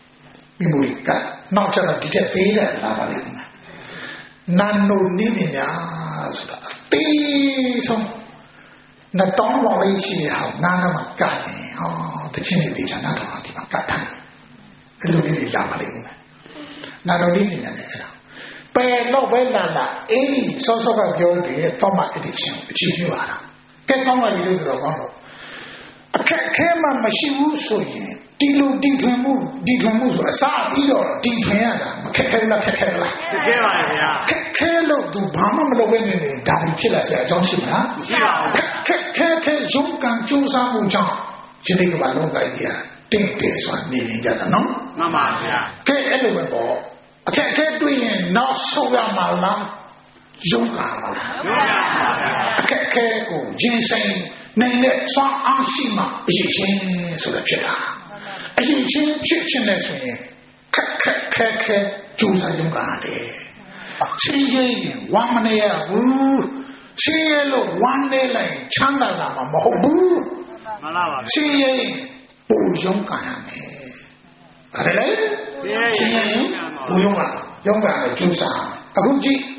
memory ကနောက်ကျတော့ဒီတက်သေးတယ်လာပါလိမ့်မယ်နာနိုနီးညာဆိုတာတေးဆုံးနှစ်တောင်းပေါ်လေးရှိရအောင်နားမှာကတ်နေဟောတချင်းတွေချာနာတော့ဒီမှာကတ်ထားအဲ့လိုလေးတွေရပါလိမ့်မယ်နာနိုနီးညာနဲ့အဲ့ဒါပယ်တော့ပဲလာအေးစောစောကပြောတယ်တော့မှအဲ့ဒီချင်းအချီးကျူးလာတာကဲကောင်းပါပြီလို့ဆိုတော့ကောင်းတော့အခက်ခဲမှမရှိဘူးဆိုရင်ဒီလိုတီထွင်မှုဆိုအစားပြီးတော့တီထွင်ရတာမခက်ခဲလားခက်ခဲပါဗျာခက်ခဲလို့သူဘာမှမလုပ်ဘဲနေဒါပြီးဖြစ်လာစရာအကြောင်းရှိမလားရှိပါဘူးခက်ရုံးကန်ကြိုးစားမှုကြောင့်ဒီနေ့ကဘာလုံးကိုင်းပြတင့်တယ်ဆိုတာနေနေကြတာနော်မှန်ပါဗျာကဲအဲ့လိုပဲပေါ့အခက်ခဲတွေ့ရင်နောက်ဆုတ်ရမှာလားရုံးကန်ပါလားအခက်ခဲကိုရင်ဆိုင်နိုင်တဲ့စွမ်းအားရှိမှအရေးချင်းဆိုတာဖြစ်တာအရင်ချင်းဖြစ်ချင်တယ်ဆိုရင်ခက်ကြိုးစားရုံးကန်တယ်ချင်းရင်ဝမ်းမနေရဘူးချင်းရလို့ဝမ်းနေလိုက်ချမ်းသာလာမှာမဟုတ်ဘူးမှန်ပါပါချင်းရင်ပူရုံးကန်ရမယ်ဒါလည်းချင်းရင်ပူရုံးကန်နဲ့ကြိုးစားအခုကြည့်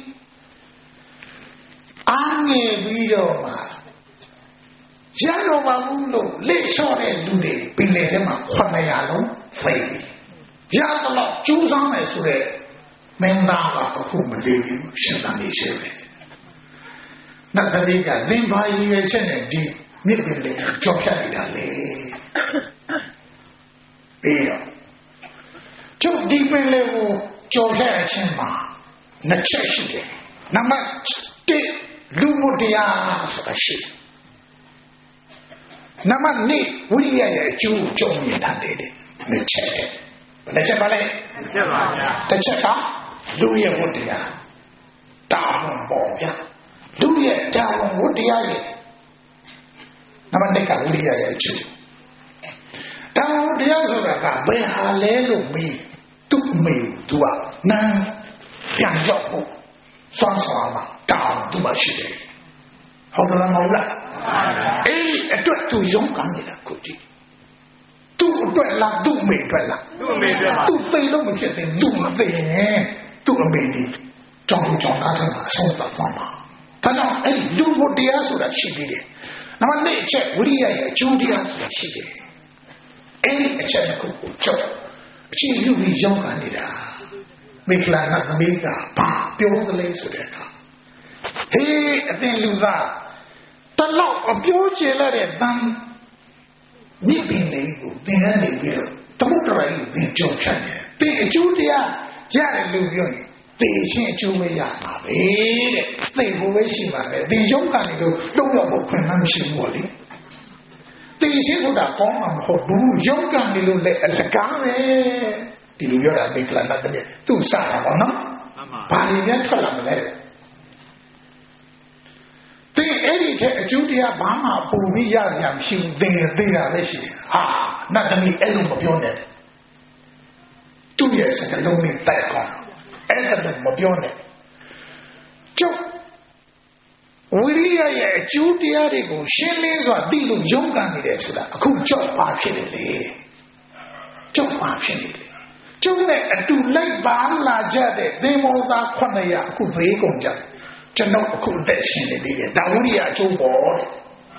အားငယ်ပြီးတော့မှရတော့ပါဘူးလို့လက်လျှော့တဲ့လူတွေပင်လယ်ထဲမှာ900လုံးဖိတ်ရတော့ကျူးစားမယ်ဆိုတဲ့မင်းသားကအခုမလေးဘူးရှင်းတာနေရှိတယ်။နောက်တစ်နေ့ကသင်္ဘာကြီးရဲ့ချက်နဲ့ဒီမြစ်ပင်လေးကြော်ဖြတ်နေတာလေ။ပြီးတော့ကျုပ်ဒီပင်လေးကိုကြော်ဖြတ်အချင်းမှာနှစ်ချက်ရှိတယ်။နံပါတ်1လူမှုတရားဆိုတာရှိတယ်နံပါတ်2ဝိရိယရဲ့အကျိုးကြုံမြင်တတ်တယ်နှစ်ချက်ဘယ်နှချက်ပါလဲတစ်ချက်ပါဗျာတစ်ချက်ကလူရဲ့ဝတ္တရားတာဝန်ပေါ်ဗျာလူရဲ့တာဝန်ဝတ္တရားရဲ့နံပါတ်2ကဝိရိယရဲ့အကျိုးတာဝန်တရားဆိုတာကဘယ်ဟာလဲလို့မေးသူ့မေးသူကနန်းပြန်ရောက်ဖို့စွမ်းဆောင်မှာတာဝန်သူ့မှာရှိတယ်ဟုတ်တယ်မဟုတ်လားအေးအတွက်သူရုံးကန်နေတာကိုကြည့်သူ့အတွက်လားသူ့အမေအတွက်လားသူ့အမေအတွက်ပါသူ့သိလို့မဖြစ်သေးသူ့မသိရင်သူ့အမေဒီကြောင်းသားတယ်မှာဆုံးသတ်သွားမှာဒါကြောင့်အဲ့ဒီလူဘုတရားဆိုတာရှိသေးတယ်နံပါတ်1အချက်ဝိရိယရဲ့အကျိုးတရားဆိုတာရှိတယ်အဲ့ဒီအချက်ကိုကြောက်အချင်းလူကြီးရုံးကန်နေတာမိခလာနာသမီးကဘာပြောသလဲဆိုတဲ့အခါဟေးအသင်လူသားတလောက်အပြောချင်လာတဲ့တန်မြင့်ပင်လေးကိုသင်ကနေပြီးတော့တမုတ်တော်ကြီးသင်ကြုံချင်တယ်သင်အကျိုးတရားရတယ်လို့ပြောရင်သင်ရှင်းအကျိုးမရပါပဲတဲ့သင်ကိုပဲရှိပါမယ်သင်ရုံးကနေလို့လုံးရောက်ဖို့ခွင့်မရှိဘူးပေါ့လေသင်ရှင်းဆိုတာကောင်းမှာမဟုတ်ဘူးရုံးကနေလို့လည်းအလကားပဲဒီလိုပြောတာမိကလာတတ်တယ်သူ့စားတာပေါ့နော်ဘာတွေများထွက်လာမလဲသင်အဲ့ဒီတဲ့အကျိုးတရားဘာမှပူပြီးရစရာမရှိဘူးသင်သေးတာပဲရှိတယ်ဟာနတ်သမီးအဲ့လိုမပြောနဲ့သူ့ရဲ့စကားလုံးနဲ့တိုက်ကောင်းအဲ့ဒါတော့မပြောနဲ့ကျုပ်ဝိရိယရဲ့အကျိုးတရားတွေကိုရှင်းလင်းစွာသိလို့ရုန်းကန်နေတယ်ဆိုတာအခုကြောက်ပါဖြစ်တယ်လေကြောက်ပါဖြစ်နေတယ်ကျုပ်နဲ့အတူလိုက်ပါလာကြတဲ့သင်္ဘောသား900အခုသေးကုန်ကြတယ်ကျွန်တော်အခုအသက်ရှင်နေပြီလေဒါဝိရိယအကျိုးပေါ်တဲ့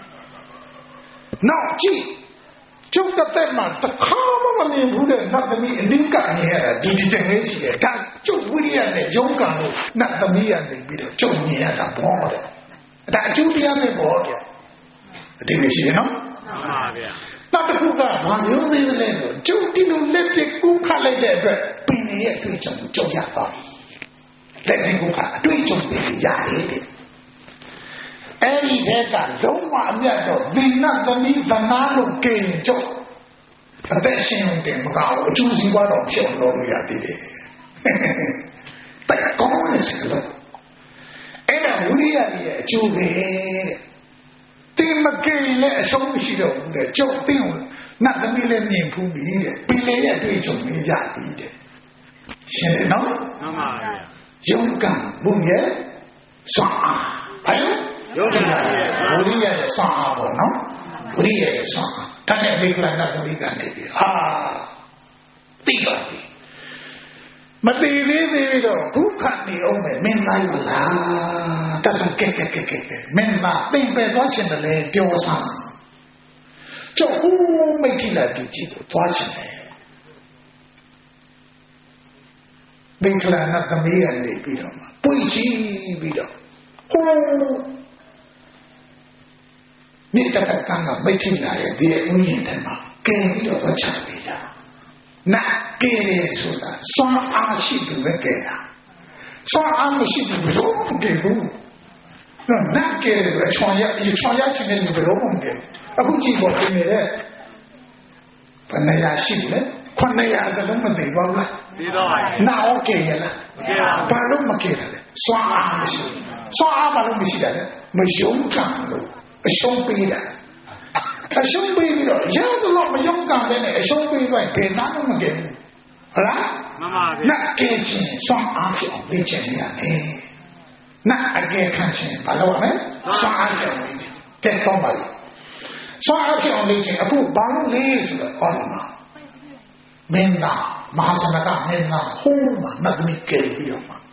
နောက်ကြည့်ကျုပ်တစ်သက်မှာတစ်ခါမှမမြင်ဘူးတဲ့နတ်သမီးအလင်းကနေရတာဒီတည်းလေးရှိတယ်ဒါကျုပ်ဝိရိယနဲ့ရုန်းကန်လို့နတ်သမီးရနေပြီးတော့ကျုပ်မြင်ရတာပေါ်တယ်ဒါအကျိုးတရားပဲပေါ်တယ်အတိမရှိတယ်နော်မှန်ပါဗျာနောက်တစ်ခုကဘာမျိုးသေးလဲဆိုကျုပ်ဒီလိုလက်ပြကူးခတ်လိုက်တဲ့အတွက်ပင်ရဲ့အတွေ့အကြုံကိုကြုံရသွားပြီလက်ဒီကအတွေ့အကြုံတွေရတယ်တဲ့အဲ့ဒီတည်းကလုံးဝအမြတ်တော့ဒီနတ်သမီးသနာလို့ကြင်ကြုံအသက်ရှင်တဲ့မကောအကျိုးစီးပွားတော့ဖြစ်လို့ရသေးတယ်တိုက်ကောင်းနေစလို့အဲ့ဒါဝိရိယရဲ့အကျိုးပဲတင်မကြင်လည်းအဆုံးမရှိတော့ဘူးတဲ့ကြုံတင်နတ်သမီးလည်းမြင်ဖူးပြီတဲ့ပင်လေရဲ့အတွေ့အကြုံကြီးရသည်တဲ့ရှင်းတယ်နော်မှန်ပါဗျာယုံကံမှုရဲ့စွမ်းအားဘာလို့ယုံကံရဲ့ဝိရိယရဲ့စွမ်းအားပေါ့နော်ဝိရိယရဲ့စွမ်းအားတနဲ့မိကလနာသမီးကနေပြီဟာသိပါပြီမသိသေးသေးတော့ဒုက္ခနေအောင်မယ်မင်းနိုင်မလားတဆကဲမင်းမသိပဲသွားချင်တယ်လေပြောစားကျုပ်ဟိုးမိတ်တိလာတူကြည့်ကိုသွားချင်တယ်မင်္ဂလာနာသမီးရနေပြီးတော့မှပွင့်ကြည့်ပြီးတော့ဟိုးမြေတက်ကကမိတ်တိလာရဲ့ဒီဥယျာဉ်ထဲမှာကဲပြီးတော့သွားချပေးတာနာကဲဆိုတာစွမ်းအားရှိသူပဲကဲတာစွမ်းအားမရှိသူဘယ်လိုမှမကဲဘူးနော်နာကဲတယ်ချောင်းရချင်တဲ့လူဘယ်လိုမှမကဲအခုကြည့်ပေါ်နေတယ်ဘယ်နေရာရှိလဲ900စလုံးမသိပါဘူးလားသိတော့ပါဘူးနာโอเคရလားမကဲပါဘူးဘာလို့မကဲတာလဲစွမ်းအားမရှိစွမ်းအားဘာလို့မရှိတာလဲမယုံကြလို့အရှုံးပေးတာအရှုံးပေးပြီးတော့ရတော့မယုံကြတဲ့နဲ့အရှုံးပေးတော့ဘယ်နာမှမကဲဘူးဟုတ်လားမှန်ပါဗျာနတ်ကဲခြင်းစွမ်းအားဖြစ်အောင်လုပ်ချင်ရတယ်နတ်အကဲခံခြင်းဘာလို့လဲစွမ်းအားဖြစ်အောင်လုပ်ခြင်းကဲကောင်းပါလိမ့်စွမ်းအားဖြစ်အောင်လုပ်ခြင်းအခုဘာလို့လဲဆိုတော့ဟောတယ်မှာမင်းသားမဟာစနကမင်းသားဟိုးမှာနတ်သမီးကဲပြီးတော့မှာ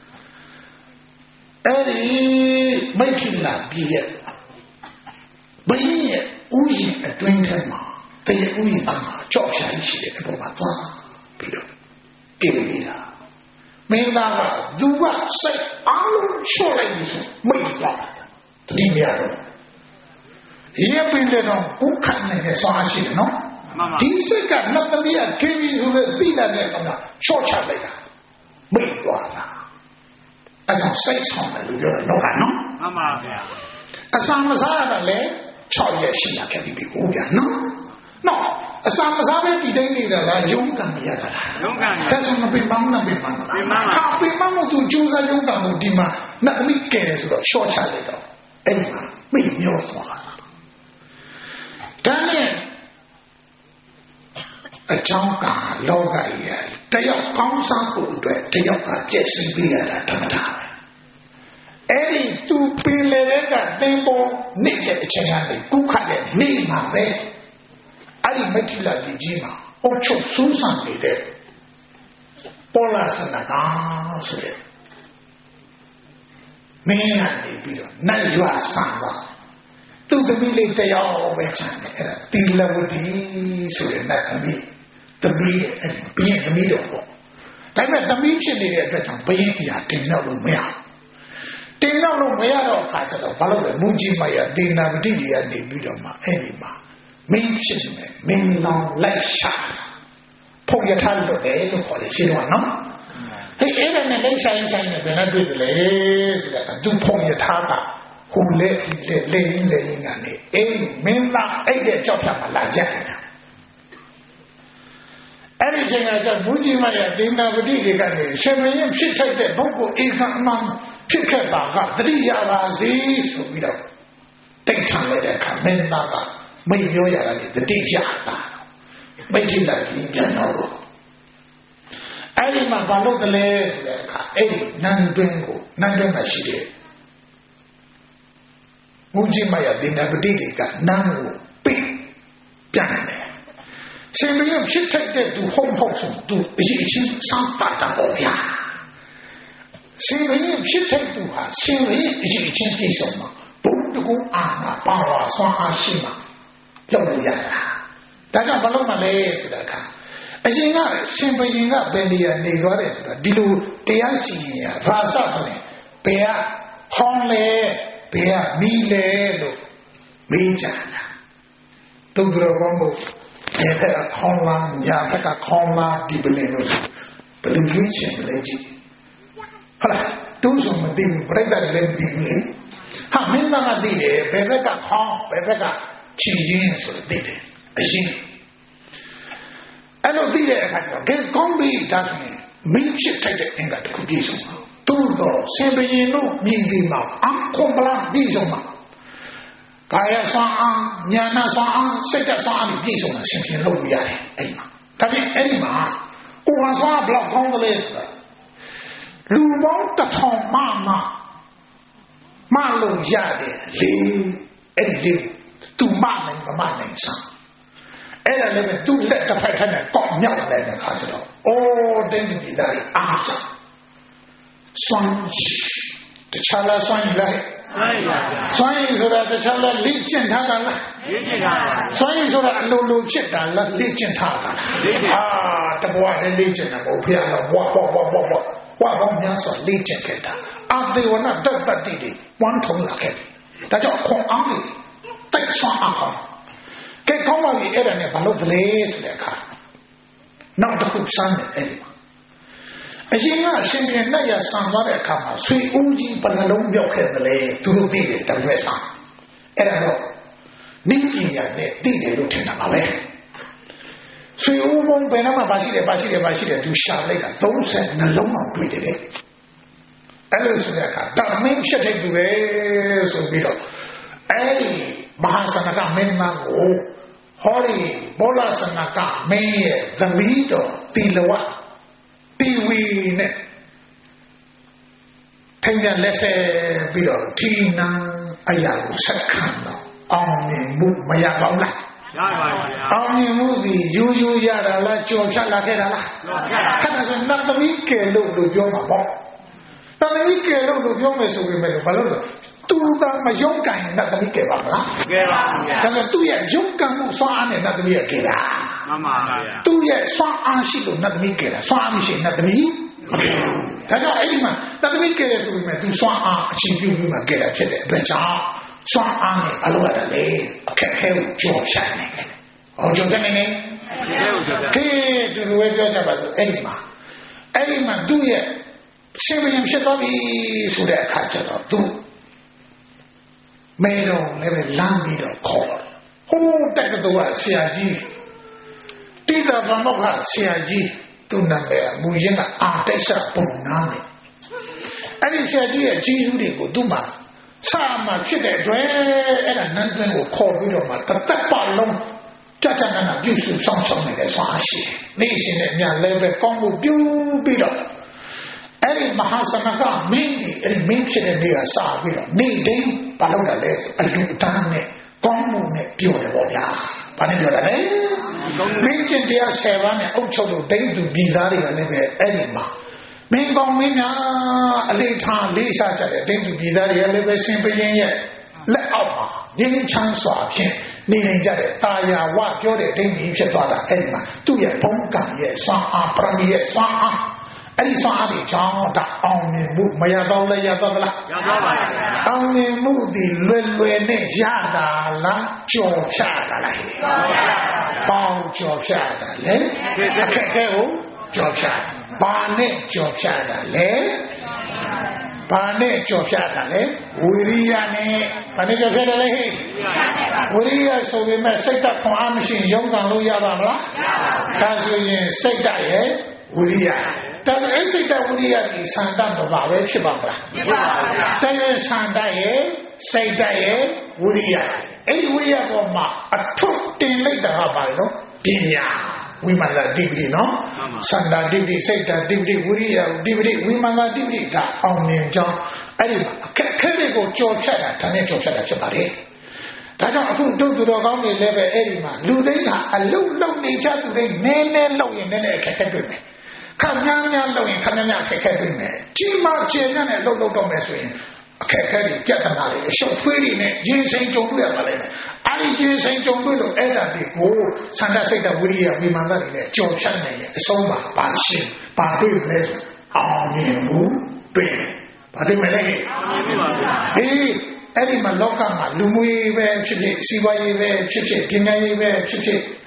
အဲ့ဒီမိတ်ခိလာပြည့်ရဲ့ဘင်းရဲ့ဥယျာဉ်အတွင်းထဲမှာတရဥယျာဉ်မှာကြောက်ချင်ရှိတဲ့အပေါ်မှာသွားပြီးတော့ကဲနေတာမင်းသားကသူကစိတ်အားလုံးချော့လိုက်ပြီးဆိုမိတ်သွားတတိမရတော့ရေပင်တဲ့တော့ဥက္ခနဲ့ဆွမ်းရှိတယ်နော်ဒီစိတ်ကနတ်သမီးကခင်းပြီးဆိုလို့သိတဲ့ကောင်ကချော့ချလိုက်တာမိတ်သွားတာအဲ့တော့စိတ်ဆောင်တယ်လို့ပြောတော့တော့နော်မှန်ပါဗျာအစာမစားရတော့လေ6ရက်ရှိလာခဲ့ပြီဟိုဗျာနော်နော်အစာမစားပဲဒီတိုင်းနေတာလားယုံကံရတာလားယုံကံရဒါဆိုမပင်မမပင်မလားဟာပင်မမသူကျိုးစားယုံကံကိုဒီမှာနတ်သမီးကဲတယ်ဆိုတော့ရှော့ချလိုက်တော့အဲ့ဒီမှာမိမျောသွားတာဒါနဲ့အကြောင်းကလောကကြီးရတယောက်ကောင်းစားဖို့အတွက်တယောက်ကပြည့်စည်ပေးရတာဓမ္မတာပဲအဲ့ဒီသူပင်လေကသင်္ဘောနေတဲ့အချိန်ကနေကုခတဲ့နေမှာပဲအဲ့ဒီမတိလာကြီးမှာအုတ်ချုပ်စူးစမ်းနေတဲ့ပေါ်လာစနာကဆိုတဲ့မင်းကနေပြီးတော့နတ်ရွာဆန်သွားသူ့သမီးလေးတယောက်ပဲချမ်းတယ်အဲ့ဒါတိလဝတိဆိုတဲ့နတ်သမီးသမီးအဲ့ဘင်းသမီးတော့ပေါ့ဒါပေမဲ့သမီးဖြစ်နေတဲ့အတွက်ကြောင့်ဘင်းကြီးကတင်တော့လို့မရတင်တော့လို့မရတော့အခါကျတော့ဘာလို့လဲမူကြီးမရဒေနာပတိကြီးကနေပြီးတော့မှအဲ့ဒီမှာမင်းဖြစ်နေမင်းလောင်လိုက်ရှာဖုန်ရထားလို့လေလို့ခေါ်တယ်ရှင်းတော့နော်ဟဲ့အဲ့ဒါနဲ့လိုက်ဆိုင်ဆိုင်နဲ့ဘယ်နဲ့တွေ့တယ်လဲဆိုတာကသူဖုန်ရထားကဟိုလေလေကနေအေးမင်းသားအဲ့တဲ့ကြောက်ဖြတ်မှလာကြတယ်အဲ့ဒီချိန်ကကျမူကြီးမရဒေနာပတိတွေကနေရှင်မင်းဖြစ်ထိုက်တဲ့ပုဂ္ဂိုလ်ဧကအမှန်ဖြစ်ခဲ့တာကတတိယပါစေဆိုပြီးတော့တိတ်ထန်လိုက်တဲ့အခါမင်းသားကမိတ်ပြောရတာလေတတိယတာမိတ်ထိလာပြီးပြန်တော့အဲ့ဒီမှာဘာလို့တလဲဆိုတဲ့အခါအဲ့ဒီနန်းတွင်းမှာရှိတဲ့မူကြီးမရဒေနာပတိတွေကနန်းကိုပိတ်ပြန်တယ်ရှင်မင်းဖြစ်ထိုက်တဲ့သူဟုတ်ဆိုသူအရေးချင်းစောင့်တာတော့ဗျာရှင်မင်းဖြစ်ထိုက်သူဟာရှင်မင်းအရေးချင်းပြည့်စုံမှာဘုံတကူအာနာပါဝါဆွမ်းအားရှိမှာလုပ်လို့ရတာဒါကြောင့်မလုပ်မလဲဆိုတဲ့အခါအရင်ကရှင်ဘရင်ကဘယ်နေရာနေသွားတယ်ဆိုတာဒီလိုတရားစီရင်ရဘာစမလဲဘယ်ကဟောင်းလဲဘယ်ကမီးလဲလို့မေးကြတာတုံးတော်ကောင်းဖို့ဘက်ကခေါင်းလားညာဘက်ကခေါင်းလားဒီပလင်လို့ဘယ်လိုရွေးချယ်မလဲကြည့်ဟုတ်လားတူးဆုံးမသိဘူးပြိတ္တလည်းမသိဘူးလေဟာမင်းသားကသိတယ်ဘယ်ဘက်ကခေါင်းဘယ်ဘက်ကခြေရင်းဆိုသိတယ်အရှင်းအဲ့လိုသိတဲ့အခါကျတော့ကဲကောင်းပြီဒါဆိုရင်မင်းဖြစ်ထိုက်တဲ့အင်္ဂါတစ်ခုပြည့်စုံပါသို့တော့ဆင်ဘရင်တို့မြင်ဒီမှာအခွန်ပလာပြည့်စုံပါကာယဆွမ်းအားဉာဏ်ဆွမ်းအားစိတ်ဓာတ်ဆွမ်းအားပြည့်စုံတာဆင်ဖြင်လုပ်ရတယ်အဲ့မှာဒါပြင်အဲ့ဒီမှာကိုယ်ဟာဆွမ်းအားဘလောက်ကောင်းတယ်လဲဆိုတာလူပေါင်းတစ်ထောင်မလို့ရတယ်လေအဲ့ဒီသူမနိုင်မနိုင်စားအဲ့ဒါလည်းသူ့လက်တစ်ဖက်ထက်နဲ့ကောက်မြောက်တယ်ခါဆိုတော့အိုးတင်းဒီသားလေးအားစားစွမ်းတခြားလားစွမ်းလိုက်စွမ်းရည်ဆိုတာတခြားလားလေ့ကျင့်ထားတာလားလေ့ကျင့်ထားပါစွမ်းရည်ဆိုတာအလိုလိုဖြစ်တာလားလေ့ကျင့်ထားတာတဘွားလည်းလေ့ကျင့်တာပေါ့ဖျားတော့ဝါပေါင်းများစွာလေ့ကျင့်ခဲ့တာအာသေဝနာတတ်တတိတွေဝမ်းထုံလာခဲ့တယ်ဒါကြောင့်ခွန်အားကြီးတိုက်ဆွမ်းအားကောင်းကဲကောင်းပါပြီအဲ့ဒါနဲ့ဘာလို့ကလေးဆိုတဲ့အခါနောက်တစ်ခုစမ်းတယ်အဲ့ဒီမှာအရင်ကအရှင်ပြန်နဲ့ရဆံသွားတဲ့အခါမှာဆွေဦးကြီးဘယ်နှလုံးပြောက်ခဲ့တယ်လဲသူတို့သိတယ်တရွဲ့ဆံအဲ့ဒါတော့နိပညာနဲ့သိတယ်လို့ထင်တာပါပဲဆွေဦးဘုံဘယ်နှမှာပါရှိတယ်သူရှာလိုက်တာ32လုံးအောင်တွေ့တယ်လေအဲ့လိုဆိုတဲ့အခါဒါမင်းဖြစ်တဲ့သူပဲဆိုပြီးတော့အဲ့ဒီမဟာစနကမင်းမကိုဟောဒီဘောလစနကမင်းရဲ့သမီးတော်တီလဝတီဝီနဲ့ထိုင်ရလက်ဆဲပြီးတော့ထီနံအရာကိုဆက်ခံတော့အောင်မြင်မှုမရပါဘူးလားရပါပါဗျာအောင်မြင်မှုဒီယူရတာလားကြော်ဖြတ်လာခဲ့တာလားခက်တာဆိုနတ်သမီးကဲလို့ပြောမှာပေါ့နတ်သမီးကဲလို့ပြောမယ်ဆိုပေမဲ့ဘာလို့လဲသူကမယုံကန်နတ်သမီးကဲပါမလားကဲပါဗျာဒါဆိုသူ့ရဲ့ယုံကန်မှုစွမ်းအားနဲ့နတ်သမီးကဲတာမှန်ပါဗျာသူ့ရဲ့စွမ်းအားရှိလို့နတ်သမီးကဲတာစွမ်းအားမရှိနတ်သမီးမကဲဘူးဒါကြောင့်အဲ့ဒီမှာနတ်သမီးကဲတယ်ဆိုပေမဲ့သူစွမ်းအားအချင်းပြုပြီးမှကဲတာဖြစ်တဲ့အတွက်ကြောင့်စွမ်းအားနဲ့အလုပ်ရတယ်လေအခက်ခဲကိုကြော်ဖြတ်နေတယ်ဟောကြော်ဖြတ်နေတယ်ခေတူလိုပဲပြောကြပါစို့အဲ့ဒီမှာသူ့ရဲ့ရှင်ဘရင်ဖြစ်သွားပြီဆိုတဲ့အခါကျတော့သူမဲတော်လည်းပဲလမ်းပြီးတော့ခေါ်ဟိုးတက်ကတူကဆရာကြီးတိတာဗမောကဆရာကြီးသူ့နာမည်မူရင်းကအာတိတ်ဆပုံနာမယ်အဲ့ဒီဆရာကြီးရဲ့ကြီးစုတွေကိုသူ့မှာစာမှဖြစ်တဲ့အတွက်အဲ့ဒါနန်းတွင်းကိုခေါ်ပြီးတော့မှတသက်ပတ်လုံးကြနာပြုစုဆောင်နေတဲ့ဆွမ်းရှိနေရှင်နဲ့မြလည်းပဲကောင်းမှုပြုပြီးတော့အဲ့ဒီမဟာစနကမင်းဒီအဲ့ဒီမင်းဖြစ်တဲ့နေရာစပြီးတော့နေတိုင်းဘာလို့လဲလဲအလူတန်းနဲ့ကောင်းမှုနဲ့ပြောတယ်ပေါ့ဗျာဘာနဲ့ပြောတာလဲမင်းကျင့်တရား10ပါးနဲ့အုပ်ချုပ်လို့ဒိဋ္ဌိပြည်သားတွေကလည်းပဲအဲ့ဒီမှာမင်းကောင်းမင်းများအလေးထားလေးစားကြတဲ့ဒိဋ္ဌိပြည်သားတွေကလည်းပဲရှင်ဘုရင်ရဲ့လက်အောက်မှာငြိမ်းချမ်းစွာဖြင့်နေနိုင်ကြတဲ့တာယာဝပြောတဲ့ဒိဋ္ဌိဖြစ်သွားတာအဲ့ဒီမှာသူ့ရဲ့ဘုံကံရဲ့စွမ်းအားပရမီရဲ့စွမ်းအားအဲ့ဒီစွမ်းအားတွေကြောင့်ဒါအောင်မြင်မှုမရတော့လဲရတော့လားရတော့ပါဗျာအောင်မြင်မှုဒီလွယ်နဲ့ရတာလားကြော်ဖြတ်တာလားပေါင်းကြော်ဖြတ်တာလေအခက်ခဲကိုကြော်ဖြတ်ဘာနဲ့ကြော်ဖြတ်တာလဲဘာနဲ့ကြော်ဖြတ်တာလဲဝိရိယနဲ့ဘာနဲ့ကြော်ဖြတ်တယ်လဲဝိရိယဆိုပေမဲ့စိတ်ဓာတ်ခွန်အားမရှိရုံးကန်လို့ရပါမလားဒါဆိုရင်စိတ်ဓာတ်ရဲ့ဝိရိယဒါပေမဲ့စိတ်ဓာတ်ဝိရိယဒီစံတတ်တော့ဘာပဲဖြစ်ပါမလားဖြစ်ပါဘူးဗျာတကယ်စံတတ်ရဲ့စိတ်ဓာတ်ရဲ့ဝိရိယအဲ့ဒီဝိရိယပေါ်မှာအထုတင်လိုက်တာကဘာလဲနော်ပညာဝိမာန်တိပ္ပိနော်စန္ဒာတိပ္ပိစိတ်ဓာတ်တိပ္ပိဝိရိယတိပ္ပိဝိမာန်တိပ္ပိကအောင်မြင်ကြောင်းအဲ့ဒီအခက်တွေကိုကြော်ဖြတ်တာဒါနဲ့ကြော်ဖြတ်တာဖြစ်ပါတယ်ဒါကြောင့်အခုတို့သူတော်ကောင်းတွေလည်းပဲအဲ့ဒီမှာလူတိုင်းကအလုတ်လုံနေကြသူတွေနည်းနည်းလုံရင်နည်းနည်းအခက်တွေ့မယ်ခဏများလုံရင်ခဏများအခက်တွေ့မယ်ကြီးမားကျယ်နဲ့လုံတော့မယ်ဆိုရင်အခက်အခဲတွေပြဿနာတွေအရှုပ်ထွေးတွေနဲ့ရင်ဆိုင်ကြုံတွေ့ရပါလိမ့်မယ်အဲ့ဒီရင်ဆိုင်ကြုံတွေ့လို့အဲ့ဒါတွေကိုစန္ဒစိတ်တဝိရိယဝိမာန်တွေနဲ့ကြော်ဖြတ်နိုင်ရဲ့အဆုံးမှာပါရှင်းပါတွေ့လဲဆိုအောင်မြင်မှုတွေ့ပါတွေ့မယ်လေအောင်မြင်ပါဗျာဟေးအဲ့ဒီမှာလောကမှာလူမှုရေးပဲဖြစ်ဖြစ်စီးပွားရေးပဲဖြစ်ဖြစ်ပညာရေးပဲဖြစ်ဖြစ်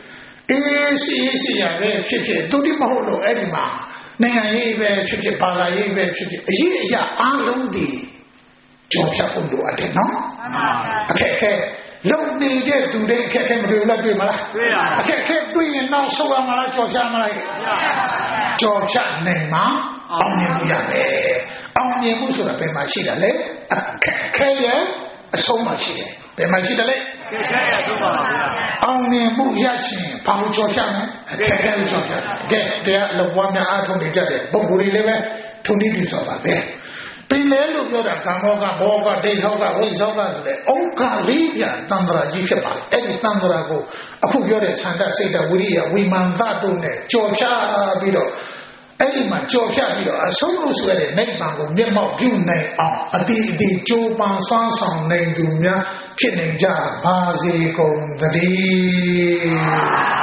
အေးစီရပဲဖြစ်သူတိမဟုတ်လို့အဲ့ဒီမှာနိုင်ငံရေးပဲဖြစ်ဘာသာရေးပဲဖြစ်အရေးအရာအားလုံးဒီကြောဖြတ်ဖို့လိုအပ်တယ်နော်အခက်ခဲလုံနေတဲ့သူတွေအခက်ခဲမတွေ့ဘူးလားတွေ့မလားတွေ့ရအခက်ခဲတွေ့ရင်နောက်ဆုံးရမလားကြောဖြတ်မလားကြောဖြတ်နိုင်မှာအောင်မြင်မှုရတယ်အောင်မြင်မှုဆိုတာဘယ်မှာရှိတယ်လဲအခက်ခဲရဲ့အဆုံးမှာရှိတယ်ဘယ်မှာရှိတယ်လဲခက်ခဲရဆုံးပါဗျာအောင်မြင်မှုရခြင်းဘာလို့ကြောဖြတ်လဲအခက်ခဲလို့ကြောဖြတ်ကဲတရားလောဘများအားထုတ်နေကြတယ်ပုဂ္ဂိုလ်တွေလည်းပဲထုံနေပြီဆိုပါပဲပင်လဲလို့ပြောတာကံမောကဘောကဒိဋ္ဌောကဝိသောကဆိုတဲ့ဩဃလေးပြတန္တရာကြီးဖြစ်ပါလေအဲ့ဒီတန္တရာကိုအခုပြောတဲ့သံဃာစိတ်တဝိရိယဝိမာန်သတို့နဲ့ကြော်ဖြပြီးတော့အဲ့ဒီမှာကြော်ဖြပြီးတော့အဆုံးလို့ဆိုရတဲ့နိဗ္ဗာန်ကိုမျက်မှောက်ပြုနိုင်အောင်အတိအတိကြိုးပမ်းဆွမ်းဆောင်နိုင်သူများဖြစ်နေကြပါစေကုန်သတည်း